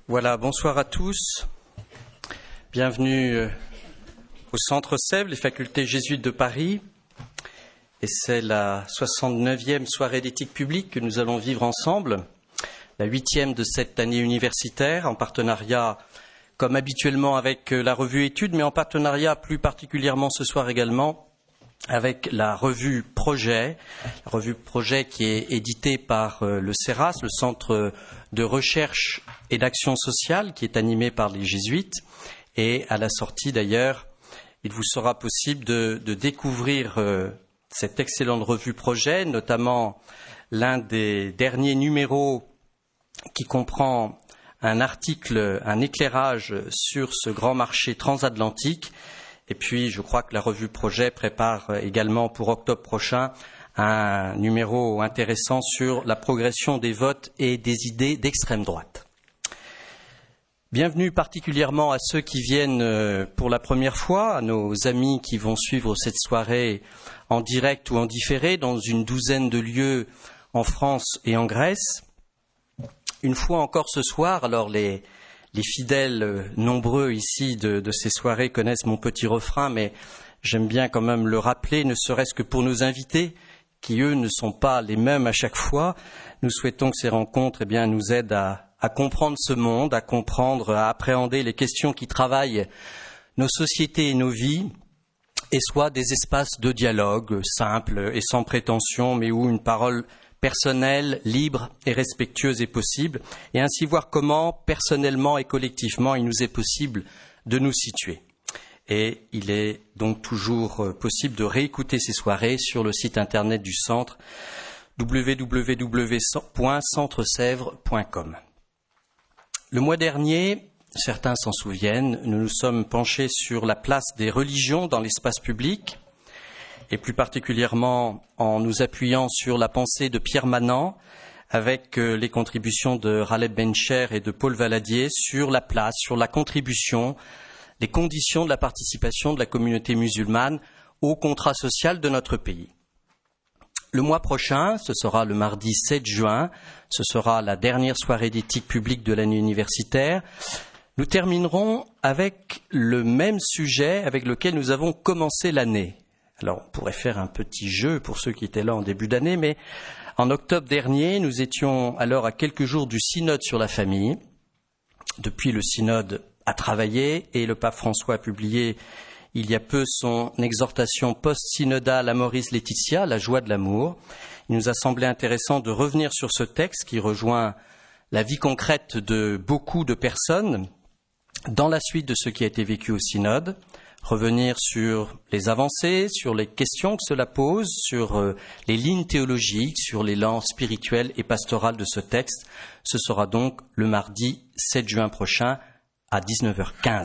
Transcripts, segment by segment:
Voilà, bonsoir à tous. Bienvenue au Centre Sèvres, les facultés jésuites de Paris. Et c'est la 69e soirée d'éthique publique que nous allons vivre ensemble, la 8e de cette année universitaire, en partenariat, comme habituellement, avec la revue Études, mais en partenariat plus particulièrement ce soir également avec la revue Projet qui est éditée par le CERAS, le Centre de recherche et d'action sociale, qui est animé par les jésuites. Et à la sortie, d'ailleurs, il vous sera possible de découvrir cette excellente revue Projet, notamment l'un des derniers numéros qui comprend un article, un éclairage sur ce grand marché transatlantique. Et puis, je crois que la revue Projet prépare également pour octobre prochain un numéro intéressant sur la progression des votes et des idées d'extrême droite. Bienvenue particulièrement à ceux qui viennent pour la première fois, à nos amis qui vont suivre cette soirée en direct ou en différé dans une douzaine de lieux en France et en Grèce. Une fois encore ce soir, alors les fidèles nombreux ici de ces soirées connaissent mon petit refrain, mais j'aime bien quand même le rappeler, ne serait-ce que pour nos invités, qui eux ne sont pas les mêmes à chaque fois. Nous souhaitons que ces rencontres nous aident à comprendre ce monde, à comprendre, à appréhender les questions qui travaillent nos sociétés et nos vies, et soient des espaces de dialogue simples et sans prétention, mais où une parole personnelle, libre et respectueuse est possible, et ainsi voir comment, personnellement et collectivement, il nous est possible de nous situer. Et il est donc toujours possible de réécouter ces soirées sur le site internet du centre www.centresèvres.com. Le mois dernier, certains s'en souviennent, nous nous sommes penchés sur la place des religions dans l'espace public, et plus particulièrement en nous appuyant sur la pensée de Pierre Manant, avec les contributions de Raleb Bencher et de Paul Valadier sur la place, sur la contribution, les conditions de la participation de la communauté musulmane au contrat social de notre pays. Le mois prochain, ce sera le mardi 7 juin, ce sera la dernière soirée d'éthique publique de l'année universitaire. Nous terminerons avec le même sujet avec lequel nous avons commencé l'année. Alors, on pourrait faire un petit jeu pour ceux qui étaient là en début d'année, mais en octobre dernier, nous étions alors à quelques jours du synode sur la famille. Depuis, le synode a travaillé et le pape François a publié il y a peu son exhortation post-synodale à Amoris Laetitia, la joie de l'amour. Il nous a semblé intéressant de revenir sur ce texte qui rejoint la vie concrète de beaucoup de personnes dans la suite de ce qui a été vécu au synode. Revenir sur les avancées, sur les questions que cela pose, sur les lignes théologiques, sur l'élan spirituel et pastoral de ce texte. Ce sera donc le mardi 7 juin prochain à 19h15.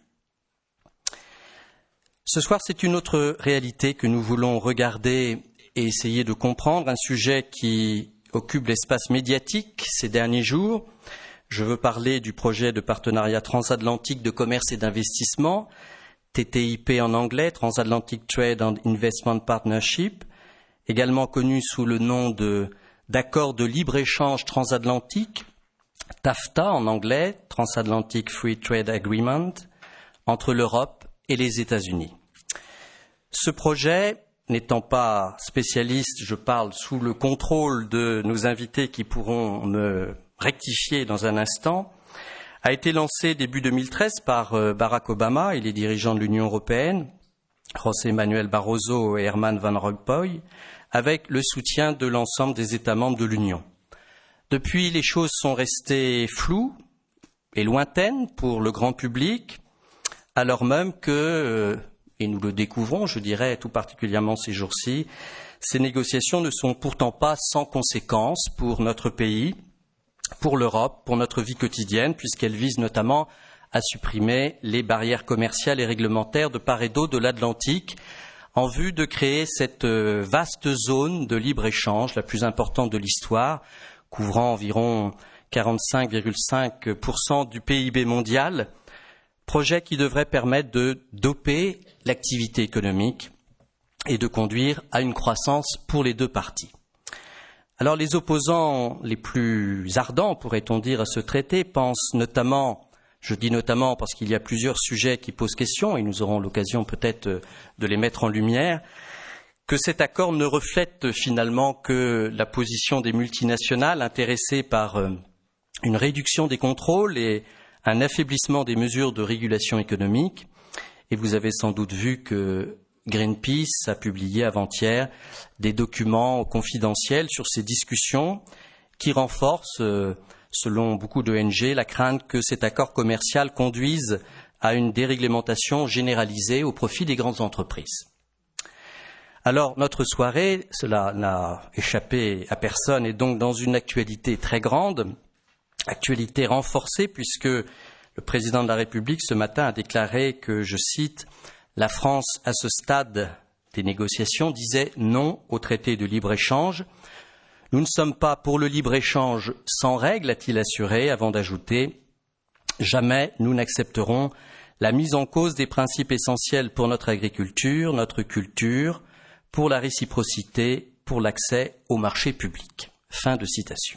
Ce soir, c'est une autre réalité que nous voulons regarder et essayer de comprendre, un sujet qui occupe l'espace médiatique ces derniers jours. Je veux parler du projet de partenariat transatlantique de commerce et d'investissement, TTIP en anglais, Transatlantic Trade and Investment Partnership, également connu sous le nom d'accord de libre-échange transatlantique, TAFTA en anglais, Transatlantic Free Trade Agreement, entre l'Europe et les États-Unis. Ce projet, n'étant pas spécialiste, je parle sous le contrôle de nos invités qui pourront me rectifier dans un instant, a été lancé début 2013 par Barack Obama et les dirigeants de l'Union européenne, José Manuel Barroso et Herman Van Rompuy, avec le soutien de l'ensemble des États membres de l'Union. Depuis, les choses sont restées floues et lointaines pour le grand public, alors même que, et nous le découvrons, je dirais tout particulièrement ces jours-ci, ces négociations ne sont pourtant pas sans conséquences pour notre pays, pour l'Europe, pour notre vie quotidienne, puisqu'elle vise notamment à supprimer les barrières commerciales et réglementaires de part et d'autre de l'Atlantique, en vue de créer cette vaste zone de libre-échange, la plus importante de l'histoire, couvrant environ 45,5% du PIB mondial, projet qui devrait permettre de doper l'activité économique et de conduire à une croissance pour les deux parties. Alors les opposants les plus ardents, pourrait-on dire, à ce traité pensent notamment, je dis notamment parce qu'il y a plusieurs sujets qui posent question et nous aurons l'occasion peut-être de les mettre en lumière, que cet accord ne reflète finalement que la position des multinationales intéressées par une réduction des contrôles et un affaiblissement des mesures de régulation économique. Et vous avez sans doute vu que Greenpeace a publié avant-hier des documents confidentiels sur ces discussions qui renforcent, selon beaucoup d'ONG, la crainte que cet accord commercial conduise à une déréglementation généralisée au profit des grandes entreprises. Alors, notre soirée, cela n'a échappé à personne, est donc dans une actualité très grande, actualité renforcée, puisque le président de la République, ce matin, a déclaré que, je cite, « La France, à ce stade des négociations, disait non au traité de libre-échange. Nous ne sommes pas pour le libre-échange sans règles, a-t-il assuré, avant d'ajouter « Jamais nous n'accepterons la mise en cause des principes essentiels pour notre agriculture, notre culture, pour la réciprocité, pour l'accès au marché public. » Fin de citation.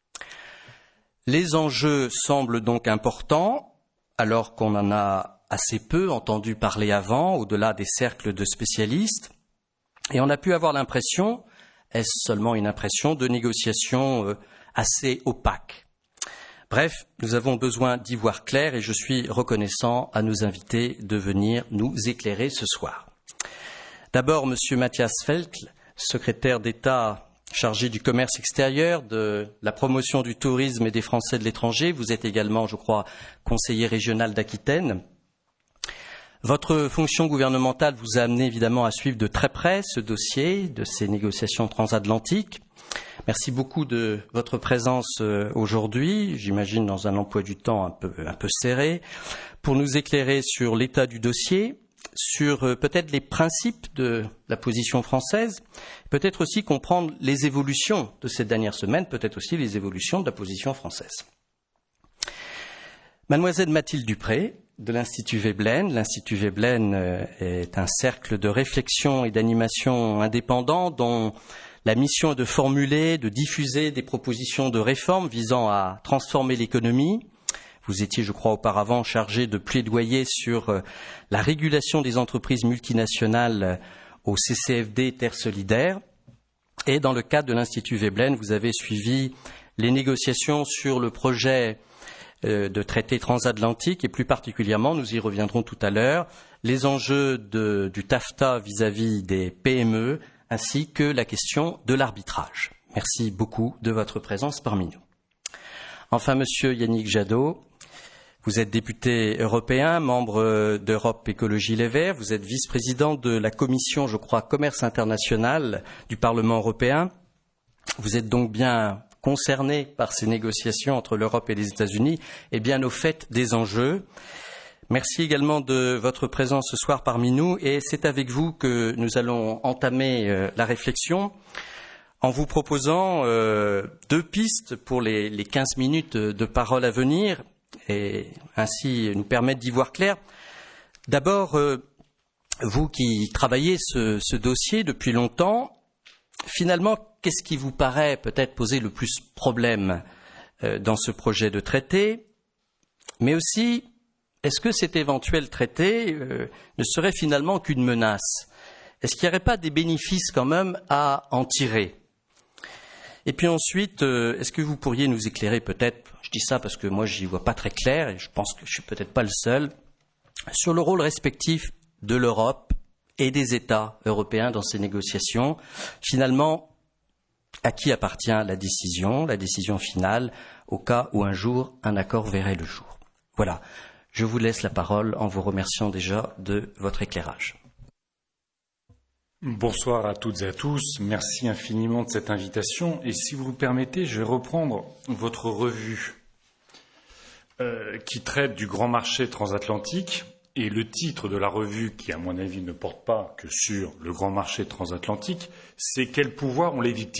Les enjeux semblent donc importants, alors qu'on en a assez peu entendu parler avant, au-delà des cercles de spécialistes, et on a pu avoir l'impression, est-ce seulement une impression, de négociations assez opaques. Bref, nous avons besoin d'y voir clair et je suis reconnaissant à nos invités de venir nous éclairer ce soir. D'abord, M. Matthias Feltl, secrétaire d'État chargé du commerce extérieur, de la promotion du tourisme et des Français de l'étranger. Vous êtes également, je crois, conseiller régional d'Aquitaine. Votre fonction gouvernementale vous a amené évidemment à suivre de très près ce dossier de ces négociations transatlantiques. Merci beaucoup de votre présence aujourd'hui, j'imagine dans un emploi du temps un peu serré, pour nous éclairer sur l'état du dossier, sur peut-être les principes de la position française, peut-être aussi comprendre les évolutions de ces dernières semaines, peut-être aussi les évolutions de la position française. Mademoiselle Mathilde Dupré, de l'Institut Veblen. L'Institut Veblen est un cercle de réflexion et d'animation indépendant dont la mission est de formuler, de diffuser des propositions de réforme visant à transformer l'économie. Vous étiez, je crois, auparavant chargé de plaidoyer sur la régulation des entreprises multinationales au CCFD Terre Solidaire. Et dans le cadre de l'Institut Veblen, vous avez suivi les négociations sur le projet de traité transatlantique et plus particulièrement, nous y reviendrons tout à l'heure, les enjeux du TAFTA vis-à-vis des PME ainsi que la question de l'arbitrage. Merci beaucoup de votre présence parmi nous. Enfin, Monsieur Yannick Jadot, vous êtes député européen, membre d'Europe Écologie Les Verts, vous êtes vice-président de la commission, je crois, commerce international du Parlement européen. Vous êtes donc bien concerné par ces négociations entre l'Europe et les États-Unis et bien au fait des enjeux. Merci également de votre présence ce soir parmi nous et c'est avec vous que nous allons entamer la réflexion en vous proposant deux pistes pour les 15 minutes de parole à venir et ainsi nous permettre d'y voir clair. D'abord, vous qui travaillez ce dossier depuis longtemps, finalement, qu'est-ce qui vous paraît peut-être poser le plus problème dans ce projet de traité? Mais aussi, est-ce que cet éventuel traité ne serait finalement qu'une menace? Est-ce qu'il n'y aurait pas des bénéfices quand même à en tirer? Et puis ensuite, est-ce que vous pourriez nous éclairer peut-être, je dis ça parce que moi j'y vois pas très clair et je pense que je suis peut-être pas le seul, sur le rôle respectif de l'Europe et des États européens dans ces négociations. Finalement, à qui appartient la décision finale, au cas où un jour un accord verrait le jour? Voilà, je vous laisse la parole en vous remerciant déjà de votre éclairage. Bonsoir à toutes et à tous, merci infiniment de cette invitation et si vous le permettez, je vais reprendre votre revue qui traite du grand marché transatlantique et le titre de la revue qui à mon avis ne porte pas que sur le grand marché transatlantique, c'est « Quel pouvoir ont les victimes ?»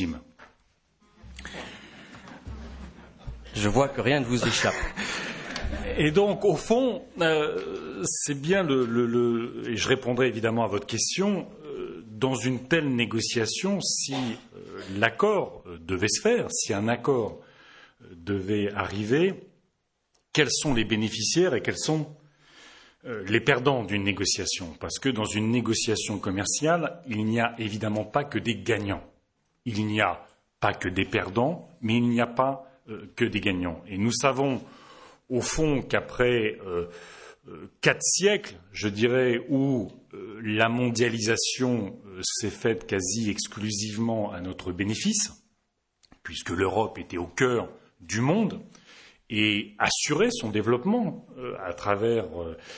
Je vois que rien ne vous échappe. Et donc, au fond, c'est bien et je répondrai évidemment à votre question, dans une telle négociation, si l'accord devait se faire, si un accord devait arriver, quels sont les bénéficiaires et quels sont les perdants d'une négociation? Parce que dans une négociation commerciale, il n'y a évidemment pas que des gagnants. Il n'y a pas que des perdants, mais il n'y a pas que des gagnants. Et nous savons, au fond, qu'après 4 siècles, je dirais, où la mondialisation s'est faite quasi exclusivement à notre bénéfice, puisque l'Europe était au cœur du monde et assurait son développement à travers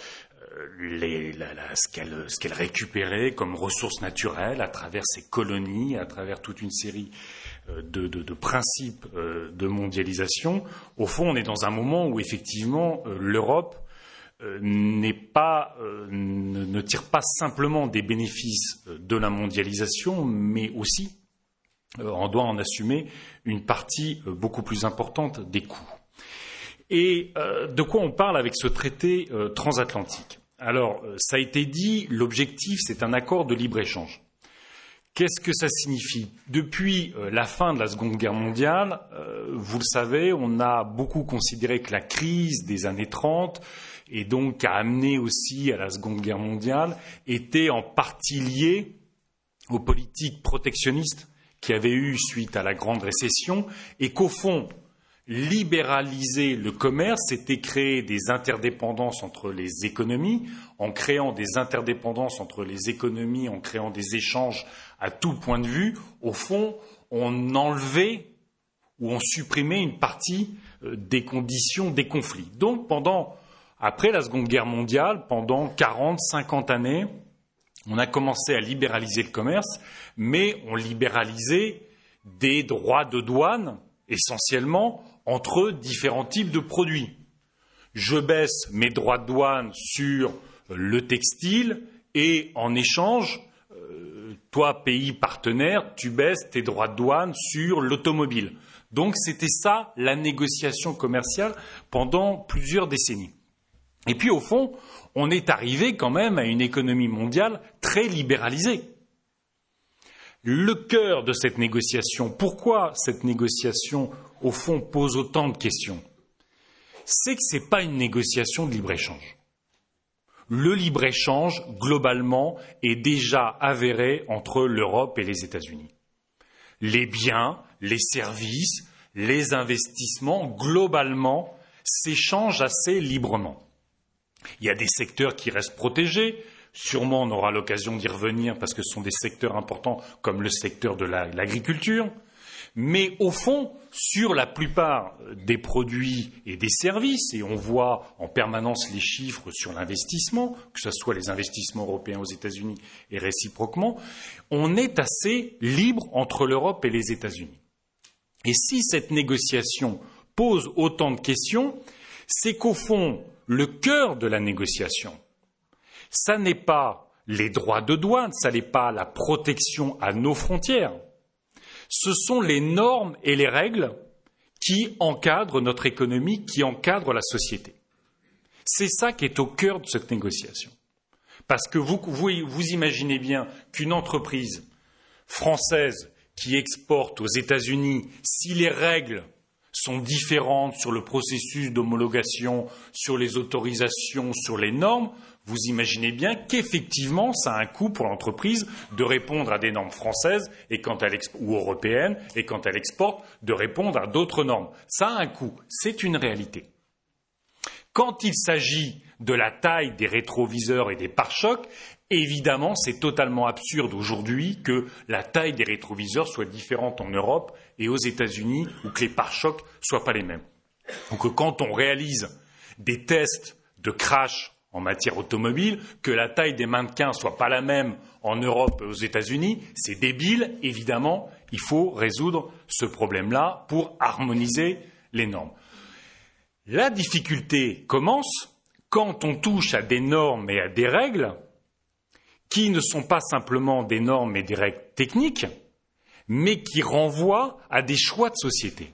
ce qu'elle récupérait comme ressources naturelles, à travers ses colonies, à travers toute une série de principes de mondialisation. Au fond, on est dans un moment où effectivement l'Europe ne tire pas simplement des bénéfices de la mondialisation, mais aussi on doit en assumer une partie beaucoup plus importante des coûts. Et de quoi on parle avec ce traité transatlantique? Alors, ça a été dit, l'objectif, c'est un accord de libre-échange. Qu'est-ce que ça signifie? Depuis la fin de la Seconde Guerre mondiale, vous le savez, on a beaucoup considéré que la crise des années 30, et donc qui a amené aussi à la Seconde Guerre mondiale, était en partie liée aux politiques protectionnistes qu'il y avait eu suite à la grande récession, et qu'au fond, libéraliser le commerce, c'était créer des interdépendances entre les économies. En créant des interdépendances entre les économies, en créant des échanges à tout point de vue, au fond, on enlevait ou on supprimait une partie des conditions des conflits. Donc, après la Seconde Guerre mondiale, pendant 40, 50 années, on a commencé à libéraliser le commerce, mais on libéralisait des droits de douane, essentiellement, entre différents types de produits. Je baisse mes droits de douane sur le textile et en échange, toi, pays partenaire, tu baisses tes droits de douane sur l'automobile. Donc c'était ça la négociation commerciale pendant plusieurs décennies. Et puis au fond, on est arrivé quand même à une économie mondiale très libéralisée. Le cœur de cette négociation, pourquoi cette négociation, au fond, pose autant de questions? C'est que ce n'est pas une négociation de libre-échange. Le libre-échange, globalement, est déjà avéré entre l'Europe et les États-Unis. Les biens, les services, les investissements, globalement, s'échangent assez librement. Il y a des secteurs qui restent protégés. Sûrement, on aura l'occasion d'y revenir parce que ce sont des secteurs importants comme le secteur de l'agriculture. Mais au fond, sur la plupart des produits et des services, et on voit en permanence les chiffres sur l'investissement, que ce soit les investissements européens aux États-Unis et réciproquement, on est assez libre entre l'Europe et les États-Unis. Et si cette négociation pose autant de questions, c'est qu'au fond, le cœur de la négociation, ça n'est pas les droits de douane, ça n'est pas la protection à nos frontières. Ce sont les normes et les règles qui encadrent notre économie, qui encadrent la société. C'est ça qui est au cœur de cette négociation. Parce que vous imaginez bien qu'une entreprise française qui exporte aux États-Unis, si les règles sont différentes sur le processus d'homologation, sur les autorisations, sur les normes, vous imaginez bien qu'effectivement, ça a un coût pour l'entreprise de répondre à des normes françaises ou européennes, et quand elle exporte, de répondre à d'autres normes. Ça a un coût, c'est une réalité. Quand il s'agit de la taille des rétroviseurs et des pare-chocs, évidemment, c'est totalement absurde aujourd'hui que la taille des rétroviseurs soit différente en Europe et aux États-Unis, ou que les pare-chocs ne soient pas les mêmes. Donc quand on réalise des tests de crash en matière automobile, que la taille des mannequins ne soit pas la même en Europe et aux États-Unis, c'est débile. Évidemment, il faut résoudre ce problème-là pour harmoniser les normes. La difficulté commence quand on touche à des normes et à des règles qui ne sont pas simplement des normes et des règles techniques, mais qui renvoient à des choix de société.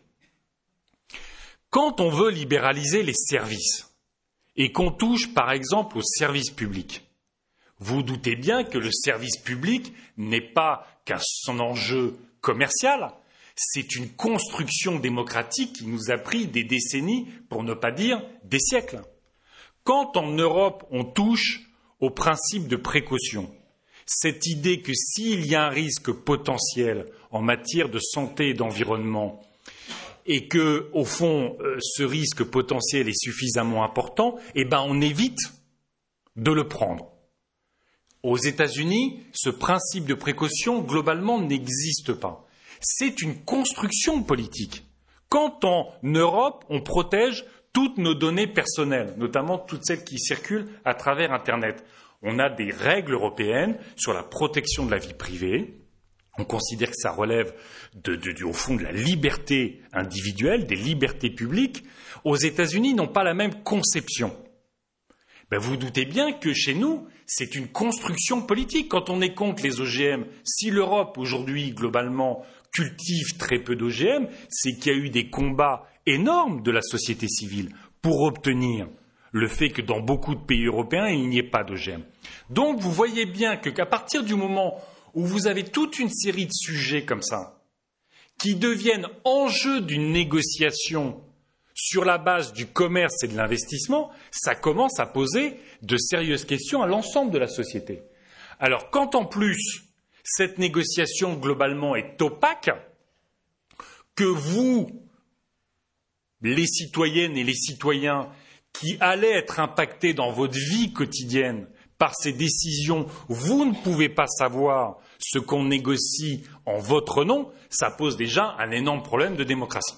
Quand on veut libéraliser les services, et qu'on touche par exemple aux services publics, vous doutez bien que le service public n'est pas qu'un enjeu commercial, c'est une construction démocratique qui nous a pris des décennies, pour ne pas dire des siècles. Quand en Europe on touche au principe de précaution, cette idée que s'il y a un risque potentiel en matière de santé et d'environnement, et que, au fond, ce risque potentiel est suffisamment important, on évite de le prendre. Aux États-Unis, ce principe de précaution, globalement, n'existe pas. C'est une construction politique. Quand en Europe, on protège toutes nos données personnelles, notamment toutes celles qui circulent à travers Internet. On a des règles européennes sur la protection de la vie privée. On considère que ça relève au fond de la liberté individuelle, des libertés publiques. Aux États-Unis, ils n'ont pas la même conception. Vous doutez bien que chez nous, c'est une construction politique. Quand on est contre les OGM, si l'Europe aujourd'hui, globalement, cultive très peu d'OGM, c'est qu'il y a eu des combats énormes de la société civile pour obtenir le fait que dans beaucoup de pays européens, il n'y ait pas d'OGM. Donc vous voyez bien qu'à partir du moment où vous avez toute une série de sujets comme ça, qui deviennent enjeux d'une négociation sur la base du commerce et de l'investissement, ça commence à poser de sérieuses questions à l'ensemble de la société. Alors, quand en plus, cette négociation globalement est opaque, que vous, les citoyennes et les citoyens qui allaient être impactés dans votre vie quotidienne par ces décisions, vous ne pouvez pas savoir ce qu'on négocie en votre nom, ça pose déjà un énorme problème de démocratie.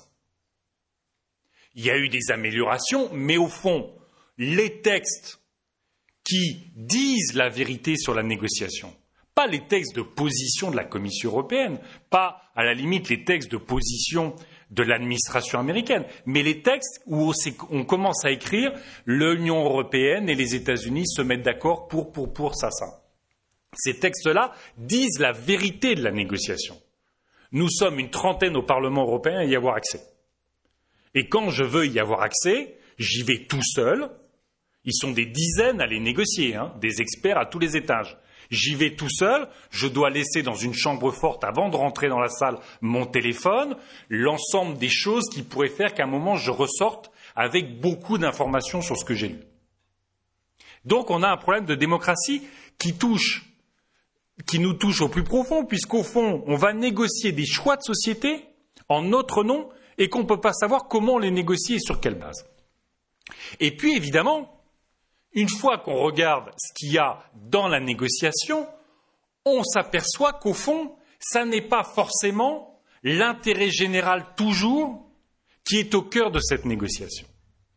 Il y a eu des améliorations, mais au fond, les textes qui disent la vérité sur la négociation, pas les textes de position de la Commission européenne, pas à la limite les textes de position de l'administration américaine, mais les textes où on commence à écrire l'Union européenne et les États-Unis se mettent d'accord pour ça. Ces textes-là disent la vérité de la négociation. Nous sommes une trentaine au Parlement européen à y avoir accès. Et quand je veux y avoir accès, j'y vais tout seul. Ils sont des dizaines à les négocier, des experts à tous les étages. J'y vais tout seul, je dois laisser dans une chambre forte, avant de rentrer dans la salle, mon téléphone, l'ensemble des choses qui pourraient faire qu'à un moment je ressorte avec beaucoup d'informations sur ce que j'ai lu. Donc on a un problème de démocratie qui nous touche au plus profond, puisqu'au fond, on va négocier des choix de société en notre nom et qu'on ne peut pas savoir comment les négocier et sur quelle base. Et puis, évidemment, une fois qu'on regarde ce qu'il y a dans la négociation, on s'aperçoit qu'au fond, ça n'est pas forcément l'intérêt général toujours qui est au cœur de cette négociation.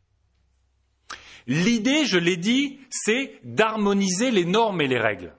L'idée, je l'ai dit, c'est d'harmoniser les normes et les règles.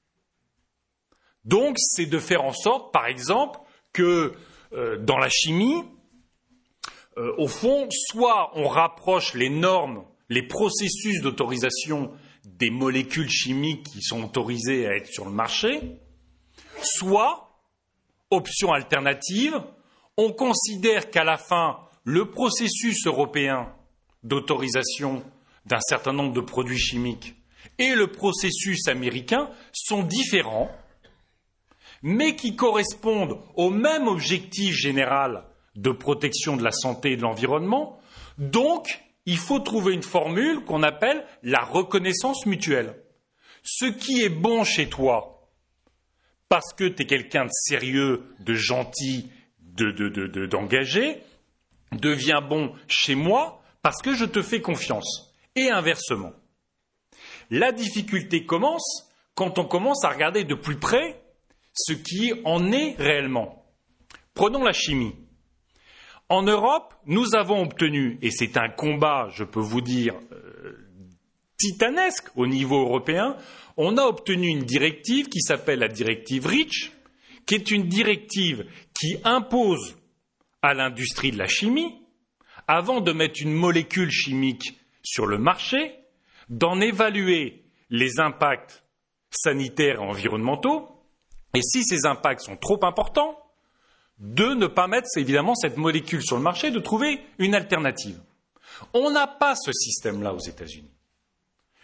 Donc, c'est de faire en sorte, par exemple, que dans la chimie, au fond, soit on rapproche les normes, les processus d'autorisation des molécules chimiques qui sont autorisées à être sur le marché, soit, option alternative, on considère qu'à la fin, le processus européen d'autorisation d'un certain nombre de produits chimiques et le processus américain sont différents, mais qui correspondent au même objectif général de protection de la santé et de l'environnement. Donc, il faut trouver une formule qu'on appelle la reconnaissance mutuelle. Ce qui est bon chez toi, parce que tu es quelqu'un de sérieux, de gentil, d'engagé, devient bon chez moi parce que je te fais confiance. Et inversement. La difficulté commence quand on commence à regarder de plus près ce qui en est réellement. Prenons la chimie. En Europe, nous avons obtenu, et c'est un combat, je peux vous dire, titanesque au niveau européen, on a obtenu une directive qui s'appelle la directive REACH, qui est une directive qui impose à l'industrie de la chimie, avant de mettre une molécule chimique sur le marché, d'en évaluer les impacts sanitaires et environnementaux, et si ces impacts sont trop importants, de ne pas mettre évidemment cette molécule sur le marché, de trouver une alternative. On n'a pas ce système-là aux États-Unis.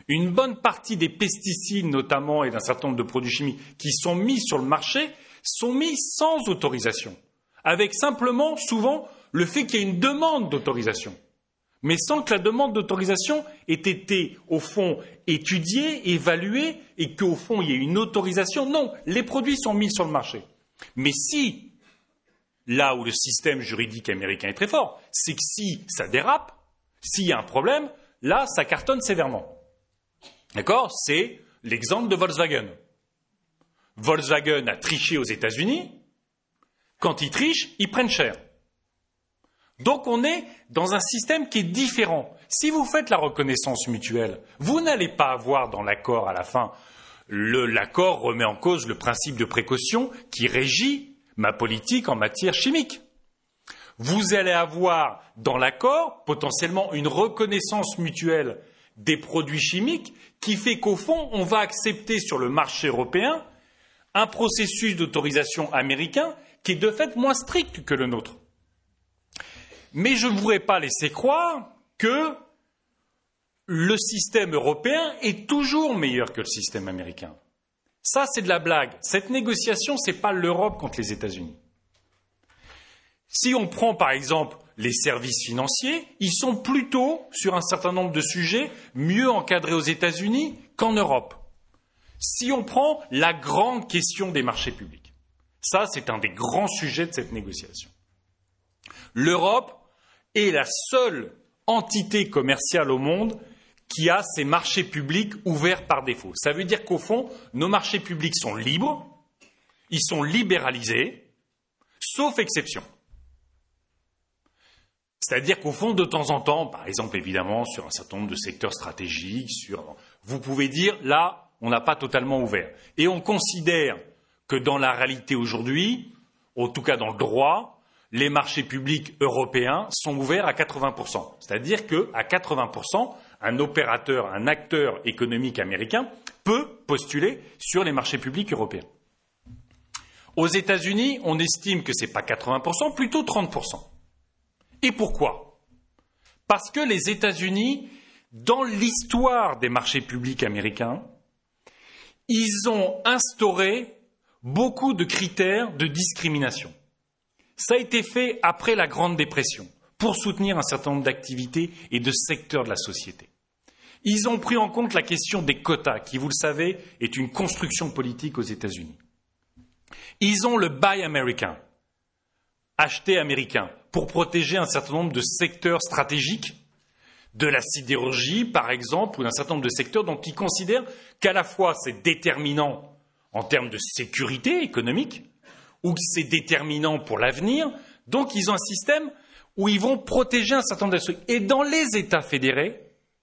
une bonne partie des pesticides notamment et d'un certain nombre de produits chimiques qui sont mis sur le marché sont mis sans autorisation, avec simplement souvent le fait qu'il y ait une demande d'autorisation, mais sans que la demande d'autorisation ait été au fond étudiée, évaluée et qu'au fond il y ait une autorisation. Non, les produits sont mis sur le marché. Mais si, là où le système juridique américain est très fort, c'est que si ça dérape, s'il y a un problème, là ça cartonne sévèrement. D'accord ? C'est l'exemple de Volkswagen. Volkswagen a triché aux États-Unis. Quand ils trichent, ils prennent cher. Donc on est dans un système qui est différent. Si vous faites la reconnaissance mutuelle, vous n'allez pas avoir dans l'accord à la fin, l'accord remet en cause le principe de précaution qui régit ma politique en matière chimique. Vous allez avoir dans l'accord potentiellement une reconnaissance mutuelle des produits chimiques qui fait qu'au fond, on va accepter sur le marché européen un processus d'autorisation américain qui est de fait moins strict que le nôtre. Mais je ne voudrais pas laisser croire que le système européen est toujours meilleur que le système américain. Ça, c'est de la blague. Cette négociation, ce n'est pas l'Europe contre les États-Unis. Si on prend par exemple les services financiers, ils sont plutôt, sur un certain nombre de sujets, mieux encadrés aux États-Unis qu'en Europe. Si on prend la grande question des marchés publics, ça c'est un des grands sujets de cette négociation. L'Europe est la seule entité commerciale au monde qui a ses marchés publics ouverts par défaut. Ça veut dire qu'au fond, nos marchés publics sont libres, ils sont libéralisés, sauf exception. C'est-à-dire qu'au fond, de temps en temps, par exemple, évidemment, sur un certain nombre de secteurs stratégiques, vous pouvez dire, là, on n'a pas totalement ouvert. Et on considère que dans la réalité aujourd'hui, en tout cas dans le droit, les marchés publics européens sont ouverts à 80%. C'est-à-dire qu'à 80%, un opérateur, un acteur économique américain peut postuler sur les marchés publics européens. Aux États-Unis, on estime que ce n'est pas 80%, plutôt 30%. Et pourquoi ? Parce que les États-Unis, dans l'histoire des marchés publics américains, ils ont instauré beaucoup de critères de discrimination. Ça a été fait après la Grande Dépression, pour soutenir un certain nombre d'activités et de secteurs de la société. Ils ont pris en compte la question des quotas, qui, vous le savez, est une construction politique aux États-Unis. Ils ont le Buy American, acheter américain, pour protéger un certain nombre de secteurs stratégiques, de la sidérurgie, par exemple, ou d'un certain nombre de secteurs dont ils considèrent qu'à la fois c'est déterminant en termes de sécurité économique, ou que c'est déterminant pour l'avenir. Donc ils ont un système où ils vont protéger un certain nombre de trucs. Et dans les États fédérés,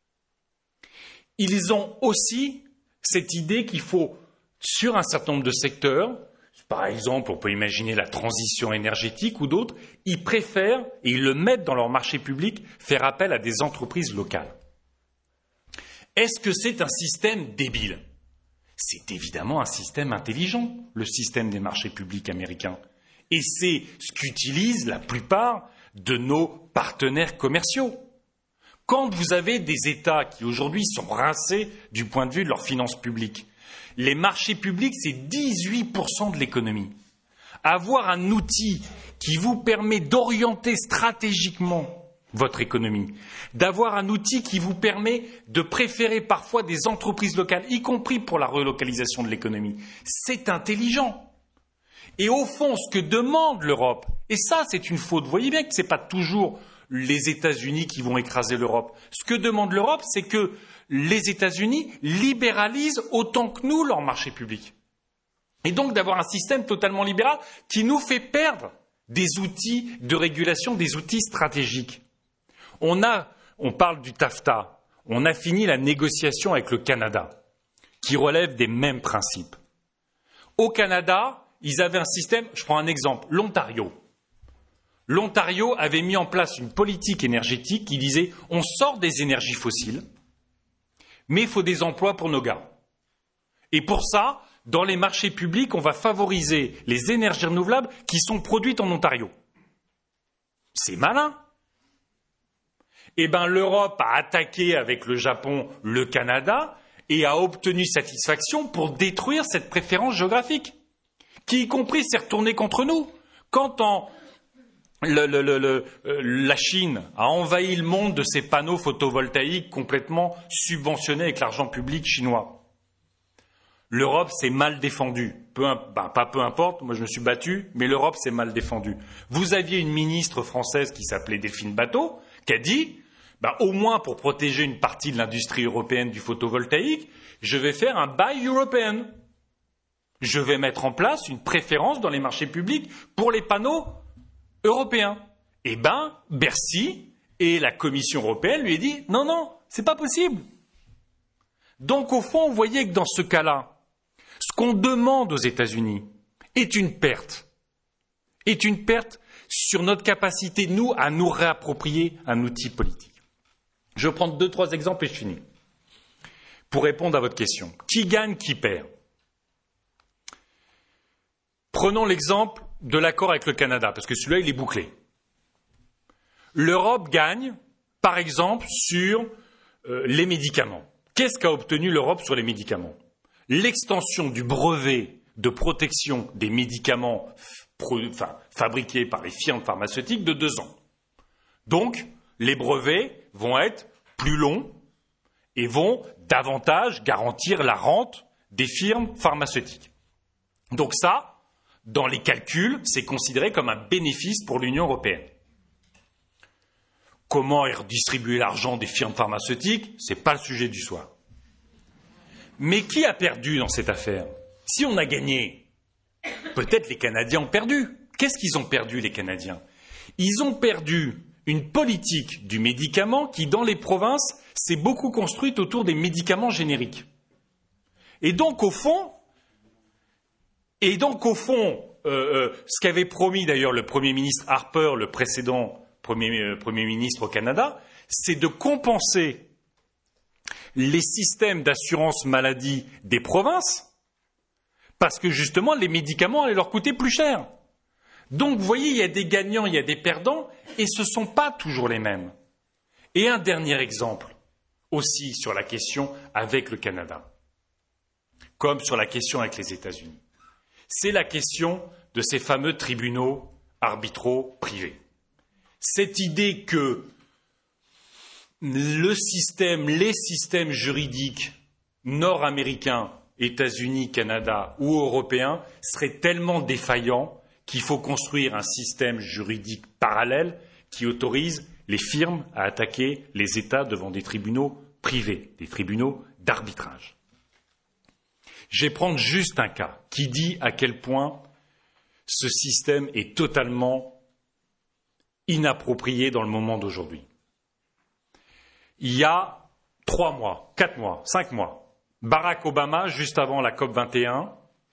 ils ont aussi cette idée qu'il faut, sur un certain nombre de secteurs, par exemple, on peut imaginer la transition énergétique ou d'autres, ils préfèrent, et ils le mettent dans leur marché public, faire appel à des entreprises locales. Est-ce que c'est un système débile ? C'est évidemment un système intelligent, le système des marchés publics américains. Et c'est ce qu'utilisent la plupart de nos partenaires commerciaux. Quand vous avez des États qui aujourd'hui sont rincés du point de vue de leurs finances publiques, les marchés publics, c'est 18% de l'économie. Avoir un outil qui vous permet d'orienter stratégiquement votre économie, d'avoir un outil qui vous permet de préférer parfois des entreprises locales, y compris pour la relocalisation de l'économie, c'est intelligent. Et au fond, ce que demande l'Europe, et ça c'est une faute, vous voyez bien que ce n'est pas toujours les États-Unis qui vont écraser l'Europe. Ce que demande l'Europe, c'est que les États-Unis libéralisent autant que nous leur marché public. Et donc d'avoir un système totalement libéral qui nous fait perdre des outils de régulation, des outils stratégiques. On parle du TAFTA, on a fini la négociation avec le Canada, qui relève des mêmes principes. Au Canada, ils avaient un système, je prends un exemple, l'Ontario. L'Ontario avait mis en place une politique énergétique qui disait on sort des énergies fossiles, mais il faut des emplois pour nos gars. Et pour ça, dans les marchés publics, on va favoriser les énergies renouvelables qui sont produites en Ontario. C'est malin. Eh bien, l'Europe a attaqué avec le Japon le Canada et a obtenu satisfaction pour détruire cette préférence géographique, qui, y compris, s'est retournée contre nous. Quand la Chine a envahi le monde de ses panneaux photovoltaïques complètement subventionnés avec l'argent public chinois, l'Europe s'est mal défendue. Pas peu importe, moi je me suis battu, mais l'Europe s'est mal défendue. Vous aviez une ministre française qui s'appelait Delphine Batho, qui a dit, au moins pour protéger une partie de l'industrie européenne du photovoltaïque, je vais faire un Buy European. Je vais mettre en place une préférence dans les marchés publics pour les panneaux européens. Eh bien, Bercy et la Commission européenne lui ont dit, non, c'est pas possible. Donc, au fond, vous voyez que dans ce cas-là, ce qu'on demande aux États-Unis est une perte sur notre capacité, nous, à nous réapproprier un outil politique. Je vais prendre 2-3 exemples et je finis. Pour répondre à votre question, qui gagne, qui perd? Prenons l'exemple de l'accord avec le Canada, parce que celui-là, il est bouclé. L'Europe gagne, par exemple, sur les médicaments. Qu'est-ce qu'a obtenu l'Europe sur les médicaments? L'extension du brevet de protection des médicaments fabriqués par les firmes pharmaceutiques de 2 ans. Donc, les brevets vont être plus longs et vont davantage garantir la rente des firmes pharmaceutiques. Donc ça, dans les calculs, c'est considéré comme un bénéfice pour l'Union européenne. Comment est redistribué l'argent des firmes pharmaceutiques? Ce n'est pas le sujet du soir. Mais qui a perdu dans cette affaire? Si on a gagné, peut-être les Canadiens ont perdu. Qu'est-ce qu'ils ont perdu, les Canadiens? Ils ont perdu une politique du médicament qui, dans les provinces, s'est beaucoup construite autour des médicaments génériques. Et donc, au fond, ce qu'avait promis d'ailleurs le Premier ministre Harper, le précédent Premier ministre au Canada, c'est de compenser les systèmes d'assurance maladie des provinces, parce que justement les médicaments allaient leur coûter plus cher. Donc vous voyez, il y a des gagnants, il y a des perdants, et ce ne sont pas toujours les mêmes. Et un dernier exemple, aussi sur la question avec le Canada, comme sur la question avec les États-Unis. C'est la question de ces fameux tribunaux arbitraux privés. Cette idée que les systèmes juridiques nord-américains, États-Unis, Canada ou européens seraient tellement défaillants qu'il faut construire un système juridique parallèle qui autorise les firmes à attaquer les États devant des tribunaux privés, des tribunaux d'arbitrage. Je vais prendre juste un cas qui dit à quel point ce système est totalement inapproprié dans le moment d'aujourd'hui. Il y a 3 mois, 4 mois, 5 mois, Barack Obama, juste avant la COP21,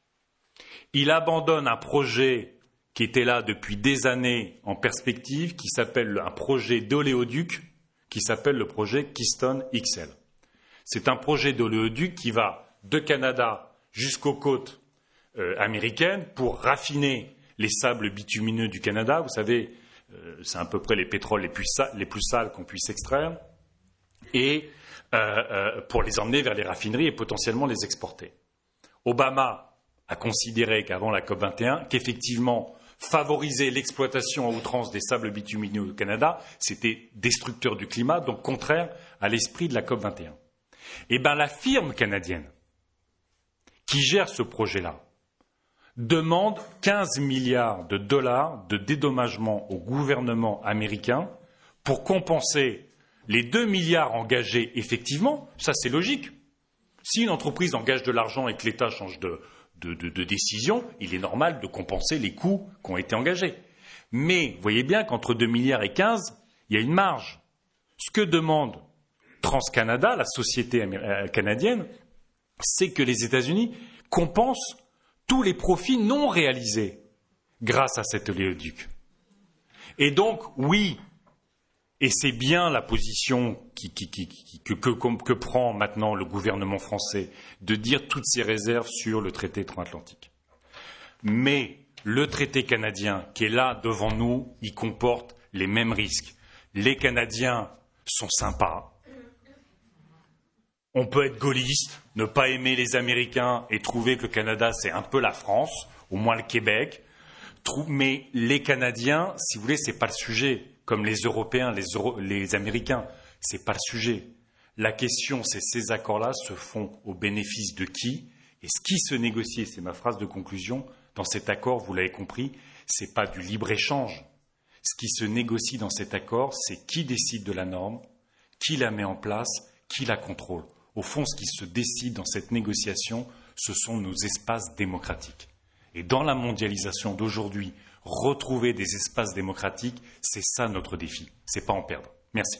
il abandonne un projet qui était là depuis des années en perspective, qui s'appelle un projet d'oléoduc, qui s'appelle le projet Keystone XL. C'est un projet d'oléoduc qui va de Canada jusqu'aux côtes américaines pour raffiner les sables bitumineux du Canada. Vous savez, c'est à peu près les pétroles les plus sales qu'on puisse extraire, et pour les emmener vers les raffineries et potentiellement les exporter. Obama a considéré qu'avant la COP21, qu'effectivement, favoriser l'exploitation à outrance des sables bitumineux au Canada, c'était destructeur du climat, donc contraire à l'esprit de la COP21. Eh bien, la firme canadienne qui gère ce projet-là demande 15 milliards de dollars de dédommagement au gouvernement américain pour compenser les 2 milliards engagés effectivement. Ça, c'est logique. Si une entreprise engage de l'argent et que l'État change de décision, il est normal de compenser les coûts qui ont été engagés. Mais vous voyez bien qu'entre 2 milliards et 15, il y a une marge. Ce que demande TransCanada, la société canadienne, c'est que les États-Unis compensent tous les profits non réalisés grâce à cet oléoduc. Et donc, oui, et c'est bien la position que prend maintenant le gouvernement français, de dire toutes ses réserves sur le traité transatlantique. Mais le traité canadien qui est là devant nous, il comporte les mêmes risques. Les Canadiens sont sympas. On peut être gaulliste, ne pas aimer les Américains et trouver que le Canada, c'est un peu la France, au moins le Québec. Mais les Canadiens, si vous voulez, c'est pas le sujet. Comme les Européens, les Américains, c'est pas le sujet. La question, c'est ces accords-là se font au bénéfice de qui? Et ce qui se négocie, et c'est ma phrase de conclusion, dans cet accord, vous l'avez compris, c'est pas du libre-échange. Ce qui se négocie dans cet accord, c'est qui décide de la norme, qui la met en place, qui la contrôle. Au fond, ce qui se décide dans cette négociation, ce sont nos espaces démocratiques. Et dans la mondialisation d'aujourd'hui, retrouver des espaces démocratiques, c'est ça notre défi. C'est pas en perdre. Merci.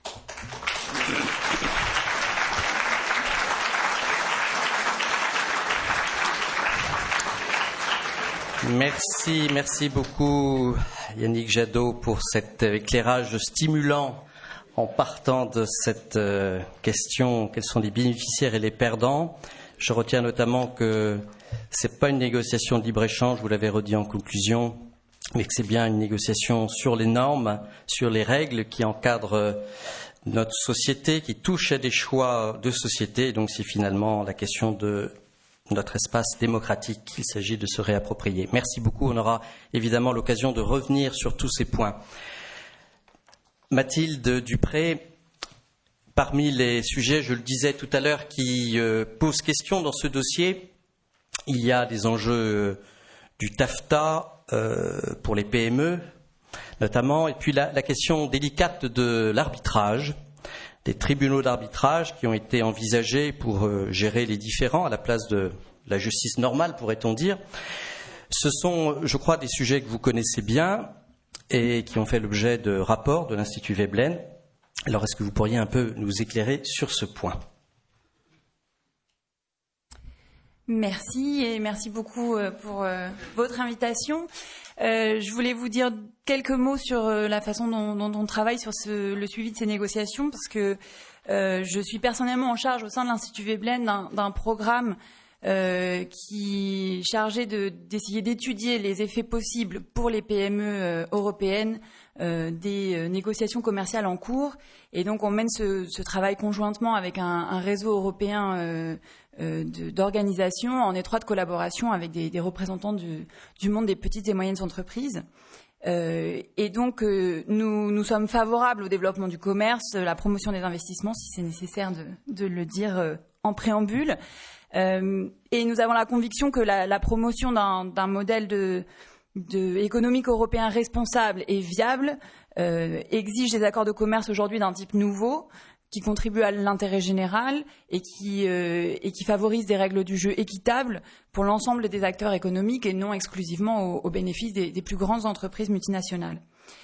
Merci beaucoup Yannick Jadot pour cet éclairage stimulant en partant de cette question, quels sont les bénéficiaires et les perdants. Je retiens notamment que c'est pas une négociation de libre-échange, vous l'avez redit en conclusion, mais que c'est bien une négociation sur les normes, sur les règles qui encadrent notre société, qui touchent à des choix de société. Et donc c'est finalement la question de notre espace démocratique qu'il s'agit de se réapproprier. Merci beaucoup. On aura évidemment l'occasion de revenir sur tous ces points. Mathilde Dupré, parmi les sujets, je le disais tout à l'heure, qui posent question dans ce dossier, il y a des enjeux du TAFTA pour les PME notamment, et puis la question délicate de l'arbitrage, des tribunaux d'arbitrage qui ont été envisagés pour gérer les différends à la place de la justice normale, pourrait-on dire. Ce sont, je crois, des sujets que vous connaissez bien et qui ont fait l'objet de rapports de l'Institut Veblen. Alors, est-ce que vous pourriez un peu nous éclairer sur ce point ? Merci et merci beaucoup pour votre invitation. Je voulais vous dire quelques mots sur la façon dont on travaille sur le suivi de ces négociations, parce que je suis personnellement en charge au sein de l'Institut Veblen d'un programme qui est chargé d'essayer d'étudier les effets possibles pour les PME européennes des négociations commerciales en cours. Et donc on mène ce travail conjointement avec un réseau européen d'organisations en étroite collaboration avec des représentants du monde des petites et moyennes entreprises. Et donc nous sommes favorables au développement du commerce, la promotion des investissements, si c'est nécessaire de le dire en préambule. Et nous avons la conviction que la promotion d'un modèle économique européen responsable et viable exige des accords de commerce aujourd'hui d'un type nouveau, qui contribue à l'intérêt général et qui favorise des règles du jeu équitables pour l'ensemble des acteurs économiques et non exclusivement au bénéfice des plus grandes entreprises multinationales.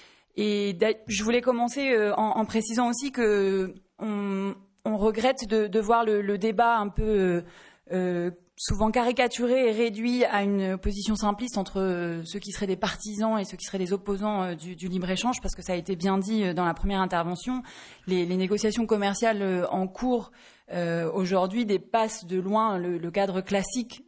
Et je voulais commencer en précisant aussi que on regrette de voir le débat un peu souvent caricaturé et réduit à une opposition simpliste entre ceux qui seraient des partisans et ceux qui seraient des opposants du libre-échange, parce que ça a été bien dit dans la première intervention. Les négociations commerciales en cours aujourd'hui dépassent de loin le cadre classique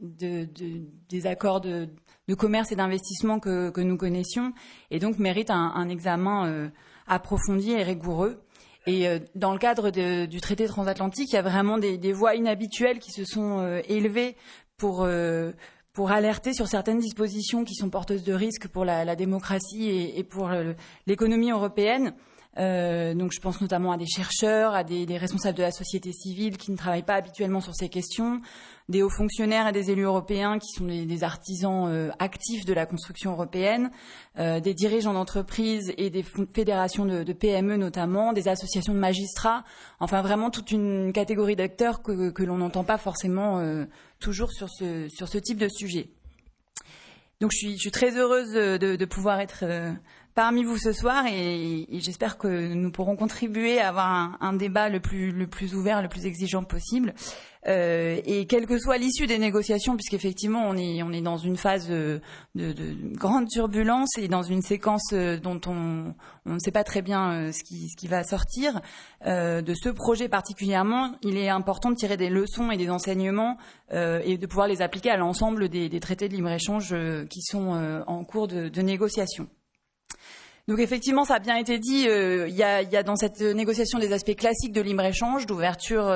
des accords de commerce et d'investissement que nous connaissions, et donc méritent un examen approfondi et rigoureux. Et dans le cadre du traité transatlantique, il y a vraiment des voix inhabituelles qui se sont élevées pour alerter sur certaines dispositions qui sont porteuses de risques pour la démocratie et pour l'économie européenne. Donc je pense notamment à des chercheurs, à des responsables de la société civile qui ne travaillent pas habituellement sur ces questions, des hauts fonctionnaires et des élus européens qui sont des artisans actifs de la construction européenne, des dirigeants d'entreprises et des fédérations de PME notamment, des associations de magistrats, enfin vraiment toute une catégorie d'acteurs que l'on n'entend pas forcément toujours sur ce type de sujet. Donc je suis très heureuse de pouvoir être parmi vous ce soir et j'espère que nous pourrons contribuer à avoir un débat le plus ouvert, le plus exigeant possible. Et quelle que soit l'issue des négociations, puisqu'effectivement on est dans une phase de grande turbulence et dans une séquence dont on ne sait pas très bien ce qui va sortir de ce projet particulièrement, il est important de tirer des leçons et des enseignements et de pouvoir les appliquer à l'ensemble des traités de libre-échange qui sont en cours de négociation. Donc effectivement, ça a bien été dit, il y a dans cette négociation des aspects classiques de libre-échange, d'ouverture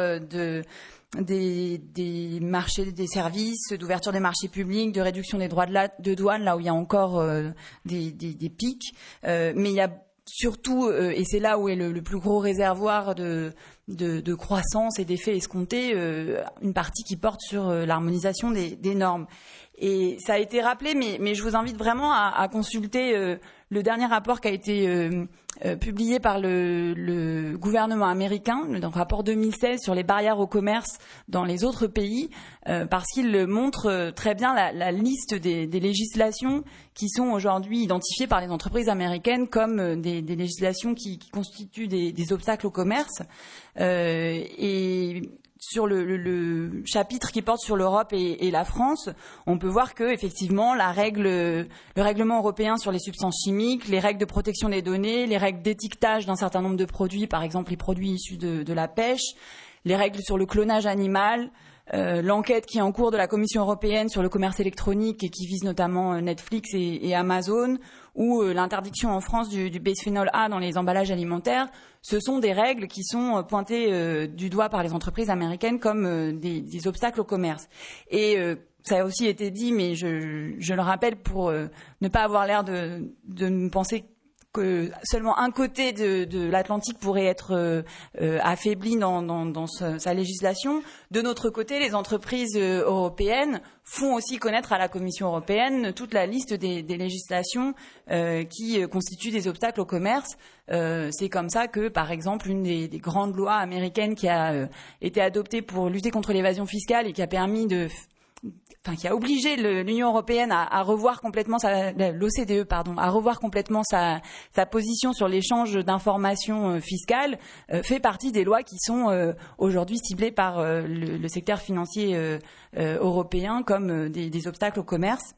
des marchés des services, d'ouverture des marchés publics, de réduction des droits de douane, là où il y a encore des pics. Mais il y a surtout, et c'est là où est le plus gros réservoir de croissance et d'effets escomptés, une partie qui porte sur l'harmonisation des normes. Et ça a été rappelé, mais je vous invite vraiment à consulter le dernier rapport qui a été publié par le gouvernement américain, le rapport 2016 sur les barrières au commerce dans les autres pays, parce qu'il montre très bien la liste des législations qui sont aujourd'hui identifiées par les entreprises américaines comme des législations qui constituent des obstacles au commerce. Et sur le chapitre qui porte sur l'Europe et la France, on peut voir que effectivement le règlement européen sur les substances chimiques, les règles de protection des données, les règles d'étiquetage d'un certain nombre de produits, par exemple les produits issus de la pêche, les règles sur le clonage animal, l'enquête qui est en cours de la Commission européenne sur le commerce électronique et qui vise notamment Netflix et Amazon, ou l'interdiction en France du bisphénol A dans les emballages alimentaires, ce sont des règles qui sont pointées du doigt par les entreprises américaines comme des obstacles au commerce. Et ça a aussi été dit, mais je le rappelle pour ne pas avoir l'air de penser que seulement un côté de l'Atlantique pourrait être affaibli dans sa législation. De notre côté, les entreprises européennes font aussi connaître à la Commission européenne toute la liste des législations qui constituent des obstacles au commerce. C'est comme ça que, par exemple, une des grandes lois américaines qui a été adoptée pour lutter contre l'évasion fiscale et qui a permis qui a obligé l'Union européenne à revoir complètement l'OCDE, à revoir complètement sa position sur l'échange d'informations fiscales, fait partie des lois qui sont aujourd'hui ciblées par le secteur financier européen comme des obstacles au commerce.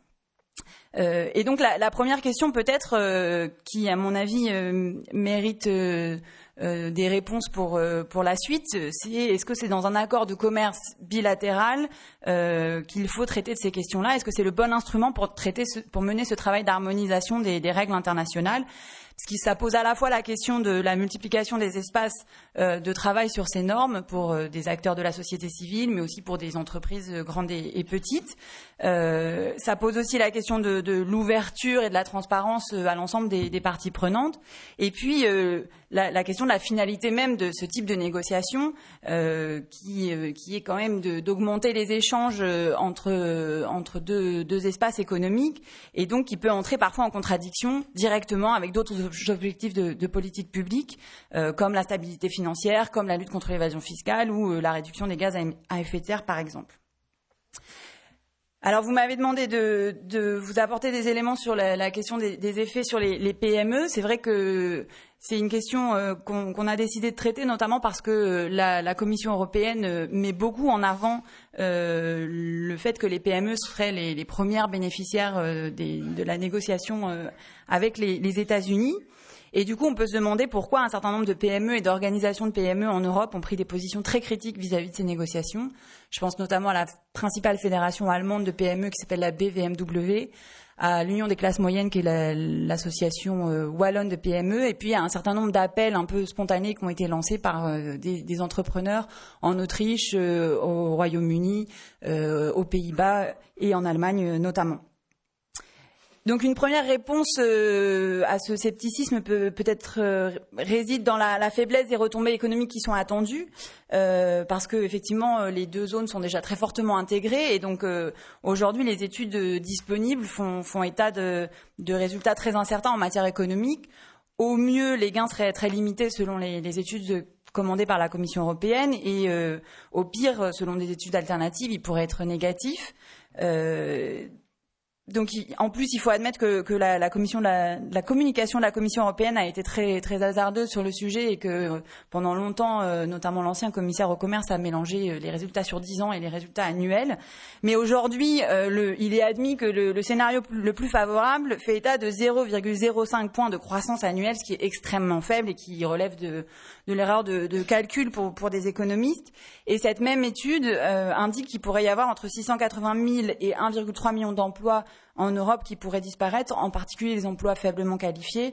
Et donc la première question peut-être qui à mon avis mérite des réponses pour la suite, c'est est-ce que c'est dans un accord de commerce bilatéral qu'il faut traiter de ces questions-là? Est-ce que c'est le bon instrument pour mener ce travail d'harmonisation des règles internationales? Parce que ça pose à la fois la question de la multiplication des espaces de travail sur ces normes pour des acteurs de la société civile, mais aussi pour des entreprises grandes et petites. Ça pose aussi la question de l'ouverture et de la transparence à l'ensemble des parties prenantes. Et puis la question de la finalité même de ce type de négociation, qui est quand même d'augmenter les échanges entre deux espaces économiques, et donc qui peut entrer parfois en contradiction directement avec d'autres objectifs de politique publique, comme la stabilité financière, comme la lutte contre l'évasion fiscale ou la réduction des gaz à effet de serre, par exemple. Alors, vous m'avez demandé de vous apporter des éléments sur la question des effets sur les PME. C'est vrai que c'est une question qu'on a décidé de traiter, notamment parce que la Commission européenne met beaucoup en avant le fait que les PME seraient les premières bénéficiaires de la négociation avec les États-Unis. Et du coup, on peut se demander pourquoi un certain nombre de PME et d'organisations de PME en Europe ont pris des positions très critiques vis-à-vis de ces négociations. Je pense notamment à la principale fédération allemande de PME qui s'appelle la BVMW, à l'Union des classes moyennes qui est l'association wallonne de PME, et puis à un certain nombre d'appels un peu spontanés qui ont été lancés par des entrepreneurs en Autriche, au Royaume-Uni, aux Pays-Bas et en Allemagne notamment. Donc une première réponse à ce scepticisme peut-être réside dans la faiblesse des retombées économiques qui sont attendues, parce que effectivement les deux zones sont déjà très fortement intégrées, et donc aujourd'hui les études disponibles font état de résultats très incertains en matière économique. Au mieux, les gains seraient très limités selon les études commandées par la Commission européenne, et au pire, selon des études alternatives, ils pourraient être négatifs. Donc, en plus, il faut admettre que la communication de la Commission européenne a été très, très hasardeuse sur le sujet, et que pendant longtemps, notamment l'ancien commissaire au commerce a mélangé les résultats sur 10 ans et les résultats annuels. Mais aujourd'hui, il est admis que le scénario le plus favorable fait état de 0,05 points de croissance annuelle, ce qui est extrêmement faible et qui relève de l'erreur de calcul pour des économistes. Et cette même étude indique qu'il pourrait y avoir entre 680 000 et 1,3 million d'emplois en Europe qui pourraient disparaître, en particulier les emplois faiblement qualifiés.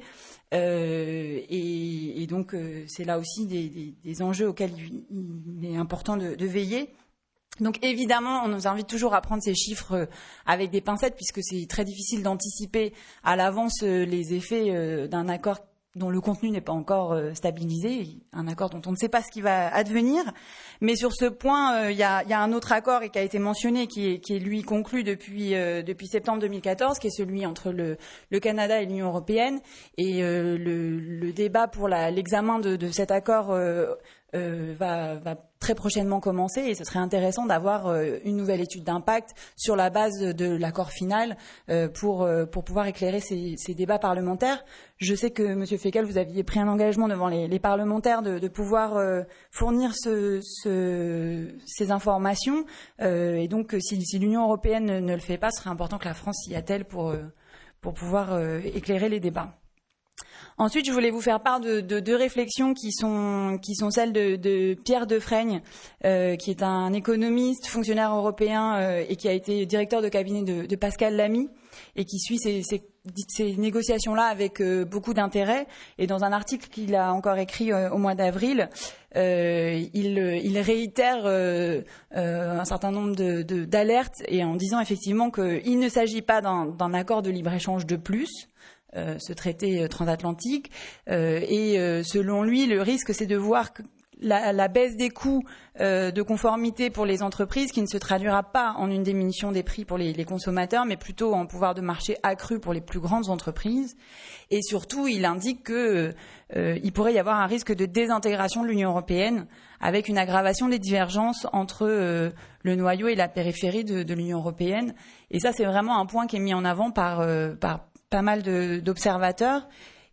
Et donc, c'est là aussi des enjeux auxquels il est important de veiller. Donc évidemment, on nous invite toujours à prendre ces chiffres avec des pincettes, puisque c'est très difficile d'anticiper à l'avance les effets d'un accord dont le contenu n'est pas encore stabilisé, un accord dont on ne sait pas ce qui va advenir. Mais sur ce point, il y a un autre accord qui a été mentionné, qui est lui conclu depuis septembre 2014, qui est celui entre le Canada et l'Union européenne. Et le débat pour l'examen de cet accord va très prochainement commencer, et ce serait intéressant d'avoir une nouvelle étude d'impact sur la base de l'accord final pour pouvoir éclairer ces débats parlementaires. Je sais que Monsieur Fécal, vous aviez pris un engagement devant les parlementaires de pouvoir fournir ces informations, et donc si l'Union européenne ne le fait pas, ce serait important que la France s'y attelle pour pouvoir éclairer les débats. Ensuite, je voulais vous faire part de deux réflexions qui sont celles de Pierre Defraigne, qui est un économiste, fonctionnaire européen et qui a été directeur de cabinet de Pascal Lamy, et qui suit ces négociations-là avec beaucoup d'intérêt. Et dans un article qu'il a encore écrit au mois d'avril, il réitère un certain nombre d'alertes, et en disant effectivement qu'il ne s'agit pas d'un accord de libre-échange de plus, ce traité transatlantique, et selon lui, le risque, c'est de voir que la baisse des coûts de conformité pour les entreprises, qui ne se traduira pas en une diminution des prix pour les consommateurs, mais plutôt en pouvoir de marché accru pour les plus grandes entreprises. Et surtout, il indique que il pourrait y avoir un risque de désintégration de l'Union européenne, avec une aggravation des divergences entre le noyau et la périphérie de l'Union européenne. Et ça, c'est vraiment un point qui est mis en avant par pas mal d'observateurs,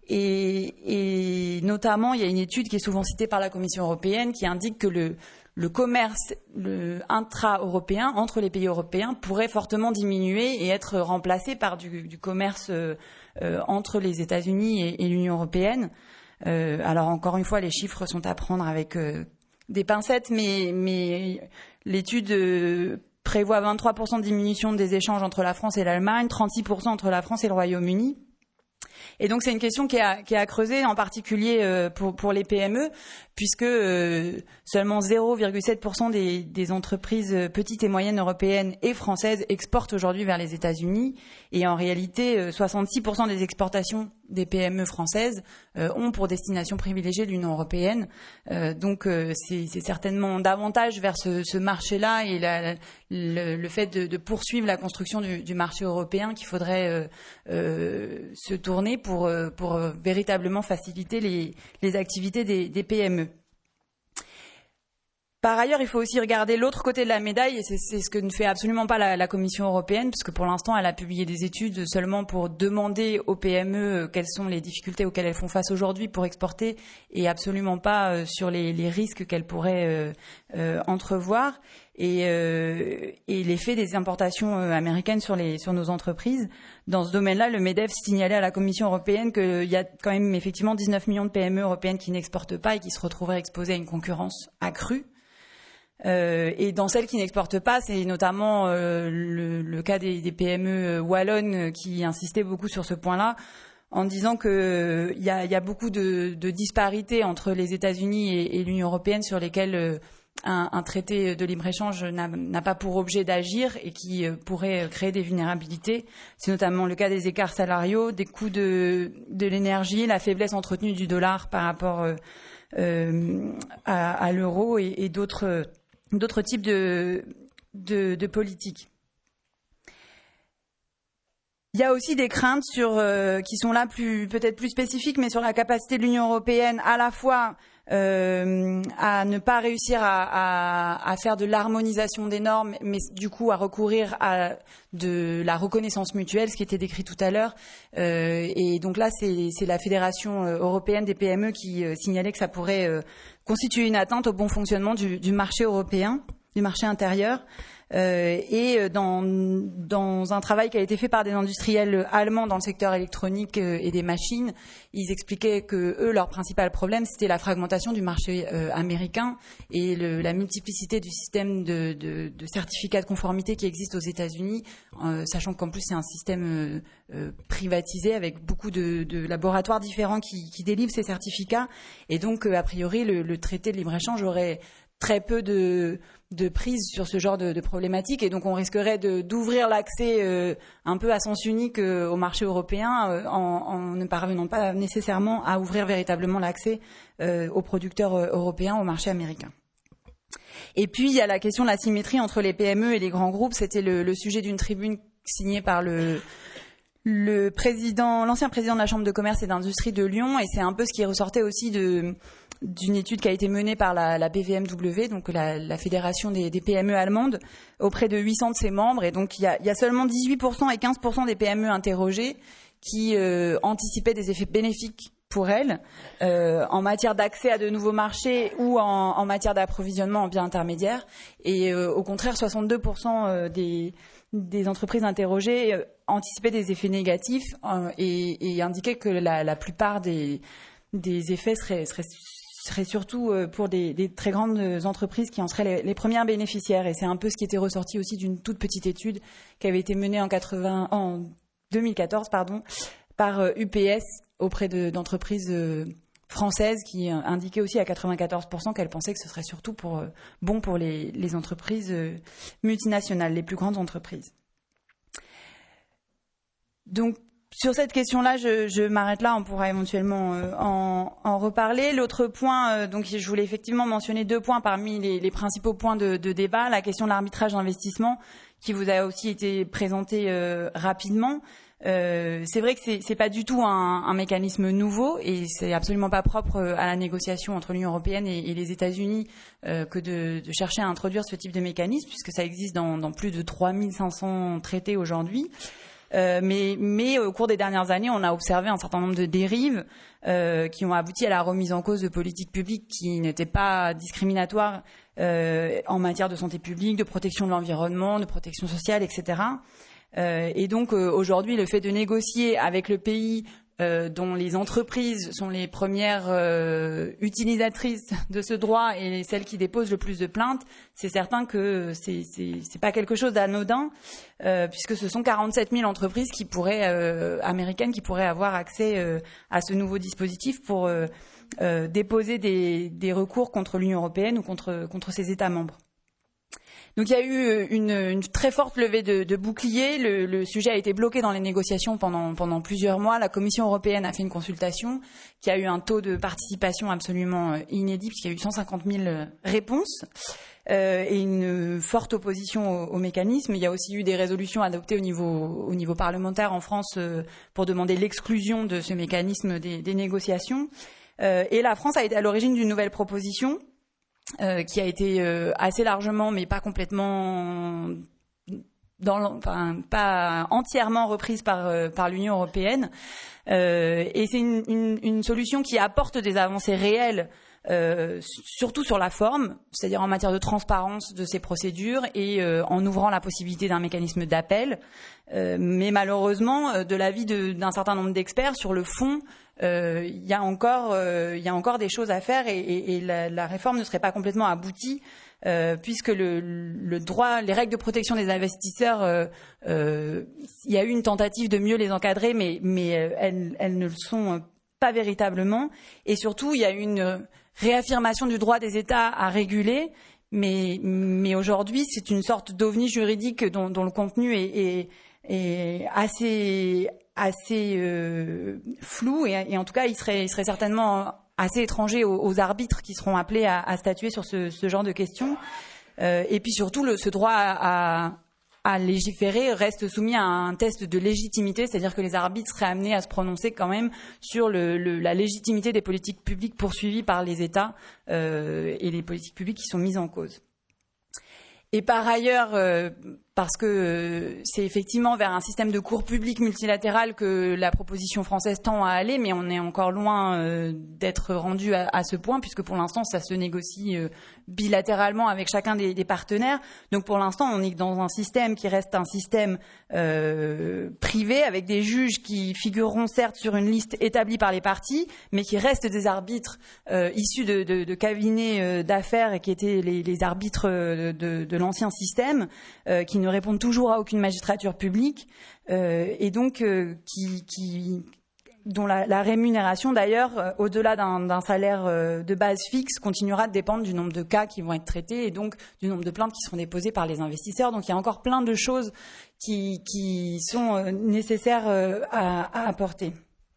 et notamment il y a une étude qui est souvent citée par la Commission européenne qui indique que le commerce intra-européen entre les pays européens pourrait fortement diminuer et être remplacé par du commerce entre les États-Unis et l'Union européenne. Alors encore une fois, les chiffres sont à prendre avec des pincettes, mais l'étude prévoit 23% de diminution des échanges entre la France et l'Allemagne, 36% entre la France et le Royaume-Uni. Et donc c'est une question qui est à creuser, en particulier pour les PME, puisque seulement 0,7% des entreprises petites et moyennes européennes et françaises exportent aujourd'hui vers les États-Unis, et en réalité 66% des exportations des PME françaises ont pour destination privilégiée l'Union européenne. Donc c'est certainement davantage vers ce marché-là et le fait de poursuivre la construction du marché européen qu'il faudrait se tourner pour véritablement faciliter les activités des PME. Par ailleurs, il faut aussi regarder l'autre côté de la médaille, et c'est ce que ne fait absolument pas la Commission européenne, puisque pour l'instant, elle a publié des études seulement pour demander aux PME quelles sont les difficultés auxquelles elles font face aujourd'hui pour exporter, et absolument pas sur les risques qu'elles pourraient entrevoir, et l'effet des importations américaines sur nos entreprises. Dans ce domaine-là, le MEDEF signalait à la Commission européenne qu'il y a quand même effectivement 19 millions de PME européennes qui n'exportent pas et qui se retrouveraient exposées à une concurrence accrue. Et dans celles qui n'exportent pas, c'est notamment le cas des PME wallonnes qui insistaient beaucoup sur ce point-là, en disant que il y a beaucoup de disparités entre les États-Unis et l'Union européenne sur lesquelles un traité de libre-échange n'a pas pour objet d'agir et qui pourrait créer des vulnérabilités. C'est notamment le cas des écarts salariaux, des coûts de l'énergie, la faiblesse entretenue du dollar par rapport à l'euro et d'autres types de politiques. Il y a aussi des craintes qui sont là peut-être plus spécifiques, mais sur la capacité de l'Union européenne à la fois à ne pas réussir à faire de l'harmonisation des normes, mais du coup à recourir à de la reconnaissance mutuelle, ce qui était décrit tout à l'heure. Et donc là, c'est la Fédération européenne des PME qui signalait que ça pourrait constituer une atteinte au bon fonctionnement du marché européen, du marché intérieur. Et dans un travail qui a été fait par des industriels allemands dans le secteur électronique et des machines, ils expliquaient que eux, leur principal problème, c'était la fragmentation du marché américain et la multiplicité du système de certificats de conformité qui existe aux États-Unis, sachant qu'en plus c'est un système privatisé avec beaucoup de laboratoires différents qui délivrent ces certificats. Et donc, a priori, le traité de libre-échange aurait très peu de prise sur ce genre de problématiques, et donc on risquerait d'ouvrir l'accès un peu à sens unique au marché européen en ne parvenant pas nécessairement à ouvrir véritablement l'accès aux producteurs européens au marché américain. Et puis il y a la question de la symétrie entre les PME et les grands groupes. C'était le sujet d'une tribune signée par l'ancien président de la Chambre de commerce et d'industrie de Lyon, et c'est un peu ce qui ressortait aussi d'une étude qui a été menée par la BVMW, donc la fédération des PME allemandes, auprès de 800 de ses membres. Et donc il y a seulement 18% et 15% des PME interrogées qui anticipaient des effets bénéfiques pour elles en matière d'accès à de nouveaux marchés ou en matière d'approvisionnement en biens intermédiaires. Et au contraire, 62% des entreprises interrogées anticipaient des effets négatifs et indiquaient que la plupart des effets seraient surtout pour des très grandes entreprises qui en seraient les premières bénéficiaires. Et c'est un peu ce qui était ressorti aussi d'une toute petite étude qui avait été menée en 2014 par UPS auprès d'entreprises françaises, qui indiquaient aussi à 94% qu'elles pensaient que ce serait surtout bon pour les entreprises multinationales, les plus grandes entreprises. Donc, sur cette question-là, je m'arrête là. On pourra éventuellement en reparler. L'autre point, donc je voulais effectivement mentionner 2 points parmi les principaux points de débat. La question de l'arbitrage d'investissement, qui vous a aussi été présenté rapidement. C'est vrai que c'est pas du tout un mécanisme nouveau, et c'est absolument pas propre à la négociation entre l'Union européenne et les États-Unis que de chercher à introduire ce type de mécanisme, puisque ça existe dans plus de 3500 traités aujourd'hui. Mais au cours des dernières années, on a observé un certain nombre de dérives qui ont abouti à la remise en cause de politiques publiques qui n'étaient pas discriminatoires en matière de santé publique, de protection de l'environnement, de protection sociale, etc. Et donc aujourd'hui, le fait de négocier avec le pays dont les entreprises sont les premières utilisatrices de ce droit et celles qui déposent le plus de plaintes, c'est certain que c'est pas quelque chose d'anodin, puisque ce sont 47 000 entreprises américaines qui pourraient avoir accès à ce nouveau dispositif pour déposer des recours contre l'Union européenne ou contre ses États membres. Donc il y a eu une très forte levée de boucliers. Le sujet a été bloqué dans les négociations pendant plusieurs mois. La Commission européenne a fait une consultation qui a eu un taux de participation absolument inédit, puisqu'il y a eu 150 000 réponses et une forte opposition au mécanisme. Il y a aussi eu des résolutions adoptées au niveau parlementaire en France pour demander l'exclusion de ce mécanisme des négociations. Et la France a été à l'origine d'une nouvelle proposition qui a été assez largement, mais pas complètement, pas entièrement reprise par l'Union européenne. Et c'est une solution qui apporte des avancées réelles, surtout sur la forme, c'est-à-dire en matière de transparence de ces procédures et en ouvrant la possibilité d'un mécanisme d'appel. Mais malheureusement, de l'avis d'un certain nombre d'experts, sur le fond, il y a encore des choses à faire et la réforme ne serait pas complètement aboutie, puisque le droit, les règles de protection des investisseurs, il y a eu une tentative de mieux les encadrer, mais elles ne le sont pas véritablement. Et surtout, il y a eu une réaffirmation du droit des États à réguler, mais aujourd'hui, c'est une sorte d'ovni juridique dont le contenu est assez flou et en tout cas il serait certainement assez étranger aux arbitres qui seront appelés à statuer sur ce genre de questions. Et puis surtout, ce droit à légiférer reste soumis à un test de légitimité, c'est-à-dire que les arbitres seraient amenés à se prononcer quand même sur la légitimité des politiques publiques poursuivies par les États et les politiques publiques qui sont mises en cause. Et par ailleurs, parce que c'est effectivement vers un système de cours public multilatéral que la proposition française tend à aller, mais on est encore loin d'être rendu à ce point, puisque pour l'instant, ça se négocie bilatéralement avec chacun des partenaires. Donc pour l'instant, on est dans un système qui reste un système privé, avec des juges qui figureront certes sur une liste établie par les parties, mais qui restent des arbitres issus de cabinets d'affaires et qui étaient les arbitres de l'ancien système, qui ne répondent toujours à aucune magistrature publique, et donc dont la rémunération d'ailleurs, au-delà d'un salaire de base fixe, continuera de dépendre du nombre de cas qui vont être traités et donc du nombre de plaintes qui seront déposées par les investisseurs. Donc il y a encore plein de choses qui sont nécessaires à apporter.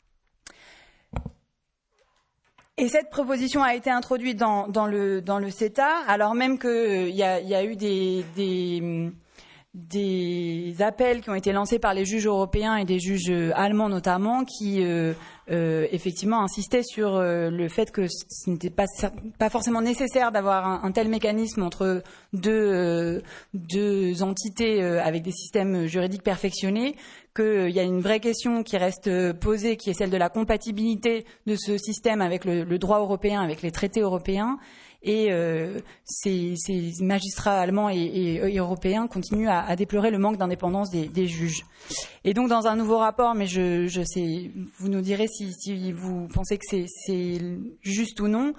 Et cette proposition a été introduite dans le CETA, alors même qu'il y a eu des appels qui ont été lancés par les juges européens et des juges allemands notamment, qui effectivement insistaient sur le fait que ce n'était pas forcément nécessaire d'avoir un tel mécanisme entre deux entités avec des systèmes juridiques perfectionnés, qu'il y a une vraie question qui reste posée, qui est celle de la compatibilité de ce système avec le droit européen, avec les traités européens. Et ces magistrats allemands et européens continuent à déplorer le manque d'indépendance des juges. Et donc dans un nouveau rapport, mais je sais, vous nous direz si vous pensez que c'est juste ou non,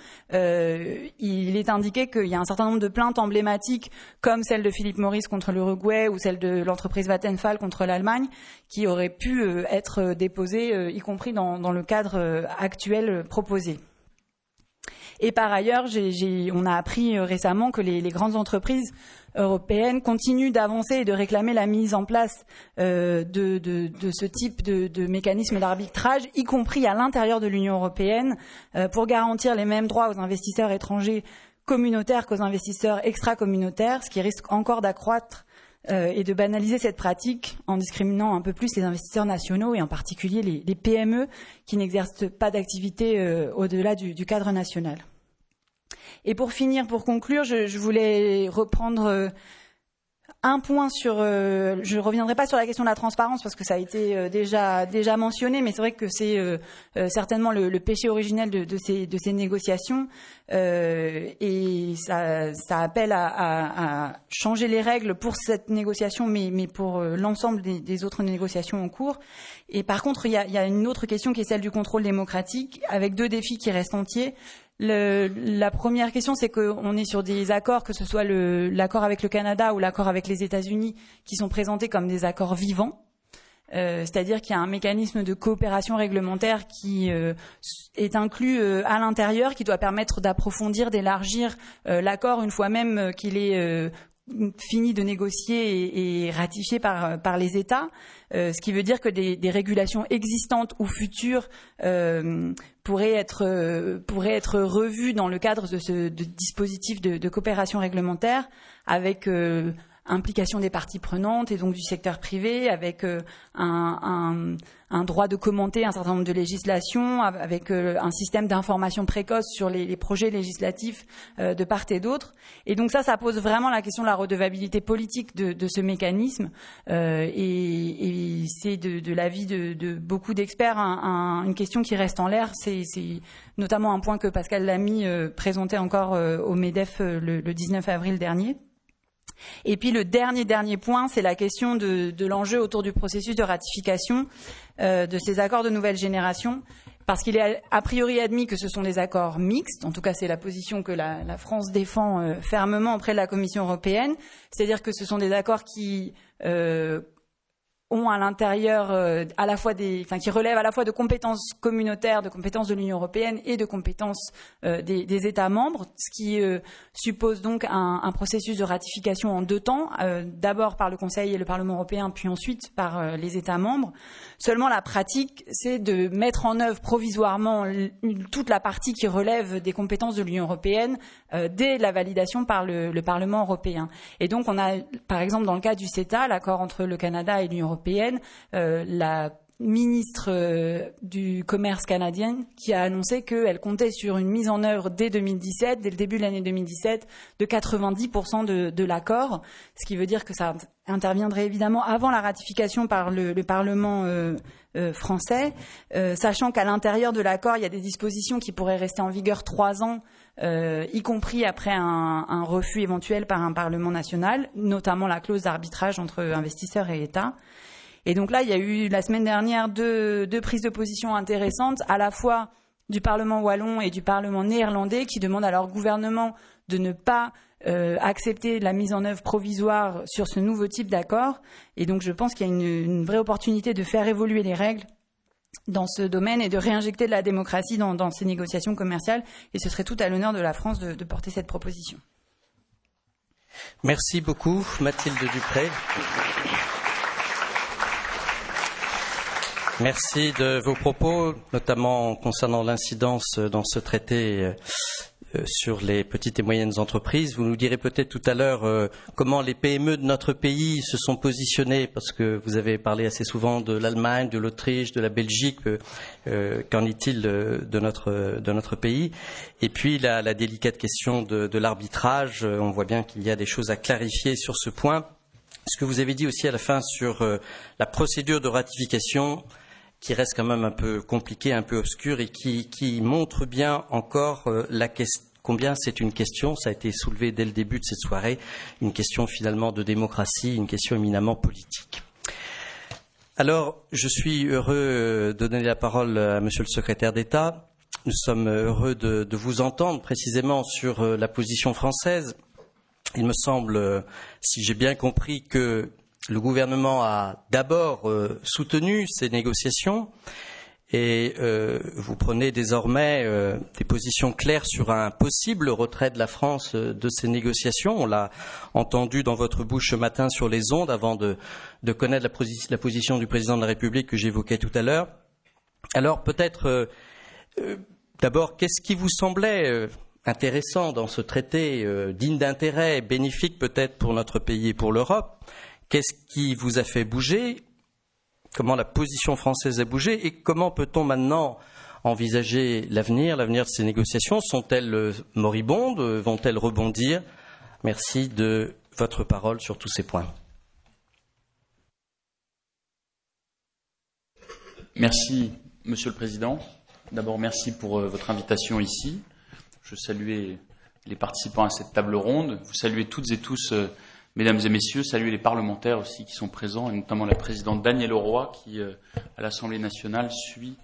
il est indiqué qu'il y a un certain nombre de plaintes emblématiques, comme celle de Philip Morris contre l'Uruguay ou celle de l'entreprise Vattenfall contre l'Allemagne, qui auraient pu être déposées, y compris dans le cadre actuel proposé. Et par ailleurs, on a appris récemment que les grandes entreprises européennes continuent d'avancer et de réclamer la mise en place de ce type de mécanisme d'arbitrage, y compris à l'intérieur de l'Union européenne, pour garantir les mêmes droits aux investisseurs étrangers communautaires qu'aux investisseurs extra-communautaires, ce qui risque encore d'accroître et de banaliser cette pratique en discriminant un peu plus les investisseurs nationaux et en particulier les PME qui n'exercent pas d'activité au-delà du cadre national. Et pour conclure, je voulais reprendre un point sur... je ne reviendrai pas sur la question de la transparence parce que ça a été déjà mentionné, mais c'est vrai que c'est certainement le péché originel de ces négociations, et ça appelle à changer les règles pour cette négociation, mais pour l'ensemble des autres négociations en cours. Et par contre, il y a une autre question qui est celle du contrôle démocratique, avec deux défis qui restent entiers. La première question, c'est qu'on est sur des accords, que ce soit l'accord avec le Canada ou l'accord avec les États-Unis, qui sont présentés comme des accords vivants. C'est-à-dire qu'il y a un mécanisme de coopération réglementaire qui est inclus à l'intérieur, qui doit permettre d'approfondir, d'élargir l'accord une fois même qu'il est fini de négocier et ratifié par les États, ce qui veut dire que des régulations existantes ou futures pourraient être revues dans le cadre de ce dispositif de coopération réglementaire, avec implication des parties prenantes et donc du secteur privé, avec un droit de commenter un certain nombre de législations, avec un système d'information précoce sur les projets législatifs de part et d'autre. Et donc ça pose vraiment la question de la redevabilité politique de ce mécanisme, et c'est de l'avis de beaucoup d'experts une question qui reste en l'air. C'est notamment un point que Pascal Lamy présentait encore au MEDEF le 19 avril dernier. Et puis le dernier point, c'est la question de l'enjeu autour du processus de ratification de ces accords de nouvelle génération, parce qu'il est a priori admis que ce sont des accords mixtes. En tout cas, c'est la position que la France défend fermement auprès de la Commission européenne, c'est-à-dire que ce sont des accords qui ont à l'intérieur à la fois qui relèvent à la fois de compétences communautaires, de compétences de l'Union européenne et de compétences des États membres, ce qui suppose donc un processus de ratification en deux temps, d'abord par le Conseil et le Parlement européen, puis ensuite par les États membres. Seulement, la pratique, c'est de mettre en œuvre provisoirement toute la partie qui relève des compétences de l'Union européenne dès la validation par le Parlement européen. Et donc, on a, par exemple, dans le cas du CETA, l'accord entre le Canada et l'Union européenne, ministre du commerce canadienne qui a annoncé qu'elle comptait sur une mise en œuvre dès le début de l'année 2017, de 90% de l'accord, ce qui veut dire que ça interviendrait évidemment avant la ratification par le Parlement français, sachant qu'à l'intérieur de l'accord, il y a des dispositions qui pourraient rester en vigueur 3 ans, y compris après un refus éventuel par un Parlement national, notamment la clause d'arbitrage entre investisseurs et États. Et donc là, il y a eu la semaine dernière deux prises de position intéressantes, à la fois du Parlement wallon et du Parlement néerlandais, qui demandent à leur gouvernement de ne pas accepter la mise en œuvre provisoire sur ce nouveau type d'accord. Et donc je pense qu'il y a une vraie opportunité de faire évoluer les règles dans ce domaine et de réinjecter de la démocratie dans ces négociations commerciales. Et ce serait tout à l'honneur de la France de porter cette proposition. Merci beaucoup, Mathilde Dupré. Merci de vos propos, notamment concernant l'incidence dans ce traité sur les petites et moyennes entreprises. Vous nous direz peut-être tout à l'heure comment les PME de notre pays se sont positionnées, parce que vous avez parlé assez souvent de l'Allemagne, de l'Autriche, de la Belgique. Qu'en est-il de notre pays? Et puis la délicate question de l'arbitrage. On voit bien qu'il y a des choses à clarifier sur ce point. Ce que vous avez dit aussi à la fin sur la procédure de ratification, qui reste quand même un peu compliqué, un peu obscur, et qui montre bien encore combien c'est une question, ça a été soulevé dès le début de cette soirée, une question finalement de démocratie, une question éminemment politique. Alors, je suis heureux de donner la parole à Monsieur le Secrétaire d'État. Nous sommes heureux de vous entendre précisément sur la position française. Il me semble, si j'ai bien compris, que le gouvernement a d'abord soutenu ces négociations et vous prenez désormais des positions claires sur un possible retrait de la France de ces négociations. On l'a entendu dans votre bouche ce matin sur les ondes avant de connaître la position du président de la République que j'évoquais tout à l'heure. Alors peut-être d'abord, qu'est-ce qui vous semblait intéressant dans ce traité, digne d'intérêt, bénéfique peut-être pour notre pays et pour l'Europe? Qu'est-ce qui vous a fait bouger? Comment la position française a bougé? Et comment peut-on maintenant envisager l'avenir de ces négociations? Sont-elles moribondes? Vont-elles rebondir? Merci de votre parole sur tous ces points. Merci, Monsieur le Président. D'abord, merci pour votre invitation ici. Je salue les participants à cette table ronde. Vous saluez toutes et tous, mesdames et messieurs, saluez les parlementaires aussi qui sont présents, et notamment la présidente Danielle Auroy qui, à l'Assemblée nationale, suit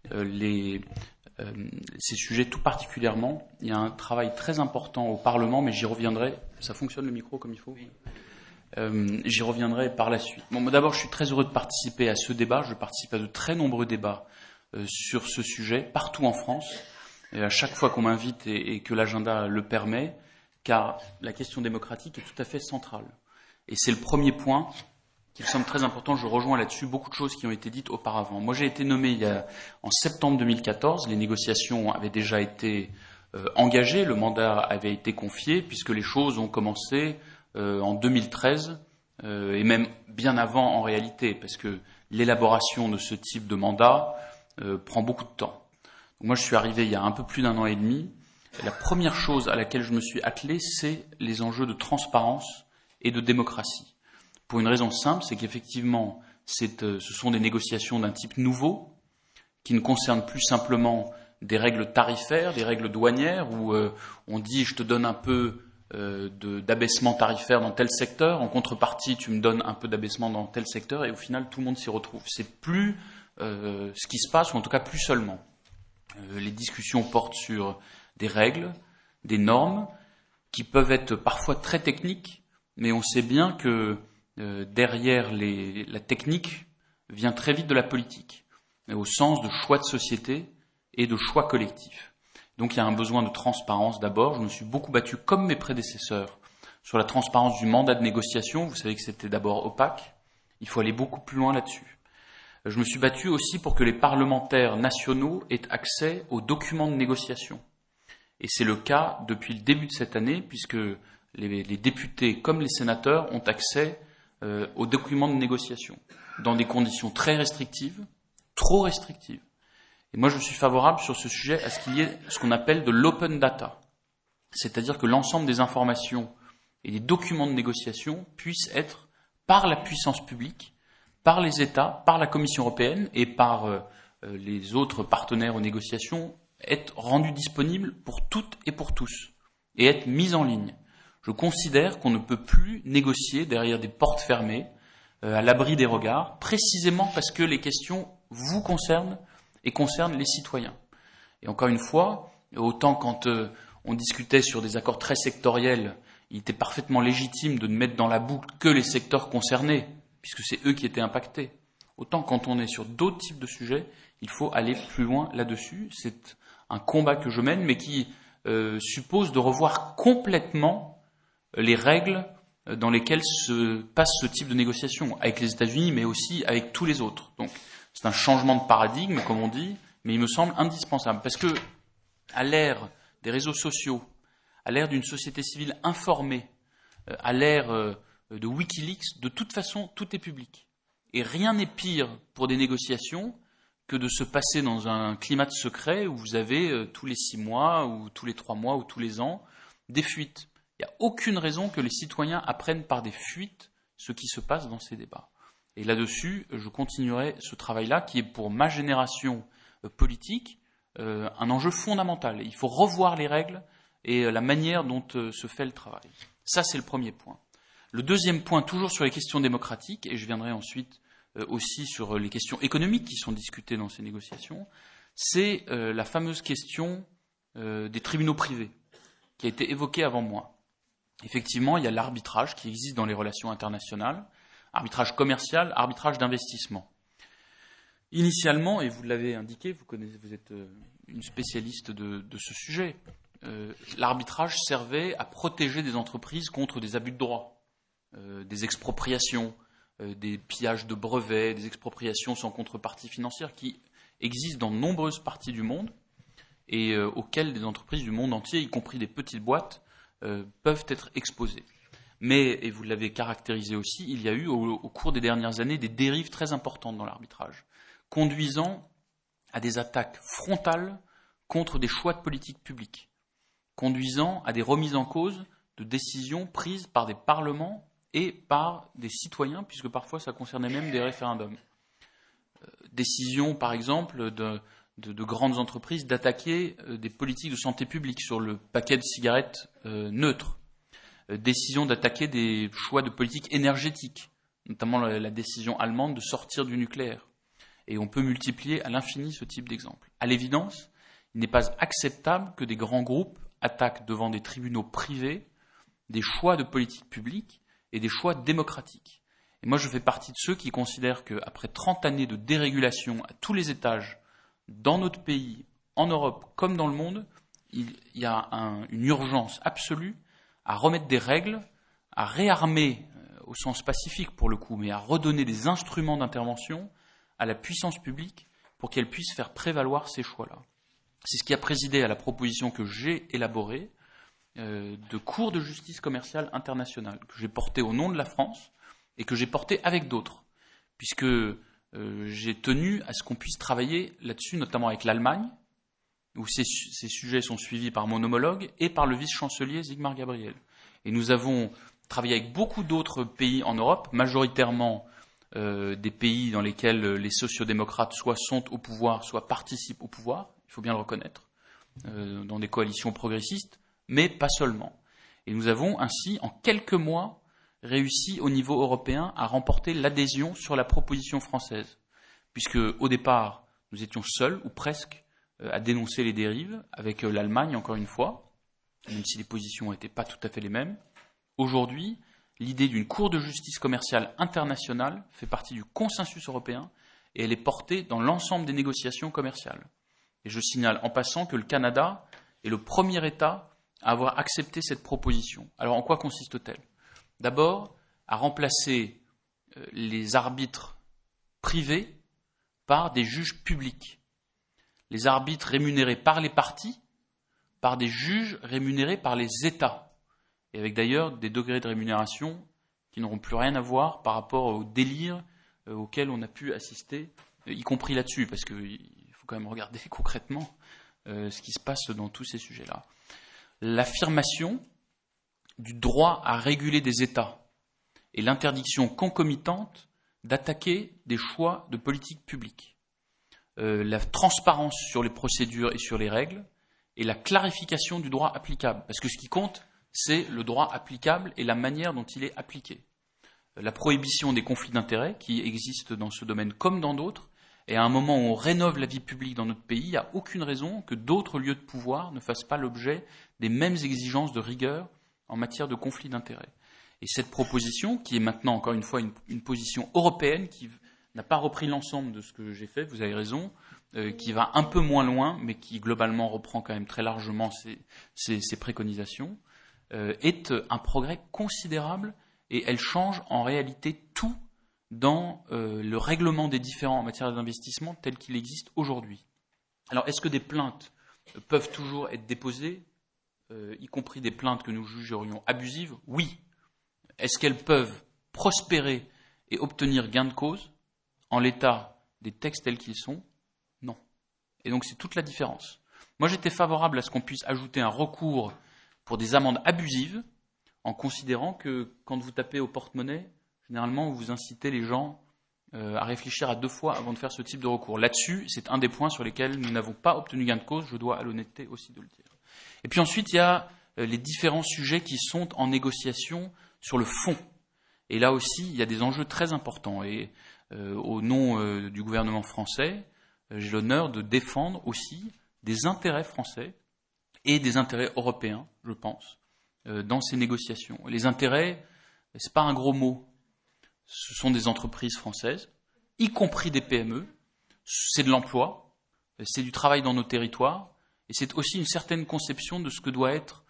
ces sujets tout particulièrement. Il y a un travail très important au Parlement, mais j'y reviendrai. Ça fonctionne le micro comme il faut? J'y reviendrai par la suite. Bon, d'abord, je suis très heureux de participer à ce débat. Je participe à de très nombreux débats sur ce sujet, partout en France. Et à chaque fois qu'on m'invite et que l'agenda le permet, car la question démocratique est tout à fait centrale. Et c'est le premier point qui me semble très important. Je rejoins là-dessus beaucoup de choses qui ont été dites auparavant. Moi, j'ai été nommé en septembre 2014. Les négociations avaient déjà été engagées. Le mandat avait été confié, puisque les choses ont commencé en 2013, et même bien avant en réalité, parce que l'élaboration de ce type de mandat prend beaucoup de temps. Moi, je suis arrivé il y a un peu plus d'1 an et demi. La première chose à laquelle je me suis attelé, c'est les enjeux de transparence et de démocratie. Pour une raison simple, c'est qu'effectivement, ce sont des négociations d'un type nouveau, qui ne concernent plus simplement des règles tarifaires, des règles douanières, où on dit « je te donne un peu d'abaissement tarifaire dans tel secteur, en contrepartie, tu me donnes un peu d'abaissement dans tel secteur », et au final, tout le monde s'y retrouve. C'est plus ce qui se passe, ou en tout cas plus seulement. Les discussions portent sur des règles, des normes, qui peuvent être parfois très techniques, mais on sait bien que derrière la technique vient très vite de la politique, au sens de choix de société et de choix collectifs. Donc il y a un besoin de transparence d'abord. Je me suis beaucoup battu, comme mes prédécesseurs, sur la transparence du mandat de négociation. Vous savez que c'était d'abord opaque. Il faut aller beaucoup plus loin là-dessus. Je me suis battu aussi pour que les parlementaires nationaux aient accès aux documents de négociation. Et c'est le cas depuis le début de cette année, puisque les députés comme les sénateurs ont accès aux documents de négociation, dans des conditions très restrictives, trop restrictive. Et moi, je suis favorable sur ce sujet à ce qu'il y ait ce qu'on appelle de l'open data. C'est-à-dire que l'ensemble des informations et des documents de négociation puissent être, par la puissance publique, par les États, par la Commission européenne et par les autres partenaires aux négociations, être rendus disponibles pour toutes et pour tous, et être mis en ligne. Je considère qu'on ne peut plus négocier derrière des portes fermées, à l'abri des regards, précisément parce que les questions vous concernent et concernent les citoyens. Et encore une fois, autant quand on discutait sur des accords très sectoriels, il était parfaitement légitime de ne mettre dans la boucle que les secteurs concernés, puisque c'est eux qui étaient impactés. Autant quand on est sur d'autres types de sujets, il faut aller plus loin là-dessus. C'est un combat que je mène, mais qui suppose de revoir complètement les règles dans lesquelles se passe ce type de négociation, avec les États-Unis, mais aussi avec tous les autres. Donc, c'est un changement de paradigme, comme on dit, mais il me semble indispensable. Parce que, à l'ère des réseaux sociaux, à l'ère d'une société civile informée, à l'ère de Wikileaks, de toute façon, tout est public. Et rien n'est pire pour des négociations que de se passer dans un climat de secret où vous avez tous les 6 mois, ou tous les 3 mois, ou tous les ans, des fuites. Il n'y a aucune raison que les citoyens apprennent par des fuites ce qui se passe dans ces débats. Et là-dessus, je continuerai ce travail-là qui est pour ma génération politique un enjeu fondamental. Il faut revoir les règles et la manière dont se fait le travail. Ça, c'est le premier point. Le deuxième point, toujours sur les questions démocratiques, et je viendrai ensuite aussi sur les questions économiques qui sont discutées dans ces négociations, c'est la fameuse question des tribunaux privés, qui a été évoquée avant moi. Effectivement, il y a l'arbitrage qui existe dans les relations internationales, arbitrage commercial, arbitrage d'investissement. Initialement, et vous l'avez indiqué, vous êtes une spécialiste de ce sujet, l'arbitrage servait à protéger des entreprises contre des abus de droit, des expropriations, des pillages de brevets, des expropriations sans contrepartie financière qui existent dans de nombreuses parties du monde et auxquelles des entreprises du monde entier, y compris des petites boîtes, peuvent être exposées. Mais, et vous l'avez caractérisé aussi, il y a eu au cours des dernières années des dérives très importantes dans l'arbitrage, conduisant à des attaques frontales contre des choix de politique publique, conduisant à des remises en cause de décisions prises par des parlements et par des citoyens, puisque parfois ça concernait même des référendums. Décision, par exemple, de grandes entreprises d'attaquer des politiques de santé publique sur le paquet de cigarettes neutres. Décision d'attaquer des choix de politique énergétique, notamment la décision allemande de sortir du nucléaire. Et on peut multiplier à l'infini ce type d'exemple. À l'évidence, il n'est pas acceptable que des grands groupes attaquent devant des tribunaux privés des choix de politique publique et des choix démocratiques. Et moi, je fais partie de ceux qui considèrent qu'après 30 années de dérégulation à tous les étages, dans notre pays, en Europe comme dans le monde, il y a une urgence absolue à remettre des règles, à réarmer, au sens pacifique pour le coup, mais à redonner des instruments d'intervention à la puissance publique pour qu'elle puisse faire prévaloir ces choix-là. C'est ce qui a présidé à la proposition que j'ai élaborée de Cour de justice commerciale internationale, que j'ai portée au nom de la France et que j'ai portée avec d'autres, puisque j'ai tenu à ce qu'on puisse travailler là-dessus, notamment avec l'Allemagne, où ces sujets sont suivis par mon homologue et par le vice-chancelier Sigmar Gabriel. Et nous avons travaillé avec beaucoup d'autres pays en Europe, majoritairement des pays dans lesquels les sociodémocrates soit sont au pouvoir, soit participent au pouvoir, il faut bien le reconnaître, dans des coalitions progressistes, mais pas seulement. Et nous avons ainsi, en quelques mois, réussi au niveau européen à remporter l'adhésion sur la proposition française, puisque au départ, nous étions seuls, ou presque, à dénoncer les dérives, avec l'Allemagne, encore une fois, même si les positions n'étaient pas tout à fait les mêmes. Aujourd'hui, l'idée d'une Cour de justice commerciale internationale fait partie du consensus européen et elle est portée dans l'ensemble des négociations commerciales. Et je signale en passant que le Canada est le premier État à avoir accepté cette proposition. Alors en quoi consiste-t-elle ? D'abord, à remplacer les arbitres privés par des juges publics. Les arbitres rémunérés par les partis, par des juges rémunérés par les États. Et avec d'ailleurs des degrés de rémunération qui n'auront plus rien à voir par rapport au délire auquel on a pu assister y compris là-dessus, parce qu'il faut quand même regarder concrètement ce qui se passe dans tous ces sujets-là. L'affirmation du droit à réguler des États et l'interdiction concomitante d'attaquer des choix de politique publique. La transparence sur les procédures et sur les règles, et la clarification du droit applicable. Parce que ce qui compte, c'est le droit applicable et la manière dont il est appliqué. La prohibition des conflits d'intérêts, qui existent dans ce domaine comme dans d'autres, et à un moment où on rénove la vie publique dans notre pays, il n'y a aucune raison que d'autres lieux de pouvoir ne fassent pas l'objet des mêmes exigences de rigueur en matière de conflits d'intérêts. Et cette proposition, qui est maintenant encore une fois une position européenne, qui n'a pas repris l'ensemble de ce que j'ai fait, vous avez raison, qui va un peu moins loin, mais qui globalement reprend quand même très largement ses préconisations, est un progrès considérable et elle change en réalité tout dans le règlement des différends en matière d'investissement tel qu'il existe aujourd'hui. Alors, est-ce que des plaintes peuvent toujours être déposées, y compris des plaintes que nous jugerions abusives? Oui. Est-ce qu'elles peuvent prospérer et obtenir gain de cause en l'état des textes tels qu'ils sont? Non. Et donc c'est toute la différence. Moi j'étais favorable à ce qu'on puisse ajouter un recours pour des amendes abusives en considérant que quand vous tapez au porte-monnaie, généralement vous incitez les gens à réfléchir à 2 fois avant de faire ce type de recours. Là-dessus, c'est un des points sur lesquels nous n'avons pas obtenu gain de cause, je dois à l'honnêteté aussi de le dire. Et puis ensuite, il y a les différents sujets qui sont en négociation sur le fond. Et là aussi, il y a des enjeux très importants. Et au nom du gouvernement français, j'ai l'honneur de défendre aussi des intérêts français et des intérêts européens, je pense, dans ces négociations. Les intérêts, ce n'est pas un gros mot. Ce sont des entreprises françaises, y compris des PME. C'est de l'emploi, c'est du travail dans nos territoires, et c'est aussi une certaine conception de ce que doivent être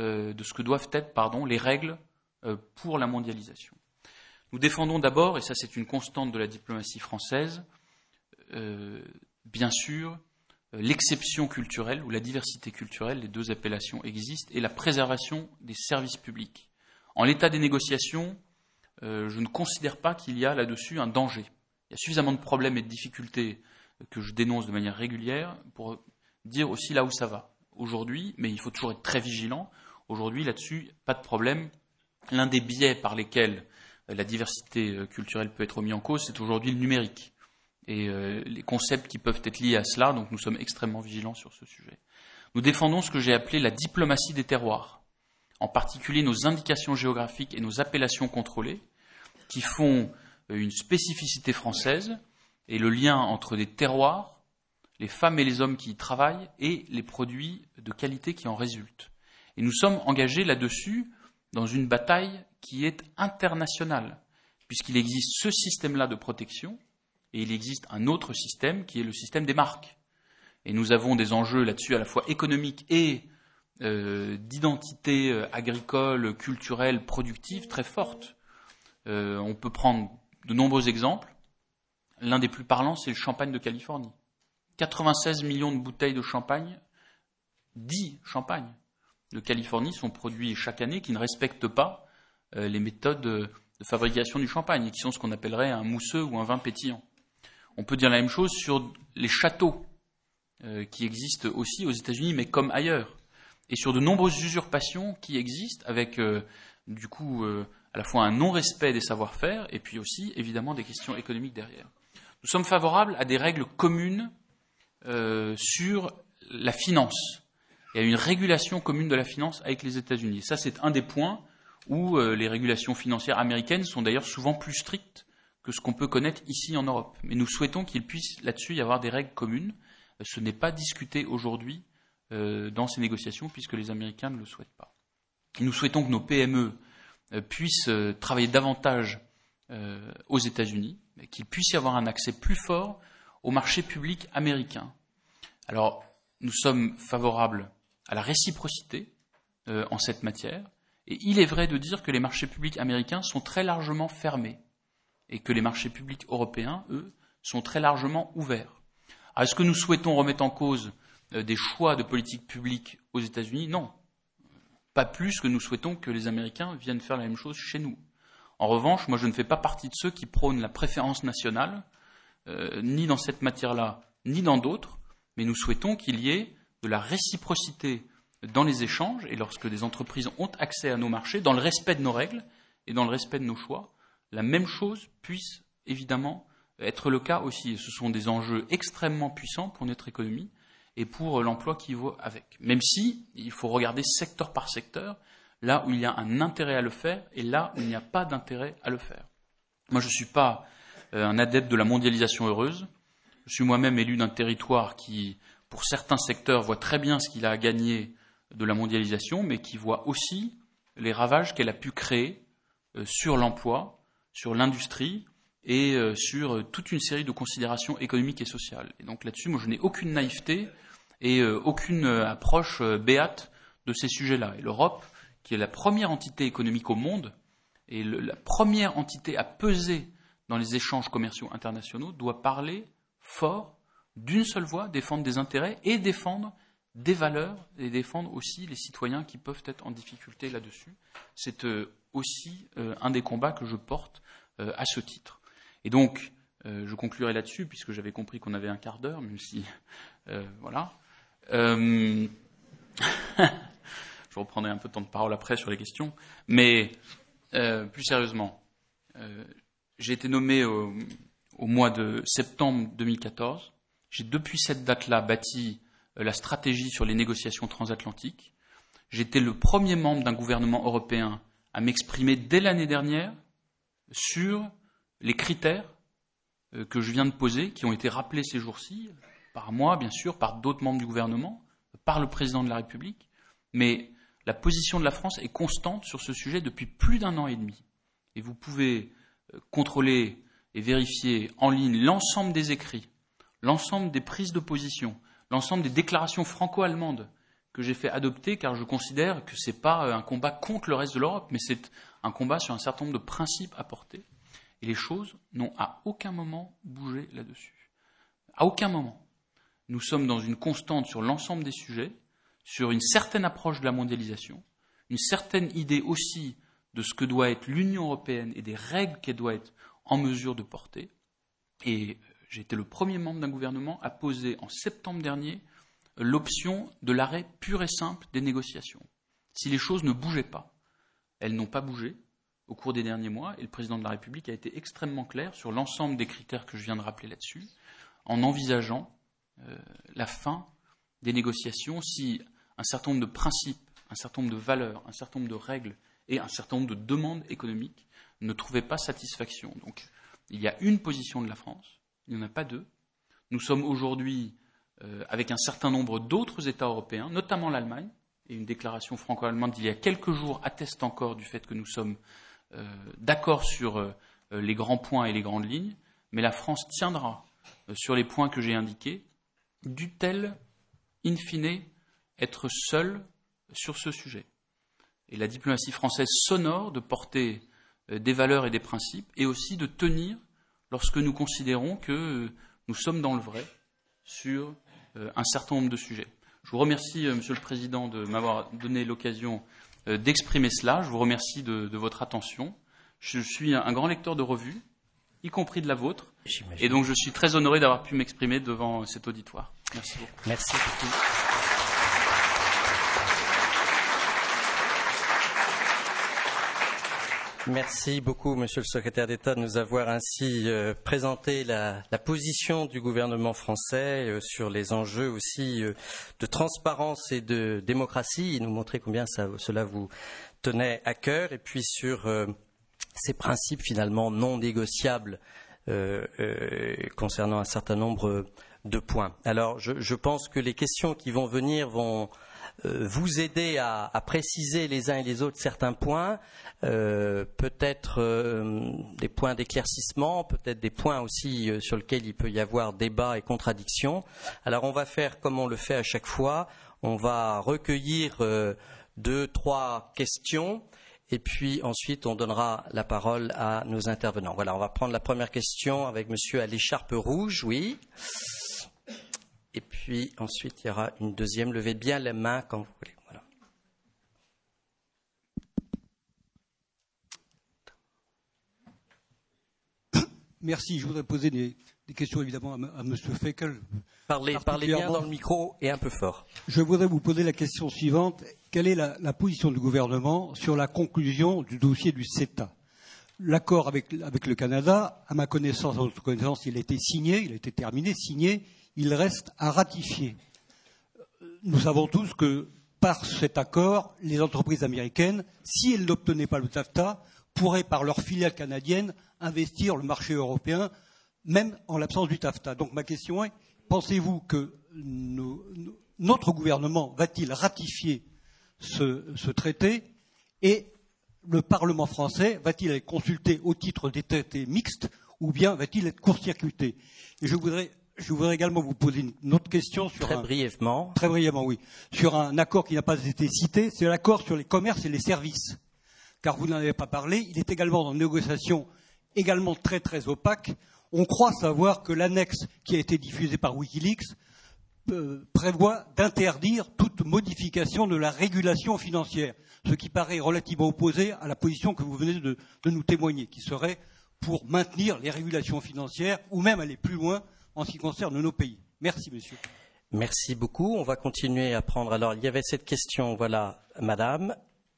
les règles pour la mondialisation. Nous défendons d'abord, et ça c'est une constante de la diplomatie française, bien sûr, l'exception culturelle ou la diversité culturelle, les 2 appellations existent, et la préservation des services publics. En l'état des négociations, je ne considère pas qu'il y a là-dessus un danger. Il y a suffisamment de problèmes et de difficultés que je dénonce de manière régulière pour dire aussi là où ça va. Aujourd'hui, mais il faut toujours être très vigilant, aujourd'hui là-dessus, pas de problème. L'un des biais par lesquels la diversité culturelle peut être mis en cause, c'est aujourd'hui le numérique. Et les concepts qui peuvent être liés à cela, donc nous sommes extrêmement vigilants sur ce sujet. Nous défendons ce que j'ai appelé la diplomatie des terroirs, en particulier nos indications géographiques et nos appellations contrôlées, qui font une spécificité française et le lien entre des terroirs, les femmes et les hommes qui y travaillent et les produits de qualité qui en résultent. Et nous sommes engagés là-dessus dans une bataille qui est internationale, puisqu'il existe ce système-là de protection et il existe un autre système qui est le système des marques. Et nous avons des enjeux là-dessus à la fois économiques et d'identité agricole, culturelle, productive très forte. On peut prendre de nombreux exemples. L'un des plus parlants, c'est le champagne de Californie. 96 millions de bouteilles de champagne, dit champagne, de Californie sont produits chaque année qui ne respectent pas les méthodes de fabrication du champagne et qui sont ce qu'on appellerait un mousseux ou un vin pétillant. On peut dire la même chose sur les châteaux qui existent aussi aux États-Unis, mais comme ailleurs, et sur de nombreuses usurpations qui existent avec à la fois un non-respect des savoir-faire et puis aussi évidemment des questions économiques derrière. Nous sommes favorables à des règles communes sur la finance et à une régulation commune de la finance avec les États-Unis. Ça, c'est un des points où les régulations financières américaines sont d'ailleurs souvent plus strictes que ce qu'on peut connaître ici en Europe. Mais nous souhaitons qu'il puisse là-dessus y avoir des règles communes. Ce n'est pas discuté aujourd'hui dans ces négociations puisque les Américains ne le souhaitent pas. Et nous souhaitons que nos PME puissent travailler davantage aux États-Unis, qu'il puisse y avoir un accès plus fort au marché public américain. Alors, nous sommes favorables à la réciprocité en cette matière, et il est vrai de dire que les marchés publics américains sont très largement fermés, et que les marchés publics européens, eux, sont très largement ouverts. Alors, est-ce que nous souhaitons remettre en cause des choix de politique publique aux États-Unis? Non. Pas plus que nous souhaitons que les Américains viennent faire la même chose chez nous. En revanche, moi je ne fais pas partie de ceux qui prônent la préférence nationale ni dans cette matière-là, ni dans d'autres, mais nous souhaitons qu'il y ait de la réciprocité dans les échanges et lorsque des entreprises ont accès à nos marchés, dans le respect de nos règles et dans le respect de nos choix, la même chose puisse évidemment être le cas aussi. Et ce sont des enjeux extrêmement puissants pour notre économie et pour l'emploi qui va avec. Même si il faut regarder secteur par secteur, là où il y a un intérêt à le faire et là où il n'y a pas d'intérêt à le faire. Moi, je ne suis pas un adepte de la mondialisation heureuse. Je suis moi-même élu d'un territoire qui, pour certains secteurs, voit très bien ce qu'il a à gagner de la mondialisation, mais qui voit aussi les ravages qu'elle a pu créer sur l'emploi, sur l'industrie et sur toute une série de considérations économiques et sociales. Et donc là-dessus, moi, je n'ai aucune naïveté et aucune approche béate de ces sujets-là. Et l'Europe, qui est la première entité économique au monde et la première entité à peser dans les échanges commerciaux internationaux, doit parler fort, d'une seule voix, défendre des intérêts et défendre des valeurs et défendre aussi les citoyens qui peuvent être en difficulté là-dessus. C'est aussi un des combats que je porte à ce titre. Et donc, je conclurai là-dessus, puisque j'avais compris qu'on avait un quart d'heure, même si... voilà. Je reprendrai un peu de temps de parole après sur les questions. Mais, plus sérieusement, j'ai été nommé au mois de septembre 2014. J'ai depuis cette date-là bâti la stratégie sur les négociations transatlantiques. J'étais le premier membre d'un gouvernement européen à m'exprimer dès l'année dernière sur les critères que je viens de poser, qui ont été rappelés ces jours-ci, par moi, bien sûr, par d'autres membres du gouvernement, par le président de la République. Mais la position de la France est constante sur ce sujet depuis plus d'1 an et demi. Et vous pouvez contrôler et vérifier en ligne l'ensemble des écrits, l'ensemble des prises de position, l'ensemble des déclarations franco-allemandes que j'ai fait adopter, car je considère que ce n'est pas un combat contre le reste de l'Europe, mais c'est un combat sur un certain nombre de principes à porter. Et les choses n'ont à aucun moment bougé là-dessus. À aucun moment. Nous sommes dans une constante sur l'ensemble des sujets, sur une certaine approche de la mondialisation, une certaine idée aussi de ce que doit être l'Union européenne et des règles qu'elle doit être en mesure de porter. Et j'ai été le premier membre d'un gouvernement à poser en septembre dernier l'option de l'arrêt pur et simple des négociations. Si les choses ne bougeaient pas, elles n'ont pas bougé au cours des derniers mois, et le président de la République a été extrêmement clair sur l'ensemble des critères que je viens de rappeler là-dessus, en envisageant la fin des négociations si un certain nombre de principes, un certain nombre de valeurs, un certain nombre de règles et un certain nombre de demandes économiques ne trouvaient pas satisfaction. Donc, il y a une position de la France, il n'y en a pas deux. Nous sommes aujourd'hui avec un certain nombre d'autres États européens, notamment l'Allemagne, et une déclaration franco-allemande d'il y a quelques jours atteste encore du fait que nous sommes d'accord sur les grands points et les grandes lignes, mais la France tiendra sur les points que j'ai indiqués, dut-elle, in fine, être seule sur ce sujet. Et la diplomatie française s'honore de porter des valeurs et des principes, et aussi de tenir lorsque nous considérons que nous sommes dans le vrai sur un certain nombre de sujets. Je vous remercie, Monsieur le Président, de m'avoir donné l'occasion d'exprimer cela. Je vous remercie de votre attention. Je suis un grand lecteur de revues, y compris de la vôtre, et donc je suis très honoré d'avoir pu m'exprimer devant cet auditoire. Merci beaucoup. Merci beaucoup. Merci beaucoup, Monsieur le Secrétaire d'État, de nous avoir ainsi présenté la position du gouvernement français sur les enjeux aussi de transparence et de démocratie, et nous montrer combien cela vous tenait à cœur, et puis sur ces principes finalement non négociables concernant un certain nombre de points. Alors, je pense que les questions qui vont venir vont vous aider à préciser les uns et les autres certains points, peut-être des points d'éclaircissement, peut-être des points aussi sur lesquels il peut y avoir débat et contradiction. Alors on va faire comme on le fait à chaque fois, on va recueillir 2-3 questions et puis ensuite on donnera la parole à nos intervenants. Voilà, on va prendre la première question avec monsieur à l'écharpe rouge, oui. Et puis ensuite, il y aura une deuxième. Levez bien les mains quand vous voulez. Voilà. Merci. Je voudrais poser des questions évidemment à M. Feckel. Parlez bien dans le micro et un peu fort. Je voudrais vous poser la question suivante. Quelle est la position du gouvernement sur la conclusion du dossier du CETA? L'accord avec le Canada, à ma connaissance, à votre connaissance, il a été signé, il a été terminé, signé, il reste à ratifier. Nous savons tous que par cet accord, les entreprises américaines, si elles n'obtenaient pas le TAFTA, pourraient, par leurs filiales canadiennes, investir le marché européen, même en l'absence du TAFTA. Donc ma question est, pensez-vous que notre gouvernement va-t-il ratifier ce traité et le Parlement français va-t-il être consulté au titre des traités mixtes ou bien va-t-il être court-circuité? Et je voudrais également vous poser une autre question sur Très brièvement, oui, sur un accord qui n'a pas été cité, c'est l'accord sur les commerces et les services. Car vous n'en avez pas parlé, il est également dans une négociation également très très opaque. On croit savoir que l'annexe qui a été diffusée par Wikileaks prévoit d'interdire toute modification de la régulation financière, ce qui paraît relativement opposé à la position que vous venez de nous témoigner, qui serait pour maintenir les régulations financières ou même aller plus loin en ce qui concerne nos pays. Merci, monsieur. Merci beaucoup. On va continuer à prendre. Alors, il y avait cette question, voilà, madame.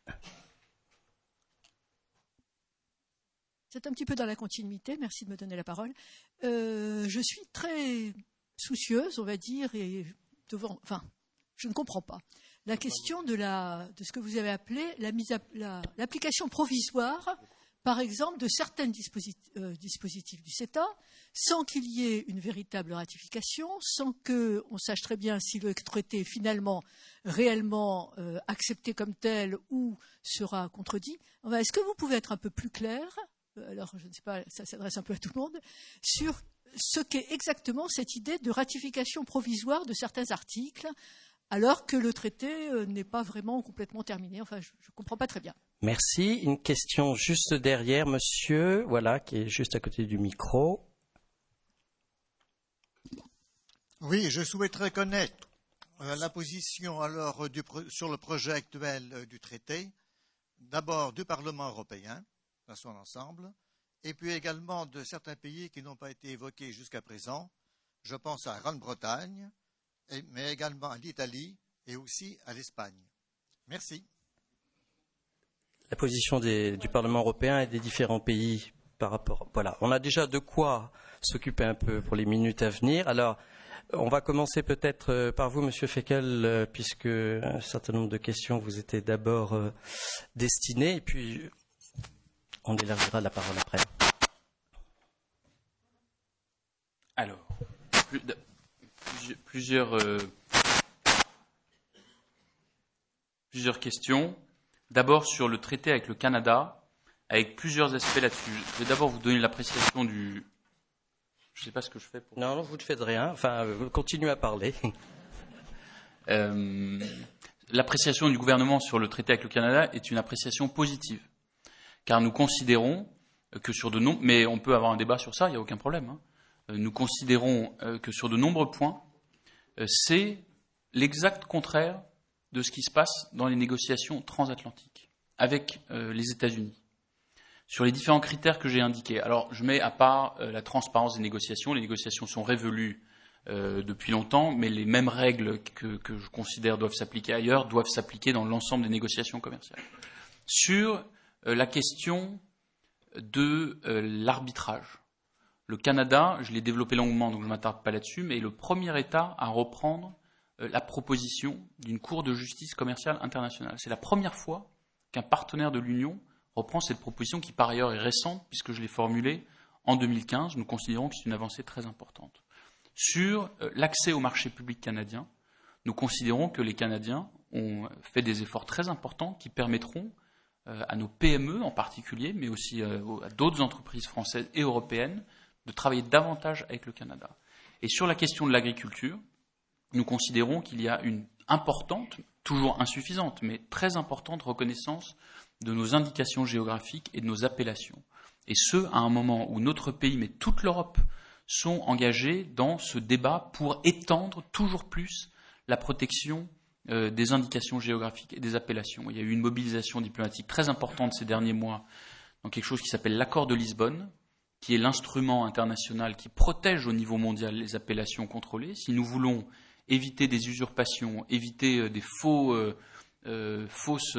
C'est un petit peu dans la continuité, merci de me donner la parole. Je suis très soucieuse, on va dire, et je ne comprends pas. La question de ce que vous avez appelé l'application provisoire, par exemple, de certains dispositifs du CETA, sans qu'il y ait une véritable ratification, sans qu'on sache très bien si le traité est finalement réellement accepté comme tel ou sera contredit. Est-ce que vous pouvez être un peu plus clair, alors je ne sais pas, ça s'adresse un peu à tout le monde, sur ce qu'est exactement cette idée de ratification provisoire de certains articles, alors que le traité n'est pas vraiment complètement terminé. Enfin, je ne comprends pas très bien. Merci. Une question juste derrière, monsieur, voilà, qui est juste à côté du micro. Oui, je souhaiterais connaître la position alors sur le projet actuel du traité, d'abord du Parlement européen, dans son ensemble, et puis également de certains pays qui n'ont pas été évoqués jusqu'à présent. Je pense à la Grande-Bretagne, mais également à l'Italie et aussi à l'Espagne. Merci. La position du Parlement européen et des différents pays par rapport... Voilà, on a déjà de quoi s'occuper un peu pour les minutes à venir. Alors, on va commencer peut-être par vous, Monsieur Feckel, puisque un certain nombre de questions vous étaient d'abord destinées, et puis on élargira la parole après. Alors, plusieurs questions. D'abord sur le traité avec le Canada, avec plusieurs aspects là-dessus. Je vais d'abord vous donner l'appréciation du... Je ne sais pas ce que je fais pour... Non, vous ne faites rien. Enfin, continuez à parler. L'appréciation du gouvernement sur le traité avec le Canada est une appréciation positive. Car nous considérons que sur de nombreux... Mais on peut avoir un débat sur ça, il n'y a aucun problème. Nous considérons que sur de nombreux points, c'est l'exact contraire de ce qui se passe dans les négociations transatlantiques avec les États-Unis. Sur les différents critères que j'ai indiqués. Alors, je mets à part la transparence des négociations. Les négociations sont révolues depuis longtemps, mais les mêmes règles que je considère doivent s'appliquer ailleurs doivent s'appliquer dans l'ensemble des négociations commerciales. Sur la question de l'arbitrage. Le Canada, je l'ai développé longuement, donc je ne m'attarde pas là-dessus, mais est le premier État à reprendre la proposition d'une Cour de justice commerciale internationale. C'est la première fois qu'un partenaire de l'Union reprend cette proposition qui, par ailleurs, est récente, puisque je l'ai formulée en 2015. Nous considérons que c'est une avancée très importante. Sur l'accès au marché public canadien, nous considérons que les Canadiens ont fait des efforts très importants qui permettront à nos PME en particulier, mais aussi à d'autres entreprises françaises et européennes, de travailler davantage avec le Canada. Et sur la question de l'agriculture, nous considérons qu'il y a une importante, toujours insuffisante, mais très importante reconnaissance de nos indications géographiques et de nos appellations. Et ce, à un moment où notre pays, mais toute l'Europe, sont engagés dans ce débat pour étendre toujours plus la protection des indications géographiques et des appellations. Il y a eu une mobilisation diplomatique très importante ces derniers mois dans quelque chose qui s'appelle l'accord de Lisbonne, qui est l'instrument international qui protège au niveau mondial les appellations contrôlées, si nous voulons éviter des usurpations, éviter des fausses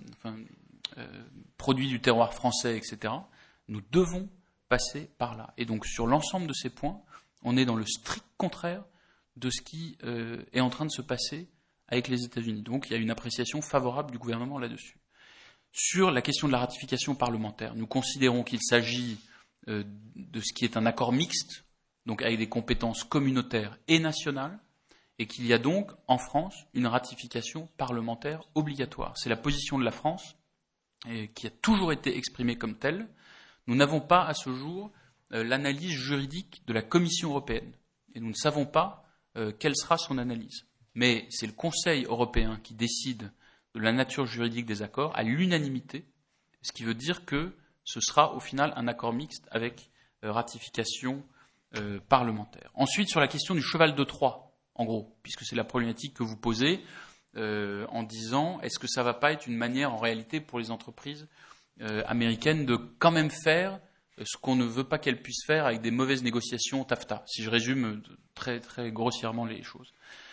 produits du terroir français, etc., nous devons passer par là. Et donc sur l'ensemble de ces points, on est dans le strict contraire de ce qui est en train de se passer avec les États-Unis. Donc il y a une appréciation favorable du gouvernement là-dessus. Sur la question de la ratification parlementaire, nous considérons qu'il s'agit de ce qui est un accord mixte, donc avec des compétences communautaires et nationales, et qu'il y a donc en France une ratification parlementaire obligatoire. C'est la position de la France, qui a toujours été exprimée comme telle. Nous n'avons pas à ce jour l'analyse juridique de la Commission européenne, et nous ne savons pas quelle sera son analyse. Mais c'est le Conseil européen qui décide de la nature juridique des accords à l'unanimité, ce qui veut dire que ce sera au final un accord mixte avec ratification parlementaire. Ensuite, sur la question du cheval de Troie, en gros, puisque c'est la problématique que vous posez, en disant est-ce que ça ne va pas être une manière en réalité pour les entreprises américaines de quand même faire ce qu'on ne veut pas qu'elles puissent faire avec des mauvaises négociations TAFTA, si je résume très, très grossièrement les choses.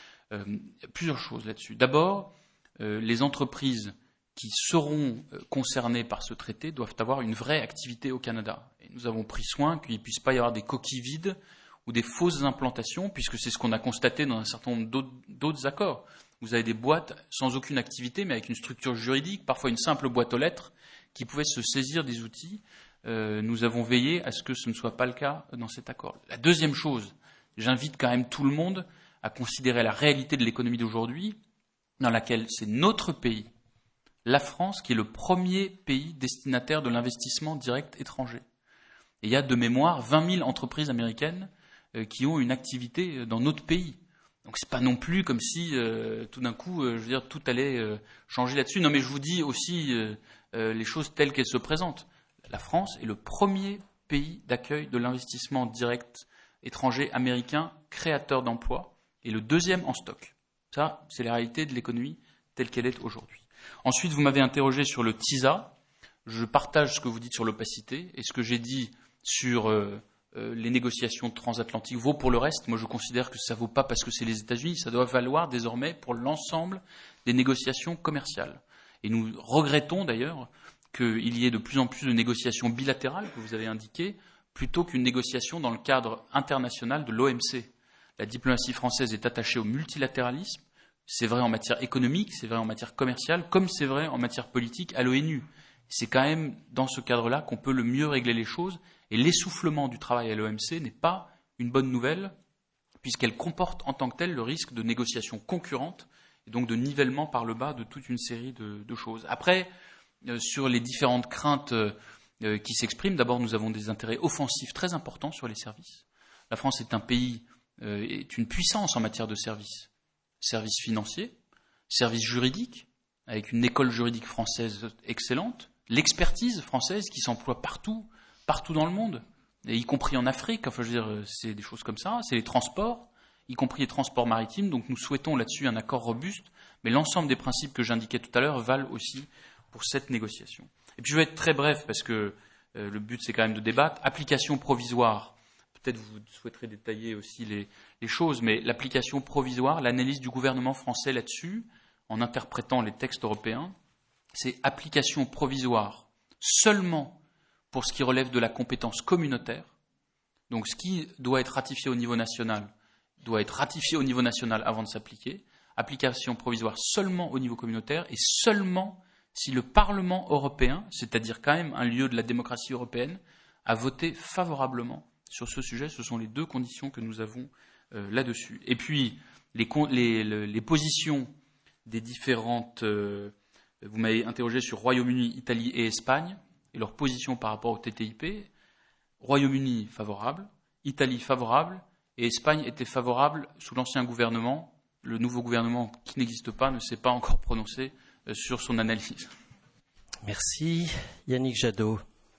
Plusieurs choses là-dessus. D'abord, les entreprises qui seront concernées par ce traité doivent avoir une vraie activité au Canada. Et nous avons pris soin qu'il ne puisse pas y avoir des coquilles vides ou des fausses implantations, puisque c'est ce qu'on a constaté dans un certain nombre d'autres accords. Vous avez des boîtes sans aucune activité, mais avec une structure juridique, parfois une simple boîte aux lettres, qui pouvaient se saisir des outils. Nous avons veillé à ce que ce ne soit pas le cas dans cet accord. La deuxième chose, j'invite quand même tout le monde à considérer la réalité de l'économie d'aujourd'hui, dans laquelle c'est notre pays, la France, qui est le premier pays destinataire de l'investissement direct étranger. Et il y a de mémoire 20 000 entreprises américaines qui ont une activité dans notre pays. Donc c'est pas non plus comme si tout d'un coup, je veux dire, tout allait changer là-dessus. Non, mais je vous dis aussi les choses telles qu'elles se présentent. La France est le premier pays d'accueil de l'investissement direct étranger américain créateur d'emplois et le deuxième en stock. Ça, c'est la réalité de l'économie telle qu'elle est aujourd'hui. Ensuite, vous m'avez interrogé sur le TISA. Je partage ce que vous dites sur l'opacité et ce que j'ai dit sur les négociations transatlantiques vaut pour le reste. Moi, je considère que ça ne vaut pas parce que c'est les États-Unis. Ça doit valoir désormais pour l'ensemble des négociations commerciales. Et nous regrettons d'ailleurs qu'il y ait de plus en plus de négociations bilatérales, que vous avez indiquées, plutôt qu'une négociation dans le cadre international de l'OMC. La diplomatie française est attachée au multilatéralisme. C'est vrai en matière économique, c'est vrai en matière commerciale, comme c'est vrai en matière politique à l'ONU. C'est quand même dans ce cadre-là qu'on peut le mieux régler les choses. Et l'essoufflement du travail à l'OMC n'est pas une bonne nouvelle, puisqu'elle comporte en tant que telle le risque de négociations concurrentes et donc de nivellement par le bas de toute une série de choses. Après, sur les différentes craintes qui s'expriment, d'abord nous avons des intérêts offensifs très importants sur les services. La France est un pays, est une puissance en matière de services. Services financiers, services juridiques, avec une école juridique française excellente, l'expertise française qui s'emploie partout dans le monde, et y compris en Afrique, enfin je veux dire, c'est des choses comme ça, c'est les transports, y compris les transports maritimes, donc nous souhaitons là-dessus un accord robuste, mais l'ensemble des principes que j'indiquais tout à l'heure valent aussi pour cette négociation. Et puis je vais être très bref, parce que le but c'est quand même de débattre. Application provisoire, peut-être vous souhaiterez détailler aussi les choses, mais l'application provisoire, l'analyse du gouvernement français là-dessus, en interprétant les textes européens, c'est application provisoire seulement pour ce qui relève de la compétence communautaire. Donc ce qui doit être ratifié au niveau national doit être ratifié au niveau national avant de s'appliquer. Application provisoire seulement au niveau communautaire et seulement si le Parlement européen, c'est-à-dire quand même un lieu de la démocratie européenne, a voté favorablement sur ce sujet. Ce sont les deux conditions que nous avons là-dessus. Et puis, les positions des différentes... vous m'avez interrogé sur Royaume-Uni, Italie et Espagne, et leur position par rapport au TTIP. Royaume-Uni favorable, Italie favorable, et Espagne était favorable sous l'ancien gouvernement. Le nouveau gouvernement, qui n'existe pas, ne s'est pas encore prononcé sur son analyse. Merci. Yannick Jadot.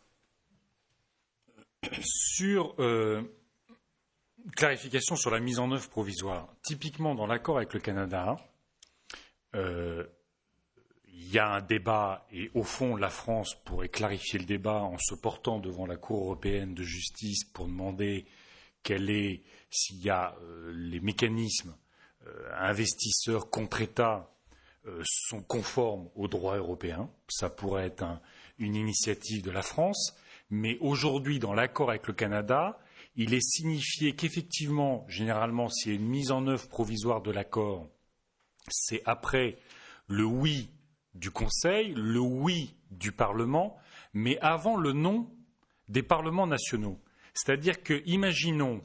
Sur clarification sur la mise en œuvre provisoire. Typiquement, dans l'accord avec le Canada, il y a un débat et au fond, la France pourrait clarifier le débat en se portant devant la Cour européenne de justice pour demander s'il y a les mécanismes investisseurs contre État sont conformes au droit européen. Ça pourrait être une initiative de la France. Mais aujourd'hui, dans l'accord avec le Canada, il est signifié qu'effectivement, généralement, s'il y a une mise en œuvre provisoire de l'accord, c'est après le oui du Conseil, le oui du Parlement, mais avant le non des parlements nationaux. C'est-à-dire que, imaginons,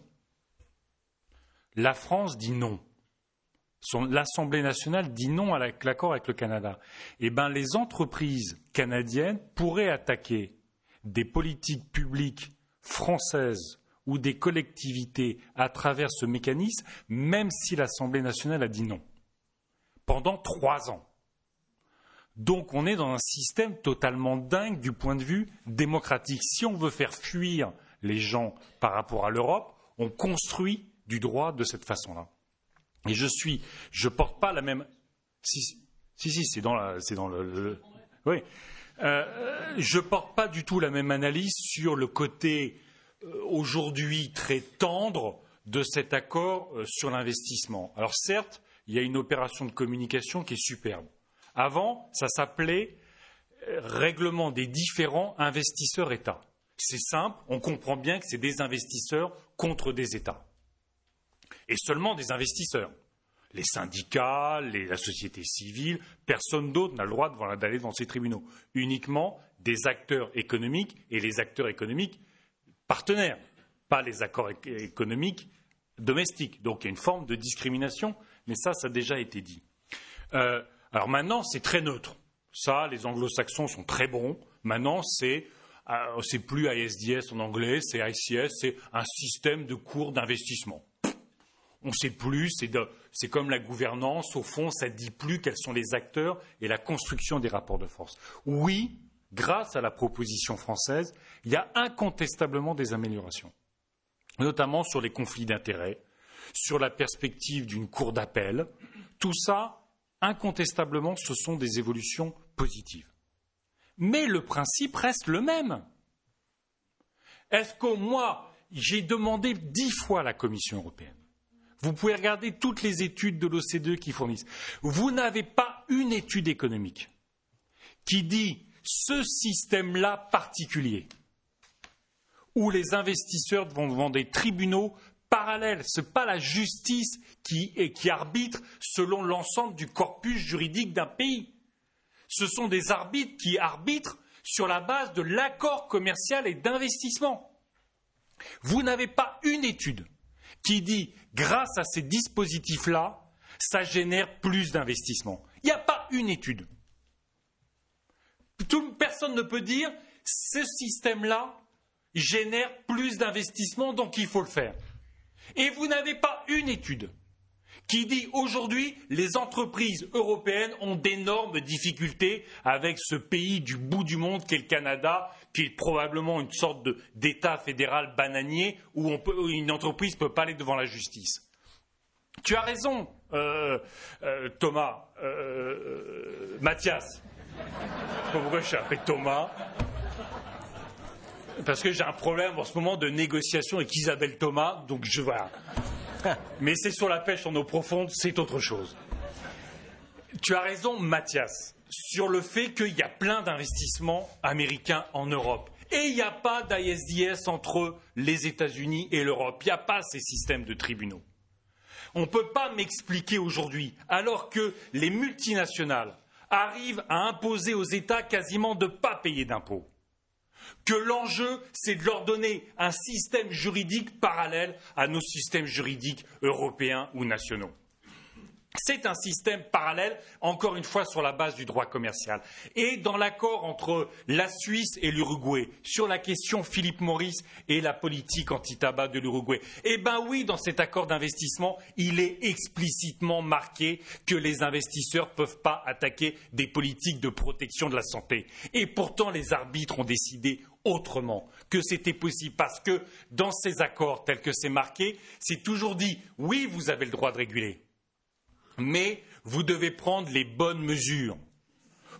la France dit non. L'Assemblée nationale dit non à l'accord avec le Canada. Eh bien, les entreprises canadiennes pourraient attaquer des politiques publiques françaises ou des collectivités à travers ce mécanisme, même si l'Assemblée nationale a dit non, pendant 3 ans. Donc on est dans un système totalement dingue du point de vue démocratique. Si on veut faire fuir les gens par rapport à l'Europe, on construit du droit de cette façon-là. Et je porte pas la même. Si, c'est dans le. Oui. Je porte pas du tout la même analyse sur le côté aujourd'hui très tendre de cet accord sur l'investissement. Alors certes, il y a une opération de communication qui est superbe. Avant, ça s'appelait règlement des différends investisseurs-États. C'est simple, on comprend bien que c'est des investisseurs contre des États. Et seulement des investisseurs. Les syndicats, la société civile, personne d'autre n'a le droit d'aller devant ces tribunaux. Uniquement des acteurs économiques et les acteurs économiques partenaires, pas les accords économiques domestiques. Donc il y a une forme de discrimination, mais ça a déjà été dit. Alors maintenant, c'est très neutre. Ça, les anglo-saxons sont très bons. Maintenant, c'est plus ISDS en anglais, c'est ICS, c'est un système de cours d'investissement. On ne sait plus, c'est comme la gouvernance, au fond, ça ne dit plus quels sont les acteurs et la construction des rapports de force. Oui, grâce à la proposition française, il y a incontestablement des améliorations, notamment sur les conflits d'intérêts, sur la perspective d'une cour d'appel. Tout ça, incontestablement, ce sont des évolutions positives. Mais le principe reste le même. Est-ce que moi, j'ai demandé 10 fois à la Commission européenne? Vous pouvez regarder toutes les études de l'OCDE qui fournissent. Vous n'avez pas une étude économique qui dit ce système-là particulier, où les investisseurs vont devant des tribunaux parallèles. Ce n'est pas la justice qui arbitre selon l'ensemble du corpus juridique d'un pays. Ce sont des arbitres qui arbitrent sur la base de l'accord commercial et d'investissement. Vous n'avez pas une étude qui dit, grâce à ces dispositifs-là, ça génère plus d'investissements. Il n'y a pas une étude. Personne ne peut dire, ce système-là génère plus d'investissements, donc il faut le faire. Et vous n'avez pas une étude qui dit, aujourd'hui, les entreprises européennes ont d'énormes difficultés avec ce pays du bout du monde qu'est le Canada, qui est probablement une sorte d'État fédéral bananier où une entreprise ne peut pas aller devant la justice. Tu as raison, Thomas, Mathias. Je ne sais pas pourquoi je suis appelé Thomas. Parce que j'ai un problème en ce moment de négociation avec Isabelle Thomas, donc voilà. Mais c'est sur la pêche en eau profonde, c'est autre chose. Tu as raison, Mathias, sur le fait qu'il y a plein d'investissements américains en Europe. Et il n'y a pas d'ISDS entre les États-Unis et l'Europe. Il n'y a pas ces systèmes de tribunaux. On ne peut pas m'expliquer aujourd'hui, alors que les multinationales arrivent à imposer aux États quasiment de ne pas payer d'impôts, que l'enjeu, c'est de leur donner un système juridique parallèle à nos systèmes juridiques européens ou nationaux. C'est un système parallèle, encore une fois, sur la base du droit commercial. Et dans l'accord entre la Suisse et l'Uruguay, sur la question Philip Morris et la politique anti-tabac de l'Uruguay, eh bien oui, dans cet accord d'investissement, il est explicitement marqué que les investisseurs ne peuvent pas attaquer des politiques de protection de la santé. Et pourtant, les arbitres ont décidé autrement, que c'était possible, parce que dans ces accords tels que c'est marqué, c'est toujours dit, oui, vous avez le droit de réguler. Mais vous devez prendre les bonnes mesures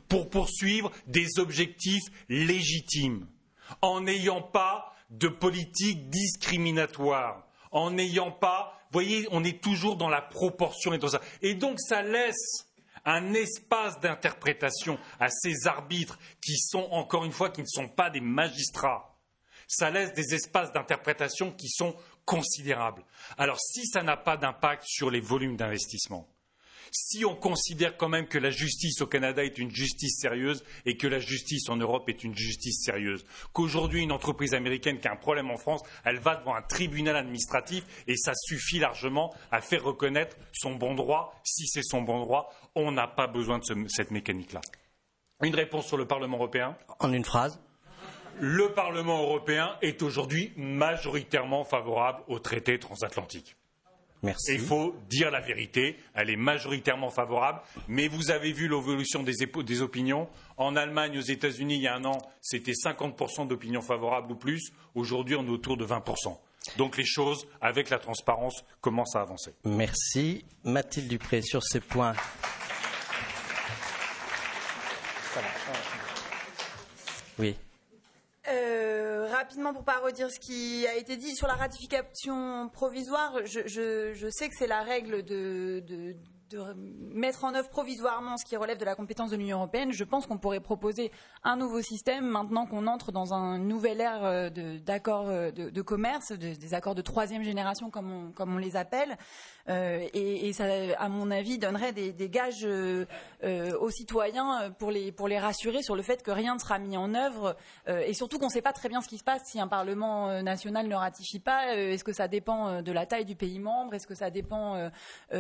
pour poursuivre des objectifs légitimes, en n'ayant pas de politique discriminatoire, en n'ayant pas, vous voyez, on est toujours dans la proportion et dans ça. Et donc ça laisse un espace d'interprétation à ces arbitres qui sont, encore une fois, qui ne sont pas des magistrats. Ça laisse des espaces d'interprétation qui sont considérables. Alors si ça n'a pas d'impact sur les volumes d'investissement, si on considère quand même que la justice au Canada est une justice sérieuse et que la justice en Europe est une justice sérieuse, qu'aujourd'hui une entreprise américaine qui a un problème en France, elle va devant un tribunal administratif et ça suffit largement à faire reconnaître son bon droit, si c'est son bon droit, on n'a pas besoin de cette mécanique-là. Une réponse sur le Parlement européen ? En une phrase. Le Parlement européen est aujourd'hui majoritairement favorable au traité transatlantique. Merci. Il faut dire la vérité, elle est majoritairement favorable, mais vous avez vu l'évolution des opinions. En Allemagne, aux États-Unis, il y a un an, c'était 50% d'opinions favorables ou plus. Aujourd'hui, on est autour de 20%. Donc les choses, avec la transparence, commencent à avancer. Merci. Mathilde Dupré, sur ces points. Oui. Rapidement, pour ne pas redire ce qui a été dit sur la ratification provisoire, je sais que c'est la règle de mettre en œuvre provisoirement ce qui relève de la compétence de l'Union européenne. Je pense qu'on pourrait proposer un nouveau système maintenant qu'on entre dans un nouvel ère d'accords de commerce, des accords de troisième génération comme on les appelle. Et ça, à mon avis, donnerait des gages aux citoyens pour les rassurer sur le fait que rien ne sera mis en œuvre et surtout qu'on ne sait pas très bien ce qui se passe si un Parlement national ne ratifie pas. Est-ce que ça dépend de la taille du pays membre? Est-ce que ça dépend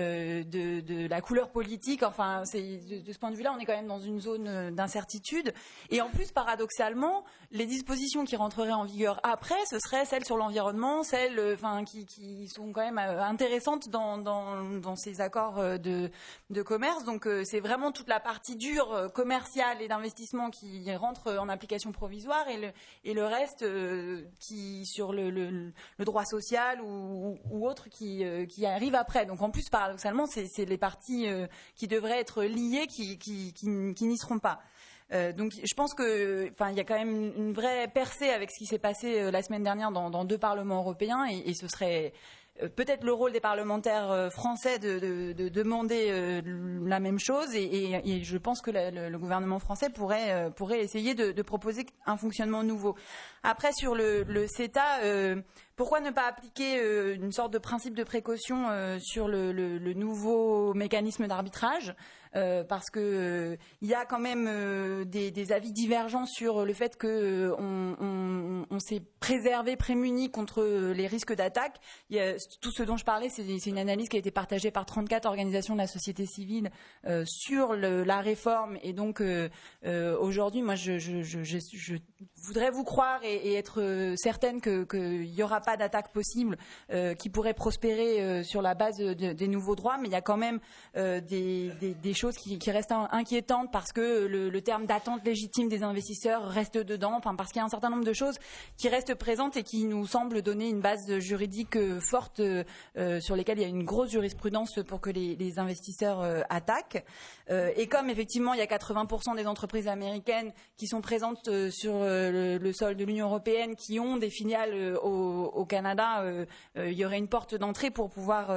de la couleur politique? Enfin, de ce point de vue-là, on est quand même dans une zone d'incertitude. Et en plus, paradoxalement, les dispositions qui rentreraient en vigueur après, ce seraient celles sur l'environnement, celles qui sont quand même intéressantes dans ces accords de commerce. Donc c'est vraiment toute la partie dure commerciale et d'investissement qui rentre en application provisoire et le reste qui sur le droit social ou autre qui arrive après. Donc en plus, paradoxalement, c'est les parties qui devraient être liées qui n'y seront pas. Donc je pense que, il y a quand même une vraie percée avec ce qui s'est passé la semaine dernière dans 2 parlements européens et ce serait peut-être le rôle des parlementaires français de demander la même chose et je pense que le gouvernement français pourrait essayer de proposer un fonctionnement nouveau. Après, sur le CETA, pourquoi ne pas appliquer une sorte de principe de précaution sur le nouveau mécanisme d'arbitrage parce que il y a quand même des avis divergents sur le fait que on s'est prémuni contre les risques d'attaque. Tout ce dont je parlais, c'est une analyse qui a été partagée par 34 organisations de la société civile sur la réforme et donc aujourd'hui, moi je voudrais vous croire et être certaine qu'il n'y aura pas d'attaque possible qui pourrait prospérer sur la base des nouveaux droits, mais il y a quand même des choses qui restent inquiétantes parce que le terme d'attente légitime des investisseurs reste dedans, parce qu'il y a un certain nombre de choses qui restent présentes et qui nous semblent donner une base juridique forte sur lesquelles il y a une grosse jurisprudence pour que les investisseurs attaquent. Et comme effectivement il y a 80% des entreprises américaines qui sont présentes sur le sol de l'Union européenne, qui ont des filiales au Canada, il y aurait une porte d'entrée pour pouvoir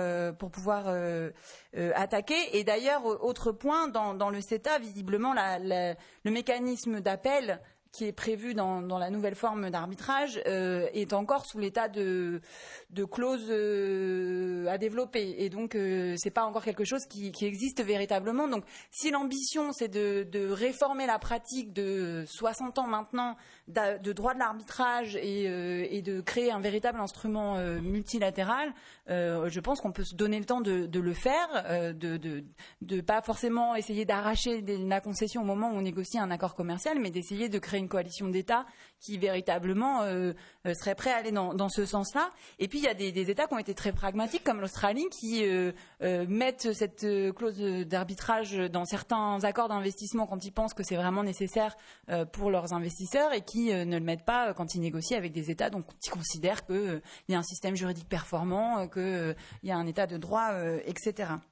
attaquer. Et d'ailleurs, autre point, dans le CETA, visiblement, le mécanisme d'appel qui est prévu dans la nouvelle forme d'arbitrage est encore sous l'état de clause à développer et donc c'est pas encore quelque chose qui existe véritablement. Donc si l'ambition c'est de réformer la pratique de 60 ans maintenant de droit de l'arbitrage et de créer un véritable instrument multilatéral, je pense qu'on peut se donner le temps de le faire, de pas forcément essayer d'arracher la concession au moment où on négocie un accord commercial, mais d'essayer de créer une coalition d'États qui véritablement seraient prêts à aller dans ce sens-là. Et puis il y a des États qui ont été très pragmatiques, comme l'Australie, qui mettent cette clause d'arbitrage dans certains accords d'investissement quand ils pensent que c'est vraiment nécessaire pour leurs investisseurs et qui ne le mettent pas quand ils négocient avec des États donc ils considèrent qu'il y a un système juridique performant, qu'il y a un État de droit, etc.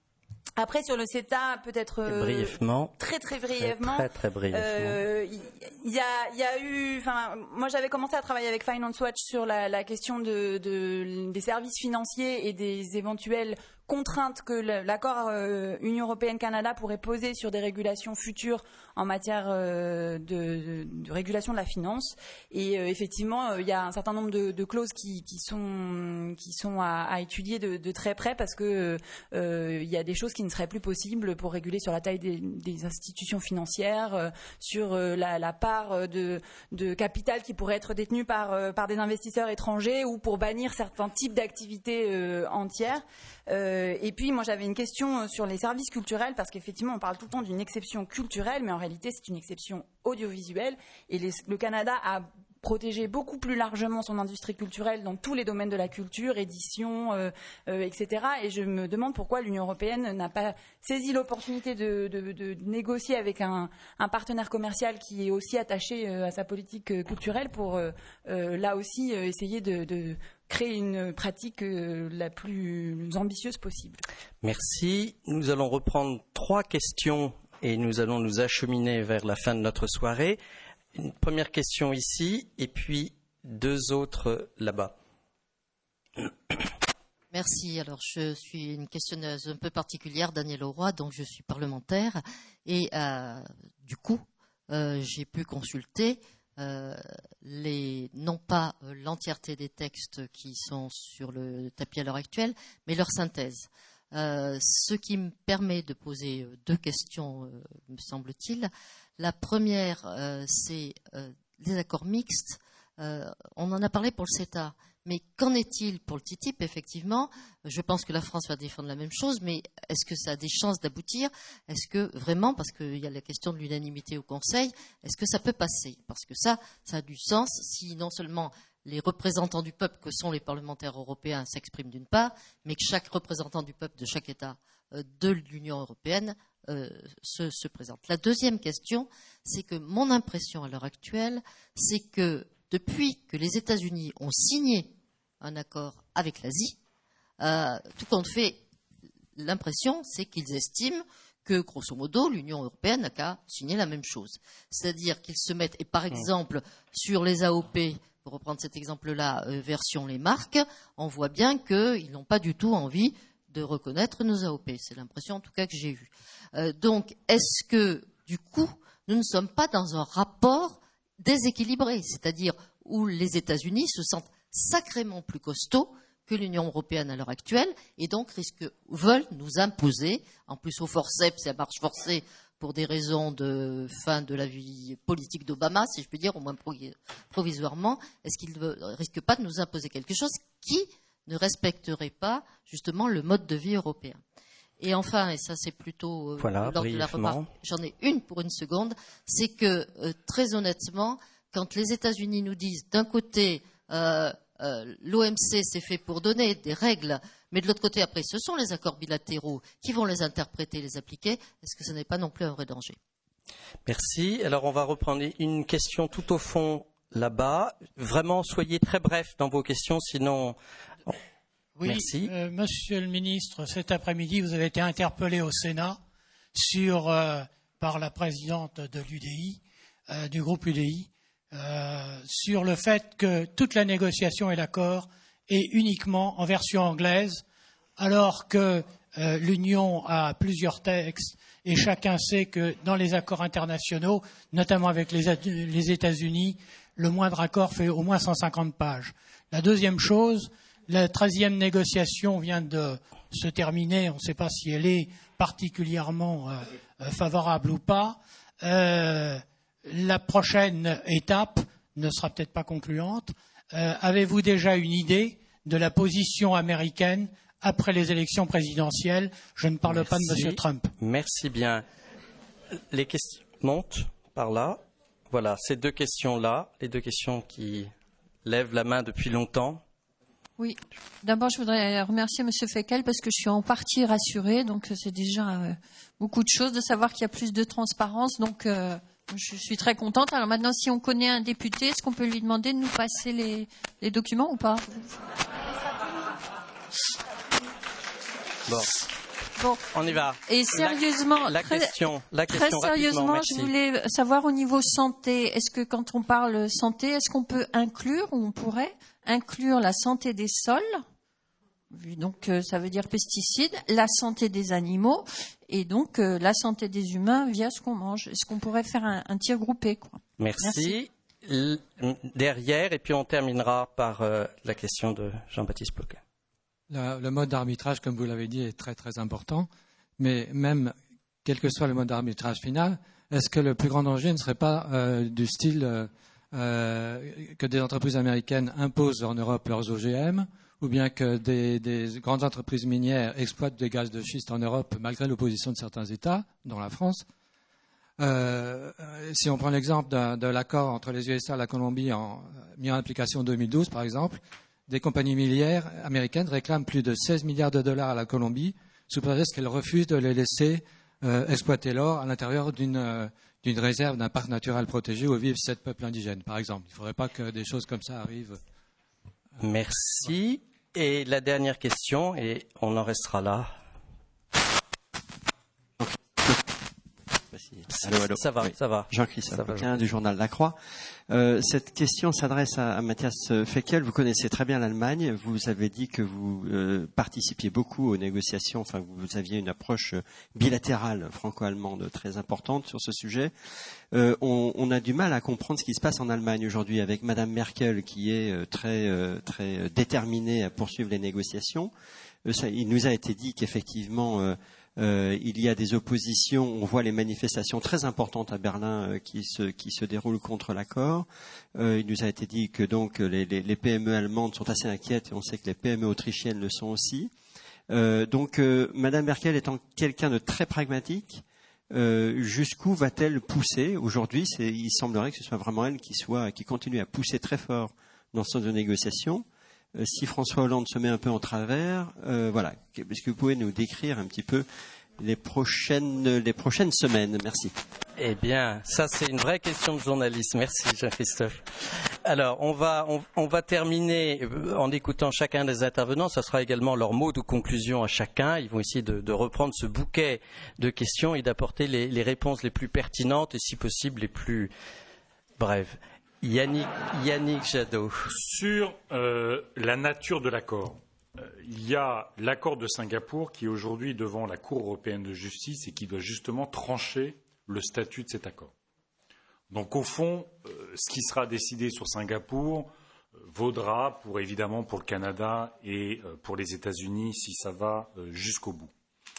Après, sur le CETA, peut-être brièvement, très brièvement. Très brièvement. Il y a eu, enfin, moi j'avais commencé à travailler avec Finance Watch sur la question des services financiers et des éventuelles contraintes que l'accord Union européenne-Canada pourrait poser sur des régulations futures en matière de régulation de la finance. Et effectivement, il y a un certain nombre de clauses qui sont à étudier de très près, parce que il y a des choses qui ne seraient plus possibles pour réguler sur la taille des institutions financières, sur la part de capital qui pourrait être détenue par des investisseurs étrangers, ou pour bannir certains types d'activités entières. Et puis, moi, j'avais une question sur les services culturels, parce qu'effectivement, on parle tout le temps d'une exception culturelle, mais en réalité, c'est une exception audiovisuelle. Et le Canada a protégé beaucoup plus largement son industrie culturelle dans tous les domaines de la culture, édition, etc. Et je me demande pourquoi l'Union européenne n'a pas saisi l'opportunité de négocier avec un partenaire commercial qui est aussi attaché à sa politique culturelle, pour là aussi essayer de créer une pratique la plus ambitieuse possible. Merci. Nous allons reprendre 3 questions et nous allons nous acheminer vers la fin de notre soirée. Une première question ici et puis 2 autres là-bas. Merci. Alors, je suis une questionneuse un peu particulière, Danielle Auroy, donc je suis parlementaire. Et du coup, j'ai pu consulter non pas l'entièreté des textes qui sont sur le tapis à l'heure actuelle, mais leur synthèse. Ce qui me permet de poser 2 questions, me semble-t-il. La première, c'est les accords mixtes. On en a parlé pour le CETA, mais qu'en est-il pour le TTIP? Effectivement, je pense que la France va défendre la même chose, mais est-ce que ça a des chances d'aboutir? Est-ce que vraiment, parce qu'il y a la question de l'unanimité au Conseil, est-ce que ça peut passer? Parce que ça a du sens si non seulement les représentants du peuple que sont les parlementaires européens s'expriment d'une part, mais que chaque représentant du peuple de chaque État de l'Union européenne se présente. La deuxième question, c'est que mon impression à l'heure actuelle, c'est que depuis que les États-Unis ont signé un accord avec l'Asie, tout compte fait, l'impression, c'est qu'ils estiment que, grosso modo, l'Union européenne n'a qu'à signer la même chose. C'est-à-dire qu'ils se mettent, et par exemple, sur les AOP, pour reprendre cet exemple-là, version les marques, on voit bien qu'ils n'ont pas du tout envie de reconnaître nos AOP. C'est l'impression, en tout cas, que j'ai eue. Donc, est-ce que, du coup, nous ne sommes pas dans un rapport déséquilibré, c'est-à-dire où les États-Unis se sentent sacrément plus costauds que l'Union européenne à l'heure actuelle, et donc veulent nous imposer, en plus au forceps et à marche forcée, pour des raisons de fin de la vie politique d'Obama, si je peux dire, au moins provisoirement, est-ce qu'ils ne risquent pas de nous imposer quelque chose qui ne respecterait pas justement le mode de vie européen? Et enfin, et ça c'est plutôt lors de la remarque, j'en ai une pour une seconde, c'est que très honnêtement, quand les États-Unis nous disent d'un côté l'OMC c'est fait pour donner des règles, mais de l'autre côté après ce sont les accords bilatéraux qui vont les interpréter, les appliquer, est-ce que ce n'est pas non plus un vrai danger? Merci. Alors on va reprendre une question tout au fond là-bas. Vraiment, soyez très brefs dans vos questions, sinon... Oui, merci. Monsieur le ministre, cet après-midi, vous avez été interpellé au Sénat par la présidente de l'UDI, du groupe UDI, sur le fait que toute la négociation et l'accord est uniquement en version anglaise, alors que l'Union a plusieurs textes et chacun sait que dans les accords internationaux, notamment avec les États-Unis, le moindre accord fait au moins 150 pages. La deuxième chose, la 13e négociation vient de se terminer. On ne sait pas si elle est particulièrement favorable ou pas. La prochaine étape ne sera peut-être pas concluante. Avez-vous déjà une idée de la position américaine après les élections présidentielles? Je ne parle pas de M. Trump. Merci bien. Les questions montent par là. Voilà, ces 2 questions-là, les 2 questions qui lèvent la main depuis longtemps. Oui, d'abord je voudrais remercier M. Feckel parce que je suis en partie rassurée, donc c'est déjà beaucoup de choses de savoir qu'il y a plus de transparence, donc je suis très contente. Alors maintenant, si on connaît un député, est-ce qu'on peut lui demander de nous passer les documents ou pas? Bon. Bon. On y va. Et sérieusement, la question très sérieusement, merci. je voulais savoir au niveau santé, est-ce que quand on parle santé, est-ce qu'on peut inclure, ou on pourrait inclure la santé des sols, donc ça veut dire pesticides, la santé des animaux, et donc la santé des humains via ce qu'on mange. Est-ce qu'on pourrait faire un tir groupé, quoi? Merci. Derrière, et puis on terminera par la question de Jean-Baptiste Ploquin. Le mode d'arbitrage, comme vous l'avez dit, est très très important. Mais même, quel que soit le mode d'arbitrage final, est-ce que le plus grand danger ne serait pas du style que des entreprises américaines imposent en Europe leurs OGM, ou bien que des grandes entreprises minières exploitent des gaz de schiste en Europe malgré l'opposition de certains États, dont la France? Si on prend l'exemple de l'accord entre les USA et la Colombie mis en application en 2012, par exemple, des compagnies minières américaines réclament plus de 16 milliards de dollars à la Colombie sous prétexte qu'elles refusent de les laisser exploiter l'or à l'intérieur d'une réserve, d'un parc naturel protégé où vivent 7 peuples indigènes, par exemple. Il ne faudrait pas que des choses comme ça arrivent. Merci. Et la dernière question, et on en restera là. Allô. Ça va, oui. Ça va. Jean-Christophe Ploquin du journal La Croix. Cette question s'adresse à Matthias Fekl. Vous connaissez très bien l'Allemagne. Vous avez dit que vous participiez beaucoup aux négociations. Enfin, vous aviez une approche bilatérale franco-allemande très importante sur ce sujet. On a du mal à comprendre ce qui se passe en Allemagne aujourd'hui avec Madame Merkel qui est très déterminée à poursuivre les négociations. Il nous a été dit qu'effectivement il y a des oppositions. On voit les manifestations très importantes à Berlin qui se déroulent contre l'accord. Il nous a été dit que donc les PME allemandes sont assez inquiètes et on sait que les PME autrichiennes le sont aussi. Madame Merkel étant quelqu'un de très pragmatique, jusqu'où va-t-elle pousser aujourd'hui? Il semblerait que ce soit vraiment elle qui continue à pousser très fort dans ce sens de négociation. Si François Hollande se met un peu en travers, voilà. Est-ce que vous pouvez nous décrire un petit peu les prochaines semaines? Merci. Eh bien, ça c'est une vraie question de journaliste. Merci Jean-Christophe. Alors, on va terminer en écoutant chacun des intervenants. Ça sera également leur mot de conclusion à chacun. Ils vont essayer de reprendre ce bouquet de questions et d'apporter les réponses les plus pertinentes et si possible les plus brèves. Yannick Jadot. Sur la nature de l'accord, il y a l'accord de Singapour qui est aujourd'hui devant la Cour européenne de justice et qui doit justement trancher le statut de cet accord. Donc au fond, ce qui sera décidé sur Singapour vaudra évidemment pour le Canada et pour les États-Unis si ça va jusqu'au bout.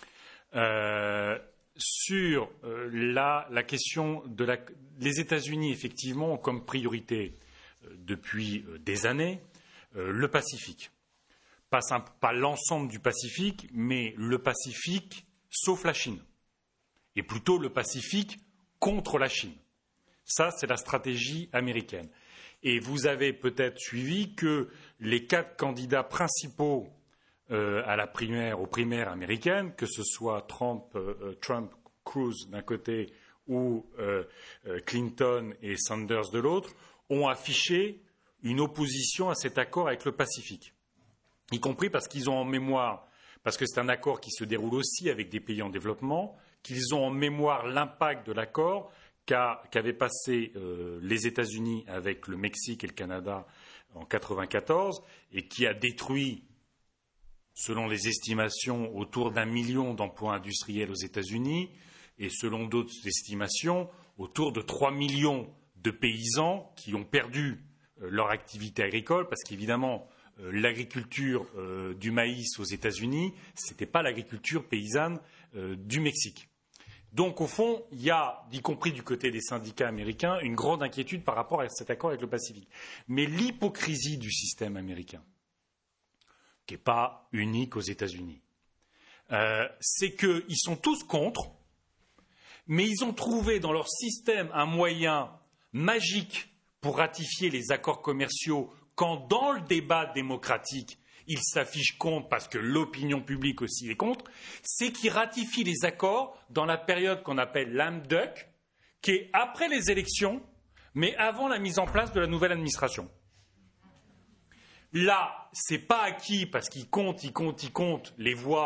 Sur la question les États-Unis, effectivement, ont comme priorité depuis des années le Pacifique. Pas l'ensemble du Pacifique, mais le Pacifique sauf la Chine. Et plutôt le Pacifique contre la Chine. Ça, c'est la stratégie américaine. Et vous avez peut-être suivi que les 4 candidats principaux aux primaires américaines, que ce soit Trump, Cruz d'un côté ou Clinton et Sanders de l'autre, ont affiché une opposition à cet accord avec le Pacifique. Y compris parce qu'ils ont en mémoire, parce que c'est un accord qui se déroule aussi avec des pays en développement, qu'ils ont en mémoire l'impact de l'accord qu'avaient passé les États-Unis avec le Mexique et le Canada en 1994 et qui a détruit, selon les estimations, autour d'1 million d'emplois industriels aux États-Unis et selon d'autres estimations, autour de 3 millions de paysans qui ont perdu leur activité agricole parce qu'évidemment, l'agriculture du maïs aux États-Unis, ce n'était pas l'agriculture paysanne du Mexique. Donc, au fond, il y a, y compris du côté des syndicats américains, une grande inquiétude par rapport à cet accord avec le Pacifique. Mais l'hypocrisie du système américain, qui n'est pas unique aux États-Unis, c'est qu'ils sont tous contre, mais ils ont trouvé dans leur système un moyen magique pour ratifier les accords commerciaux quand dans le débat démocratique, ils s'affichent contre parce que l'opinion publique aussi est contre, c'est qu'ils ratifient les accords dans la période qu'on appelle lame duck, qui est après les élections, mais avant la mise en place de la nouvelle administration. Là, c'est pas acquis parce qu'ils comptent les voix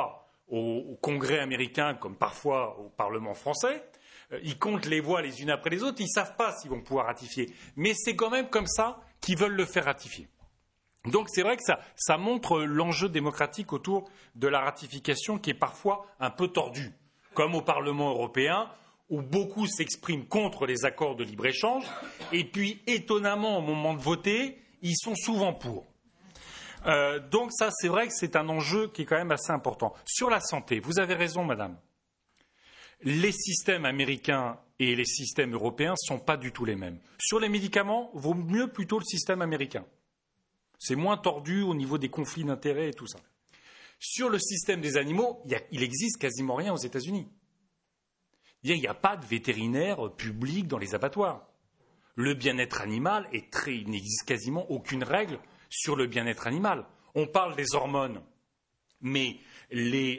au Congrès américain comme parfois au Parlement français. Ils comptent les voix les unes après les autres, ils ne savent pas s'ils vont pouvoir ratifier. Mais c'est quand même comme ça qu'ils veulent le faire ratifier. Donc c'est vrai que ça montre l'enjeu démocratique autour de la ratification qui est parfois un peu tordu, comme au Parlement européen, où beaucoup s'expriment contre les accords de libre-échange, et puis étonnamment, au moment de voter, ils sont souvent pour. Donc ça, c'est vrai que c'est un enjeu qui est quand même assez important. Sur la santé, vous avez raison, madame. Les systèmes américains et les systèmes européens ne sont pas du tout les mêmes. Sur les médicaments, vaut mieux plutôt le système américain. C'est moins tordu au niveau des conflits d'intérêts et tout ça. Sur le système des animaux, il existe quasiment rien aux États-Unis. Il n'y a pas de vétérinaire public dans les abattoirs. Le bien-être animal il n'existe quasiment aucune règle sur le bien-être animal. On parle des hormones, mais les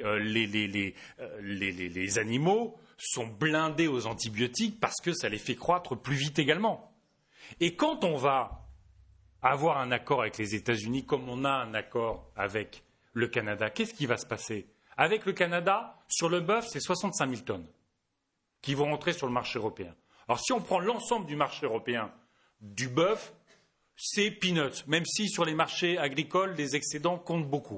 animaux sont blindés aux antibiotiques parce que ça les fait croître plus vite également. Et quand on va avoir un accord avec les États-Unis, comme on a un accord avec le Canada, qu'est-ce qui va se passer? Avec le Canada, sur le bœuf, c'est 65 000 tonnes qui vont rentrer sur le marché européen. Alors si on prend l'ensemble du marché européen du bœuf, c'est peanuts, même si sur les marchés agricoles, les excédents comptent beaucoup.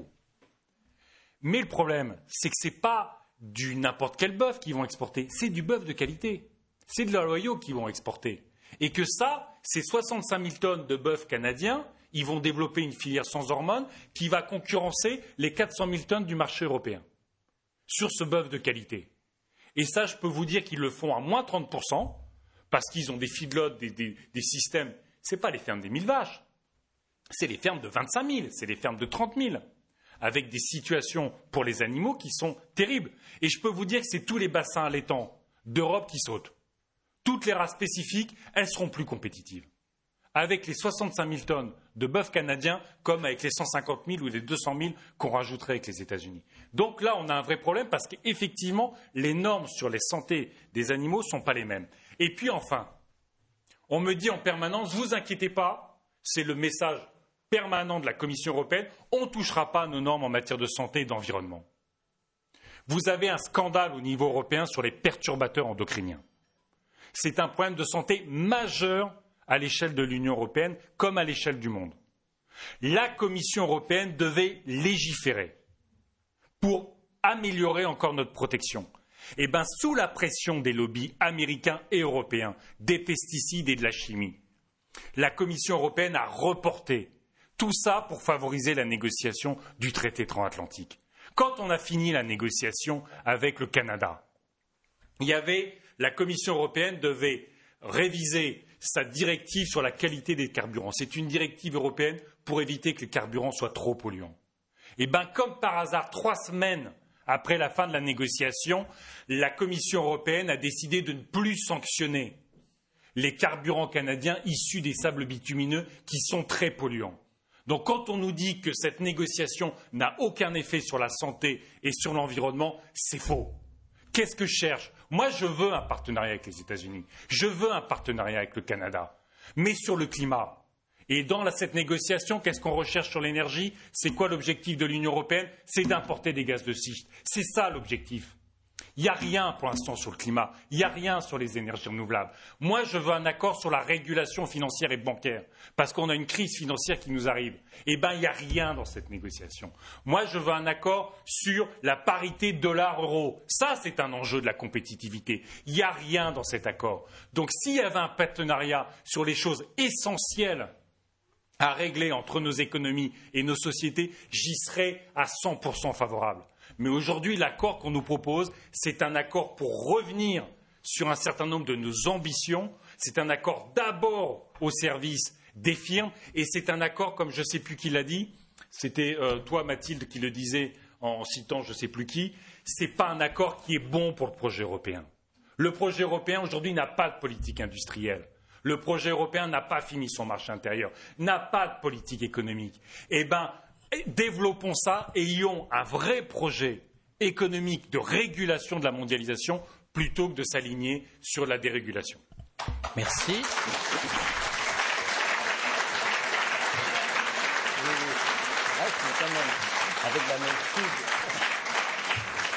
Mais le problème, c'est que ce n'est pas du n'importe quel bœuf qu'ils vont exporter, c'est du bœuf de qualité. C'est de l'Ohio qu'ils vont exporter. Et que ça, ces 65 000 tonnes de bœuf canadien, ils vont développer une filière sans hormones qui va concurrencer les 400 000 tonnes du marché européen sur ce bœuf de qualité. Et ça, je peux vous dire qu'ils le font à moins 30%, parce qu'ils ont des feedlots, des systèmes. Ce n'est pas les fermes des 1000 vaches, c'est les fermes de 25 000, c'est les fermes de 30 000, avec des situations pour les animaux qui sont terribles. Et je peux vous dire que c'est tous les bassins allaitants d'Europe qui sautent. Toutes les races spécifiques, elles seront plus compétitives. Avec les 65 000 tonnes de bœuf canadien, comme avec les 150 000 ou les 200 000 qu'on rajouterait avec les États-Unis. Donc là, on a un vrai problème parce qu'effectivement, les normes sur les santé des animaux ne sont pas les mêmes. Et puis enfin, on me dit en permanence, vous inquiétez pas, c'est le message permanent de la Commission européenne, on ne touchera pas à nos normes en matière de santé et d'environnement. Vous avez un scandale au niveau européen sur les perturbateurs endocriniens. C'est un problème de santé majeur à l'échelle de l'Union européenne comme à l'échelle du monde. La Commission européenne devait légiférer pour améliorer encore notre protection. Eh bien, sous la pression des lobbies américains et européens, des pesticides et de la chimie, la Commission européenne a reporté tout ça pour favoriser la négociation du traité transatlantique. Quand on a fini la négociation avec le Canada, la Commission européenne devait réviser sa directive sur la qualité des carburants. C'est une directive européenne pour éviter que les carburants soient trop polluants. Et bien, comme par hasard, 3 semaines après la fin de la négociation, la Commission européenne a décidé de ne plus sanctionner les carburants canadiens issus des sables bitumineux qui sont très polluants. Donc quand on nous dit que cette négociation n'a aucun effet sur la santé et sur l'environnement, c'est faux. Qu'est-ce que je cherche? Moi, je veux un partenariat avec les États-Unis. Je veux un partenariat avec le Canada. Mais sur le climat. Et dans cette négociation, qu'est-ce qu'on recherche sur l'énergie? C'est quoi l'objectif de l'Union européenne? C'est d'importer des gaz de schiste. C'est ça l'objectif. Il n'y a rien pour l'instant sur le climat. Il n'y a rien sur les énergies renouvelables. Moi, je veux un accord sur la régulation financière et bancaire. Parce qu'on a une crise financière qui nous arrive. Eh bien, il n'y a rien dans cette négociation. Moi, je veux un accord sur la parité dollar-euro. Ça, c'est un enjeu de la compétitivité. Il n'y a rien dans cet accord. Donc, s'il y avait un partenariat sur les choses essentielles à régler entre nos économies et nos sociétés, j'y serais à 100% favorable. Mais aujourd'hui, l'accord qu'on nous propose, c'est un accord pour revenir sur un certain nombre de nos ambitions. C'est un accord d'abord au service des firmes et c'est un accord, comme je ne sais plus qui l'a dit, c'était toi Mathilde qui le disait en citant je ne sais plus qui, ce n'est pas un accord qui est bon pour le projet européen. Le projet européen aujourd'hui n'a pas de politique industrielle. Le projet européen n'a pas fini son marché intérieur, n'a pas de politique économique. Eh bien, développons ça et ayons un vrai projet économique de régulation de la mondialisation plutôt que de s'aligner sur la dérégulation. Merci. Avec la même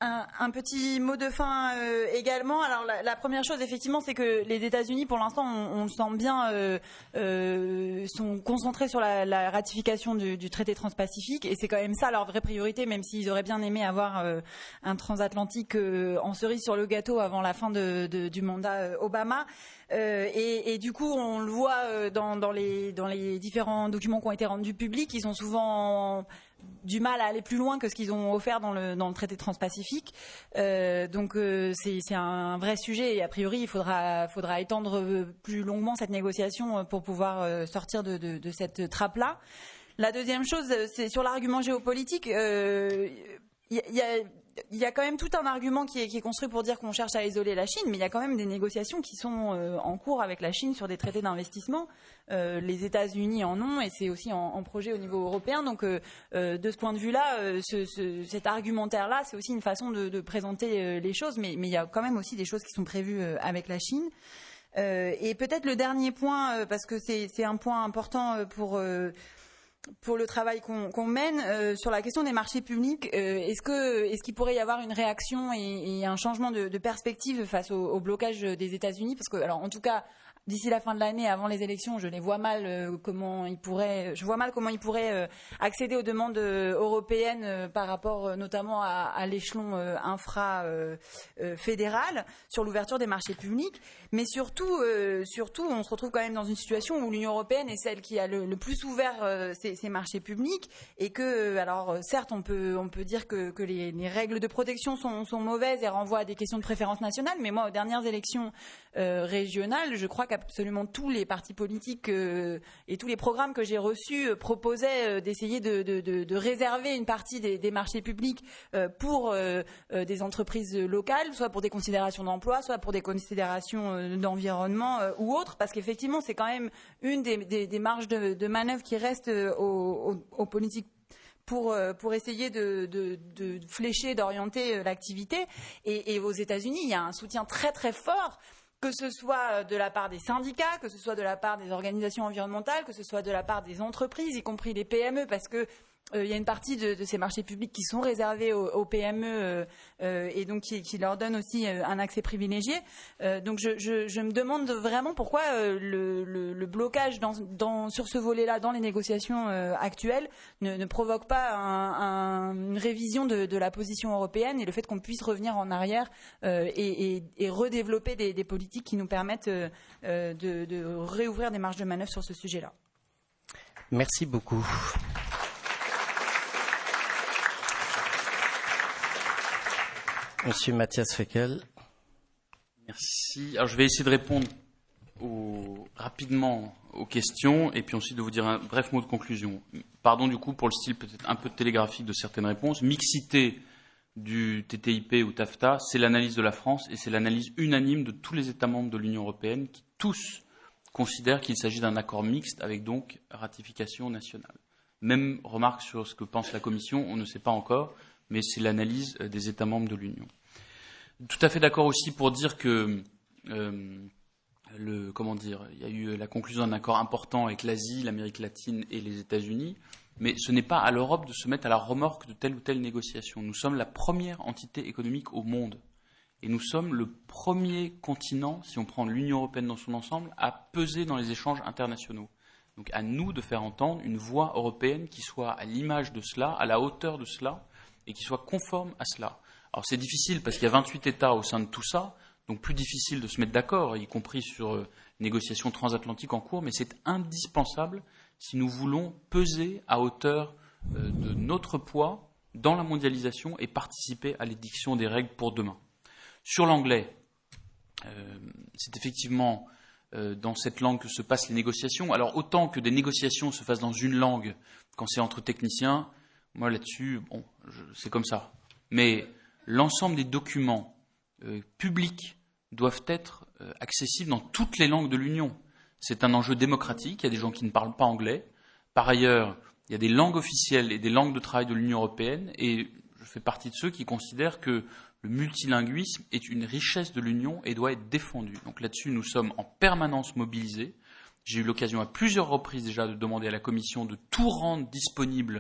Un petit mot de fin également. Alors la première chose, effectivement, c'est que les États-Unis, pour l'instant, on le sent bien, sont concentrés sur la ratification du traité transpacifique, et c'est quand même ça leur vraie priorité, même s'ils auraient bien aimé avoir un transatlantique en cerise sur le gâteau avant la fin du mandat Obama. Et du coup, on le voit dans les différents documents qui ont été rendus publics, ils ont souvent du mal à aller plus loin que ce qu'ils ont offert dans le traité transpacifique. Donc c'est un vrai sujet, et a priori il faudra étendre plus longuement cette négociation pour pouvoir sortir de cette trappe-là. La deuxième chose, c'est sur l'argument géopolitique. Il y a quand même tout un argument qui est construit pour dire qu'on cherche à isoler la Chine, mais il y a quand même des négociations qui sont en cours avec la Chine sur des traités d'investissement. Les États-Unis en ont, et c'est aussi en projet au niveau européen. Donc, de ce point de vue-là, cet argumentaire-là, c'est aussi une façon de présenter les choses, mais il y a quand même aussi des choses qui sont prévues avec la Chine. Et peut-être le dernier point, parce que c'est un point important pour le travail qu'on mène sur la question des marchés publics, est-ce qu'il pourrait y avoir une réaction et un changement de perspective face au blocage des États-Unis? Parce que, alors, en tout cas, d'ici la fin de l'année, avant les élections, je vois mal comment ils pourraient accéder aux demandes européennes par rapport notamment à l'échelon infra-fédéral sur l'ouverture des marchés publics. Mais surtout, on se retrouve quand même dans une situation où l'Union européenne est celle qui a le plus ouvert ces marchés publics, et que, alors certes, on peut dire que les règles de protection sont mauvaises et renvoient à des questions de préférence nationale, mais moi, aux dernières élections régionales, je crois qu'absolument tous les partis politiques et tous les programmes que j'ai reçus proposaient d'essayer de réserver une partie des marchés publics pour des entreprises locales, soit pour des considérations d'emploi, soit pour des considérations d'environnement ou autres, parce qu'effectivement, c'est quand même une des marges de manœuvre qui restent aux politiques pour essayer de flécher, d'orienter l'activité. Et aux États-Unis, il y a un soutien très très fort, que ce soit de la part des syndicats, que ce soit de la part des organisations environnementales, que ce soit de la part des entreprises, y compris les PME, parce que il y a une partie de ces marchés publics qui sont réservés aux PME et donc qui leur donnent aussi un accès privilégié. Donc je me demande vraiment pourquoi le blocage sur ce volet-là dans les négociations actuelles ne provoque pas une révision de la position européenne, et le fait qu'on puisse revenir en arrière et redévelopper des politiques qui nous permettent de réouvrir des marges de manœuvre sur ce sujet-là. Merci beaucoup. Monsieur Matthias Fekl. Merci. Alors je vais essayer de répondre rapidement aux questions, et puis ensuite de vous dire un bref mot de conclusion. Pardon du coup pour le style peut-être un peu télégraphique de certaines réponses. Mixité du TTIP ou TAFTA, c'est l'analyse de la France, et c'est l'analyse unanime de tous les États membres de l'Union européenne, qui tous considèrent qu'il s'agit d'un accord mixte avec donc ratification nationale. Même remarque sur ce que pense la Commission, on ne sait pas encore, mais c'est l'analyse des États membres de l'Union. Tout à fait d'accord aussi pour dire que il y a eu la conclusion d'un accord important avec l'Asie, l'Amérique latine et les États-Unis, mais ce n'est pas à l'Europe de se mettre à la remorque de telle ou telle négociation. Nous sommes la première entité économique au monde, et nous sommes le premier continent, si on prend l'Union européenne dans son ensemble, à peser dans les échanges internationaux. Donc à nous de faire entendre une voix européenne qui soit à l'image de cela, à la hauteur de cela, et qui soit conforme à cela. Alors c'est difficile parce qu'il y a 28 États au sein de tout ça, donc plus difficile de se mettre d'accord, y compris sur négociations transatlantiques en cours, mais c'est indispensable si nous voulons peser à hauteur de notre poids dans la mondialisation et participer à l'édiction des règles pour demain. Sur l'anglais, c'est effectivement dans cette langue que se passent les négociations. Alors autant que des négociations se fassent dans une langue quand c'est entre techniciens, moi là-dessus, c'est comme ça. Mais l'ensemble des documents publics doivent être accessibles dans toutes les langues de l'Union. C'est un enjeu démocratique, il y a des gens qui ne parlent pas anglais. Par ailleurs, il y a des langues officielles et des langues de travail de l'Union européenne, et je fais partie de ceux qui considèrent que le multilinguisme est une richesse de l'Union et doit être défendu. Donc là-dessus, nous sommes en permanence mobilisés. J'ai eu l'occasion à plusieurs reprises déjà de demander à la Commission de tout rendre disponible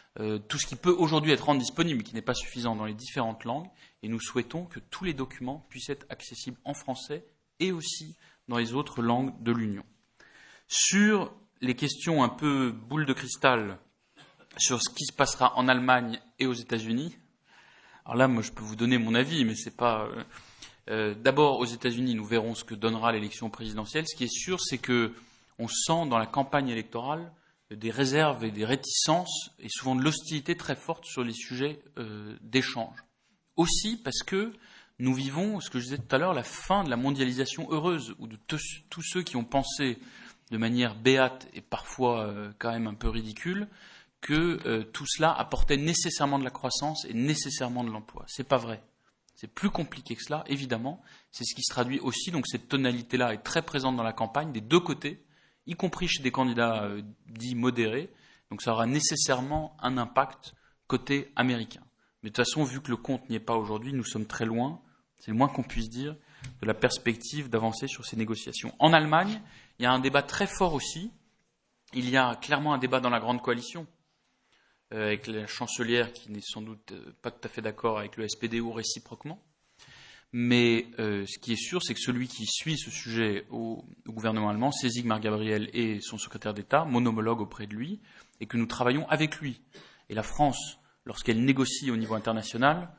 tout ce qui peut aujourd'hui être rendu disponible, mais qui n'est pas suffisant dans les différentes langues, et nous souhaitons que tous les documents puissent être accessibles en français et aussi dans les autres langues de l'Union. Sur les questions un peu boule de cristal, sur ce qui se passera en Allemagne et aux États-Unis, alors là, moi, je peux vous donner mon avis, mais c'est pas... D'abord, aux États-Unis, nous verrons ce que donnera l'élection présidentielle. Ce qui est sûr, c'est que on sent dans la campagne électorale des réserves et des réticences, et souvent de l'hostilité très forte sur les sujets d'échange. Aussi parce que nous vivons, ce que je disais tout à l'heure, la fin de la mondialisation heureuse, où de tous ceux qui ont pensé de manière béate et parfois quand même un peu ridicule, que tout cela apportait nécessairement de la croissance et nécessairement de l'emploi. C'est pas vrai. C'est plus compliqué que cela, évidemment. C'est ce qui se traduit aussi, donc cette tonalité-là est très présente dans la campagne, des deux côtés, y compris chez des candidats dits modérés. Donc ça aura nécessairement un impact côté américain. Mais de toute façon, vu que le compte n'y est pas aujourd'hui, nous sommes très loin, c'est le moins qu'on puisse dire, de la perspective d'avancer sur ces négociations. En Allemagne, il y a un débat très fort aussi. Il y a clairement un débat dans la grande coalition, avec la chancelière qui n'est sans doute pas tout à fait d'accord avec le SPD ou réciproquement. Mais ce qui est sûr, c'est que celui qui suit ce sujet au gouvernement allemand, c'est Sigmar Gabriel et son secrétaire d'État, mon homologue auprès de lui, et que nous travaillons avec lui. Et la France, lorsqu'elle négocie au niveau international,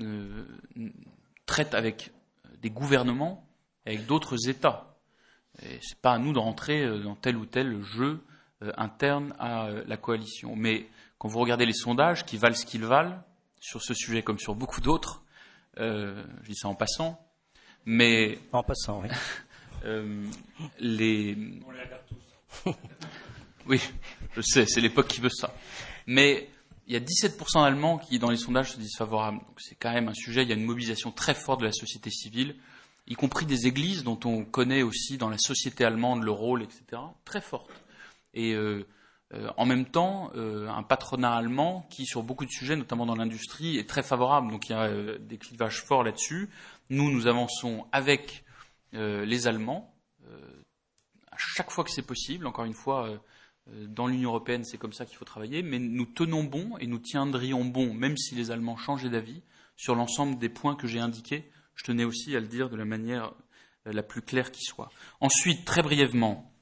traite avec des gouvernements, avec d'autres États. Et c'est pas à nous de rentrer dans tel ou tel jeu interne à la coalition. Mais quand vous regardez les sondages, qui valent ce qu'ils valent, sur ce sujet comme sur beaucoup d'autres, je dis ça en passant, mais... En passant, oui. On les regarde tous. Oui, je sais, c'est l'époque qui veut ça. Mais il y a 17% d'Allemands qui, dans les sondages, se disent favorables. Donc c'est quand même un sujet, il y a une mobilisation très forte de la société civile, y compris des églises, dont on connaît aussi dans la société allemande le rôle, etc., très forte. Et en même temps, un patronat allemand qui, sur beaucoup de sujets, notamment dans l'industrie, est très favorable. Donc il y a des clivages forts là-dessus. Nous avançons avec les Allemands, à chaque fois que c'est possible. Encore une fois, dans l'Union européenne, c'est comme ça qu'il faut travailler. Mais nous tenons bon et nous tiendrions bon, même si les Allemands changeaient d'avis, sur l'ensemble des points que j'ai indiqués. Je tenais aussi à le dire de la manière la plus claire qui soit. Ensuite, très brièvement,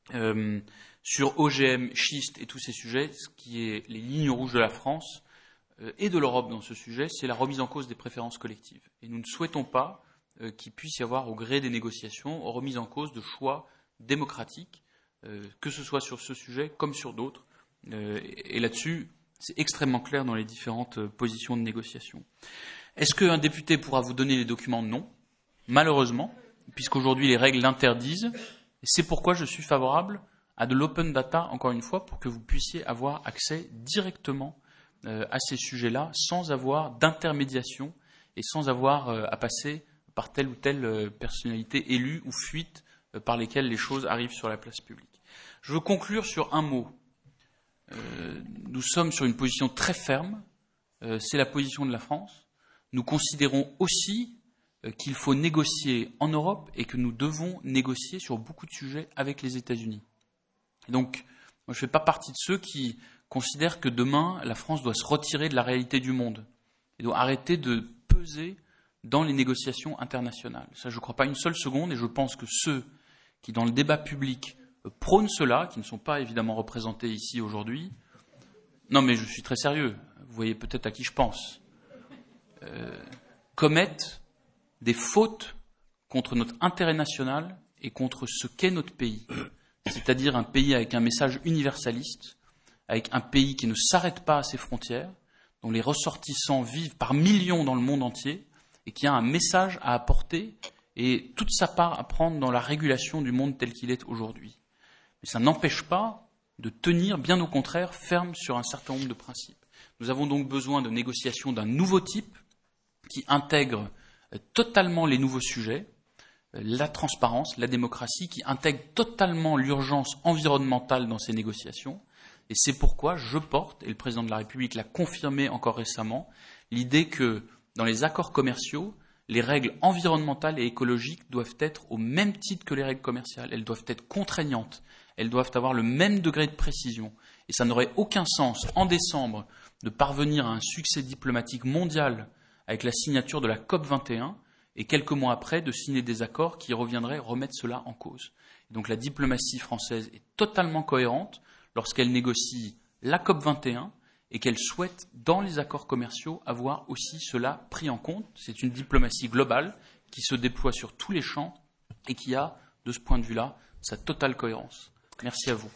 sur OGM, schiste et tous ces sujets, ce qui est les lignes rouges de la France et de l'Europe dans ce sujet, c'est la remise en cause des préférences collectives. Et nous ne souhaitons pas qu'il puisse y avoir, au gré des négociations, remise en cause de choix démocratiques, que ce soit sur ce sujet comme sur d'autres. Et là-dessus, c'est extrêmement clair dans les différentes positions de négociation. Est-ce qu'un député pourra vous donner les documents ? Non, malheureusement, puisqu'aujourd'hui les règles l'interdisent. Et c'est pourquoi je suis favorable à de l'open data, encore une fois, pour que vous puissiez avoir accès directement à ces sujets-là, sans avoir d'intermédiation et sans avoir à passer par telle ou telle personnalité élue ou fuite par lesquelles les choses arrivent sur la place publique. Je veux conclure sur un mot. Nous sommes sur une position très ferme, c'est la position de la France. Nous considérons aussi qu'il faut négocier en Europe et que nous devons négocier sur beaucoup de sujets avec les États-Unis. Et donc, moi, je ne fais pas partie de ceux qui considèrent que demain, la France doit se retirer de la réalité du monde et doit arrêter de peser dans les négociations internationales. Ça, je ne crois pas une seule seconde, et je pense que ceux qui, dans le débat public, prônent cela, qui ne sont pas évidemment représentés ici aujourd'hui, non mais je suis très sérieux, vous voyez peut-être à qui je pense, commettent des fautes contre notre intérêt national et contre ce qu'est notre pays. C'est-à-dire un pays avec un message universaliste, avec un pays qui ne s'arrête pas à ses frontières, dont les ressortissants vivent par millions dans le monde entier, et qui a un message à apporter et toute sa part à prendre dans la régulation du monde tel qu'il est aujourd'hui. Mais ça n'empêche pas de tenir, bien au contraire, ferme sur un certain nombre de principes. Nous avons donc besoin de négociations d'un nouveau type qui intègre totalement les nouveaux sujets, la transparence, la démocratie, qui intègre totalement l'urgence environnementale dans ces négociations. Et c'est pourquoi je porte, et le président de la République l'a confirmé encore récemment, l'idée que dans les accords commerciaux, les règles environnementales et écologiques doivent être au même titre que les règles commerciales. Elles doivent être contraignantes, elles doivent avoir le même degré de précision, Et ça n'aurait aucun sens, en décembre, de parvenir à un succès diplomatique mondial avec la signature de la COP21 et quelques mois après de signer des accords qui reviendraient remettre cela en cause. Et donc la diplomatie française est totalement cohérente lorsqu'elle négocie la COP21 et qu'elle souhaite, dans les accords commerciaux, avoir aussi cela pris en compte. C'est une diplomatie globale qui se déploie sur tous les champs et qui a, de ce point de vue-là, sa totale cohérence. Merci à vous.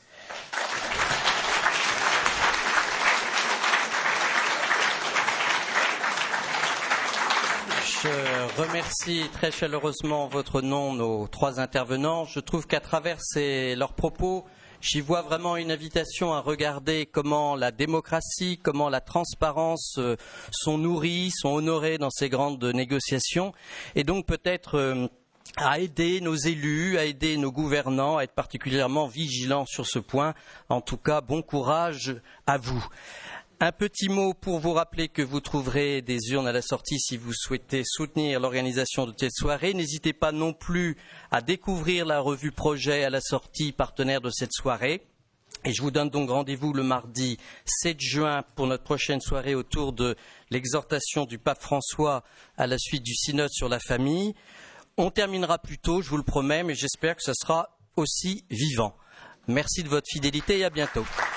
Je remercie très chaleureusement en votre nom nos trois intervenants. Je trouve qu'à travers leurs propos, j'y vois vraiment une invitation à regarder comment la démocratie, comment la transparence sont nourries, sont honorées dans ces grandes négociations, et donc peut-être à aider nos élus, à aider nos gouvernants à être particulièrement vigilants sur ce point. En tout cas, bon courage à vous. Un petit mot pour vous rappeler que vous trouverez des urnes à la sortie si vous souhaitez soutenir l'organisation de cette soirée. N'hésitez pas non plus à découvrir la revue Projet à la sortie, partenaire de cette soirée. Et je vous donne donc rendez-vous le mardi 7 juin pour notre prochaine soirée autour de l'exhortation du pape François à la suite du synode sur la famille. On terminera plus tôt, je vous le promets, mais j'espère que ce sera aussi vivant. Merci de votre fidélité et à bientôt.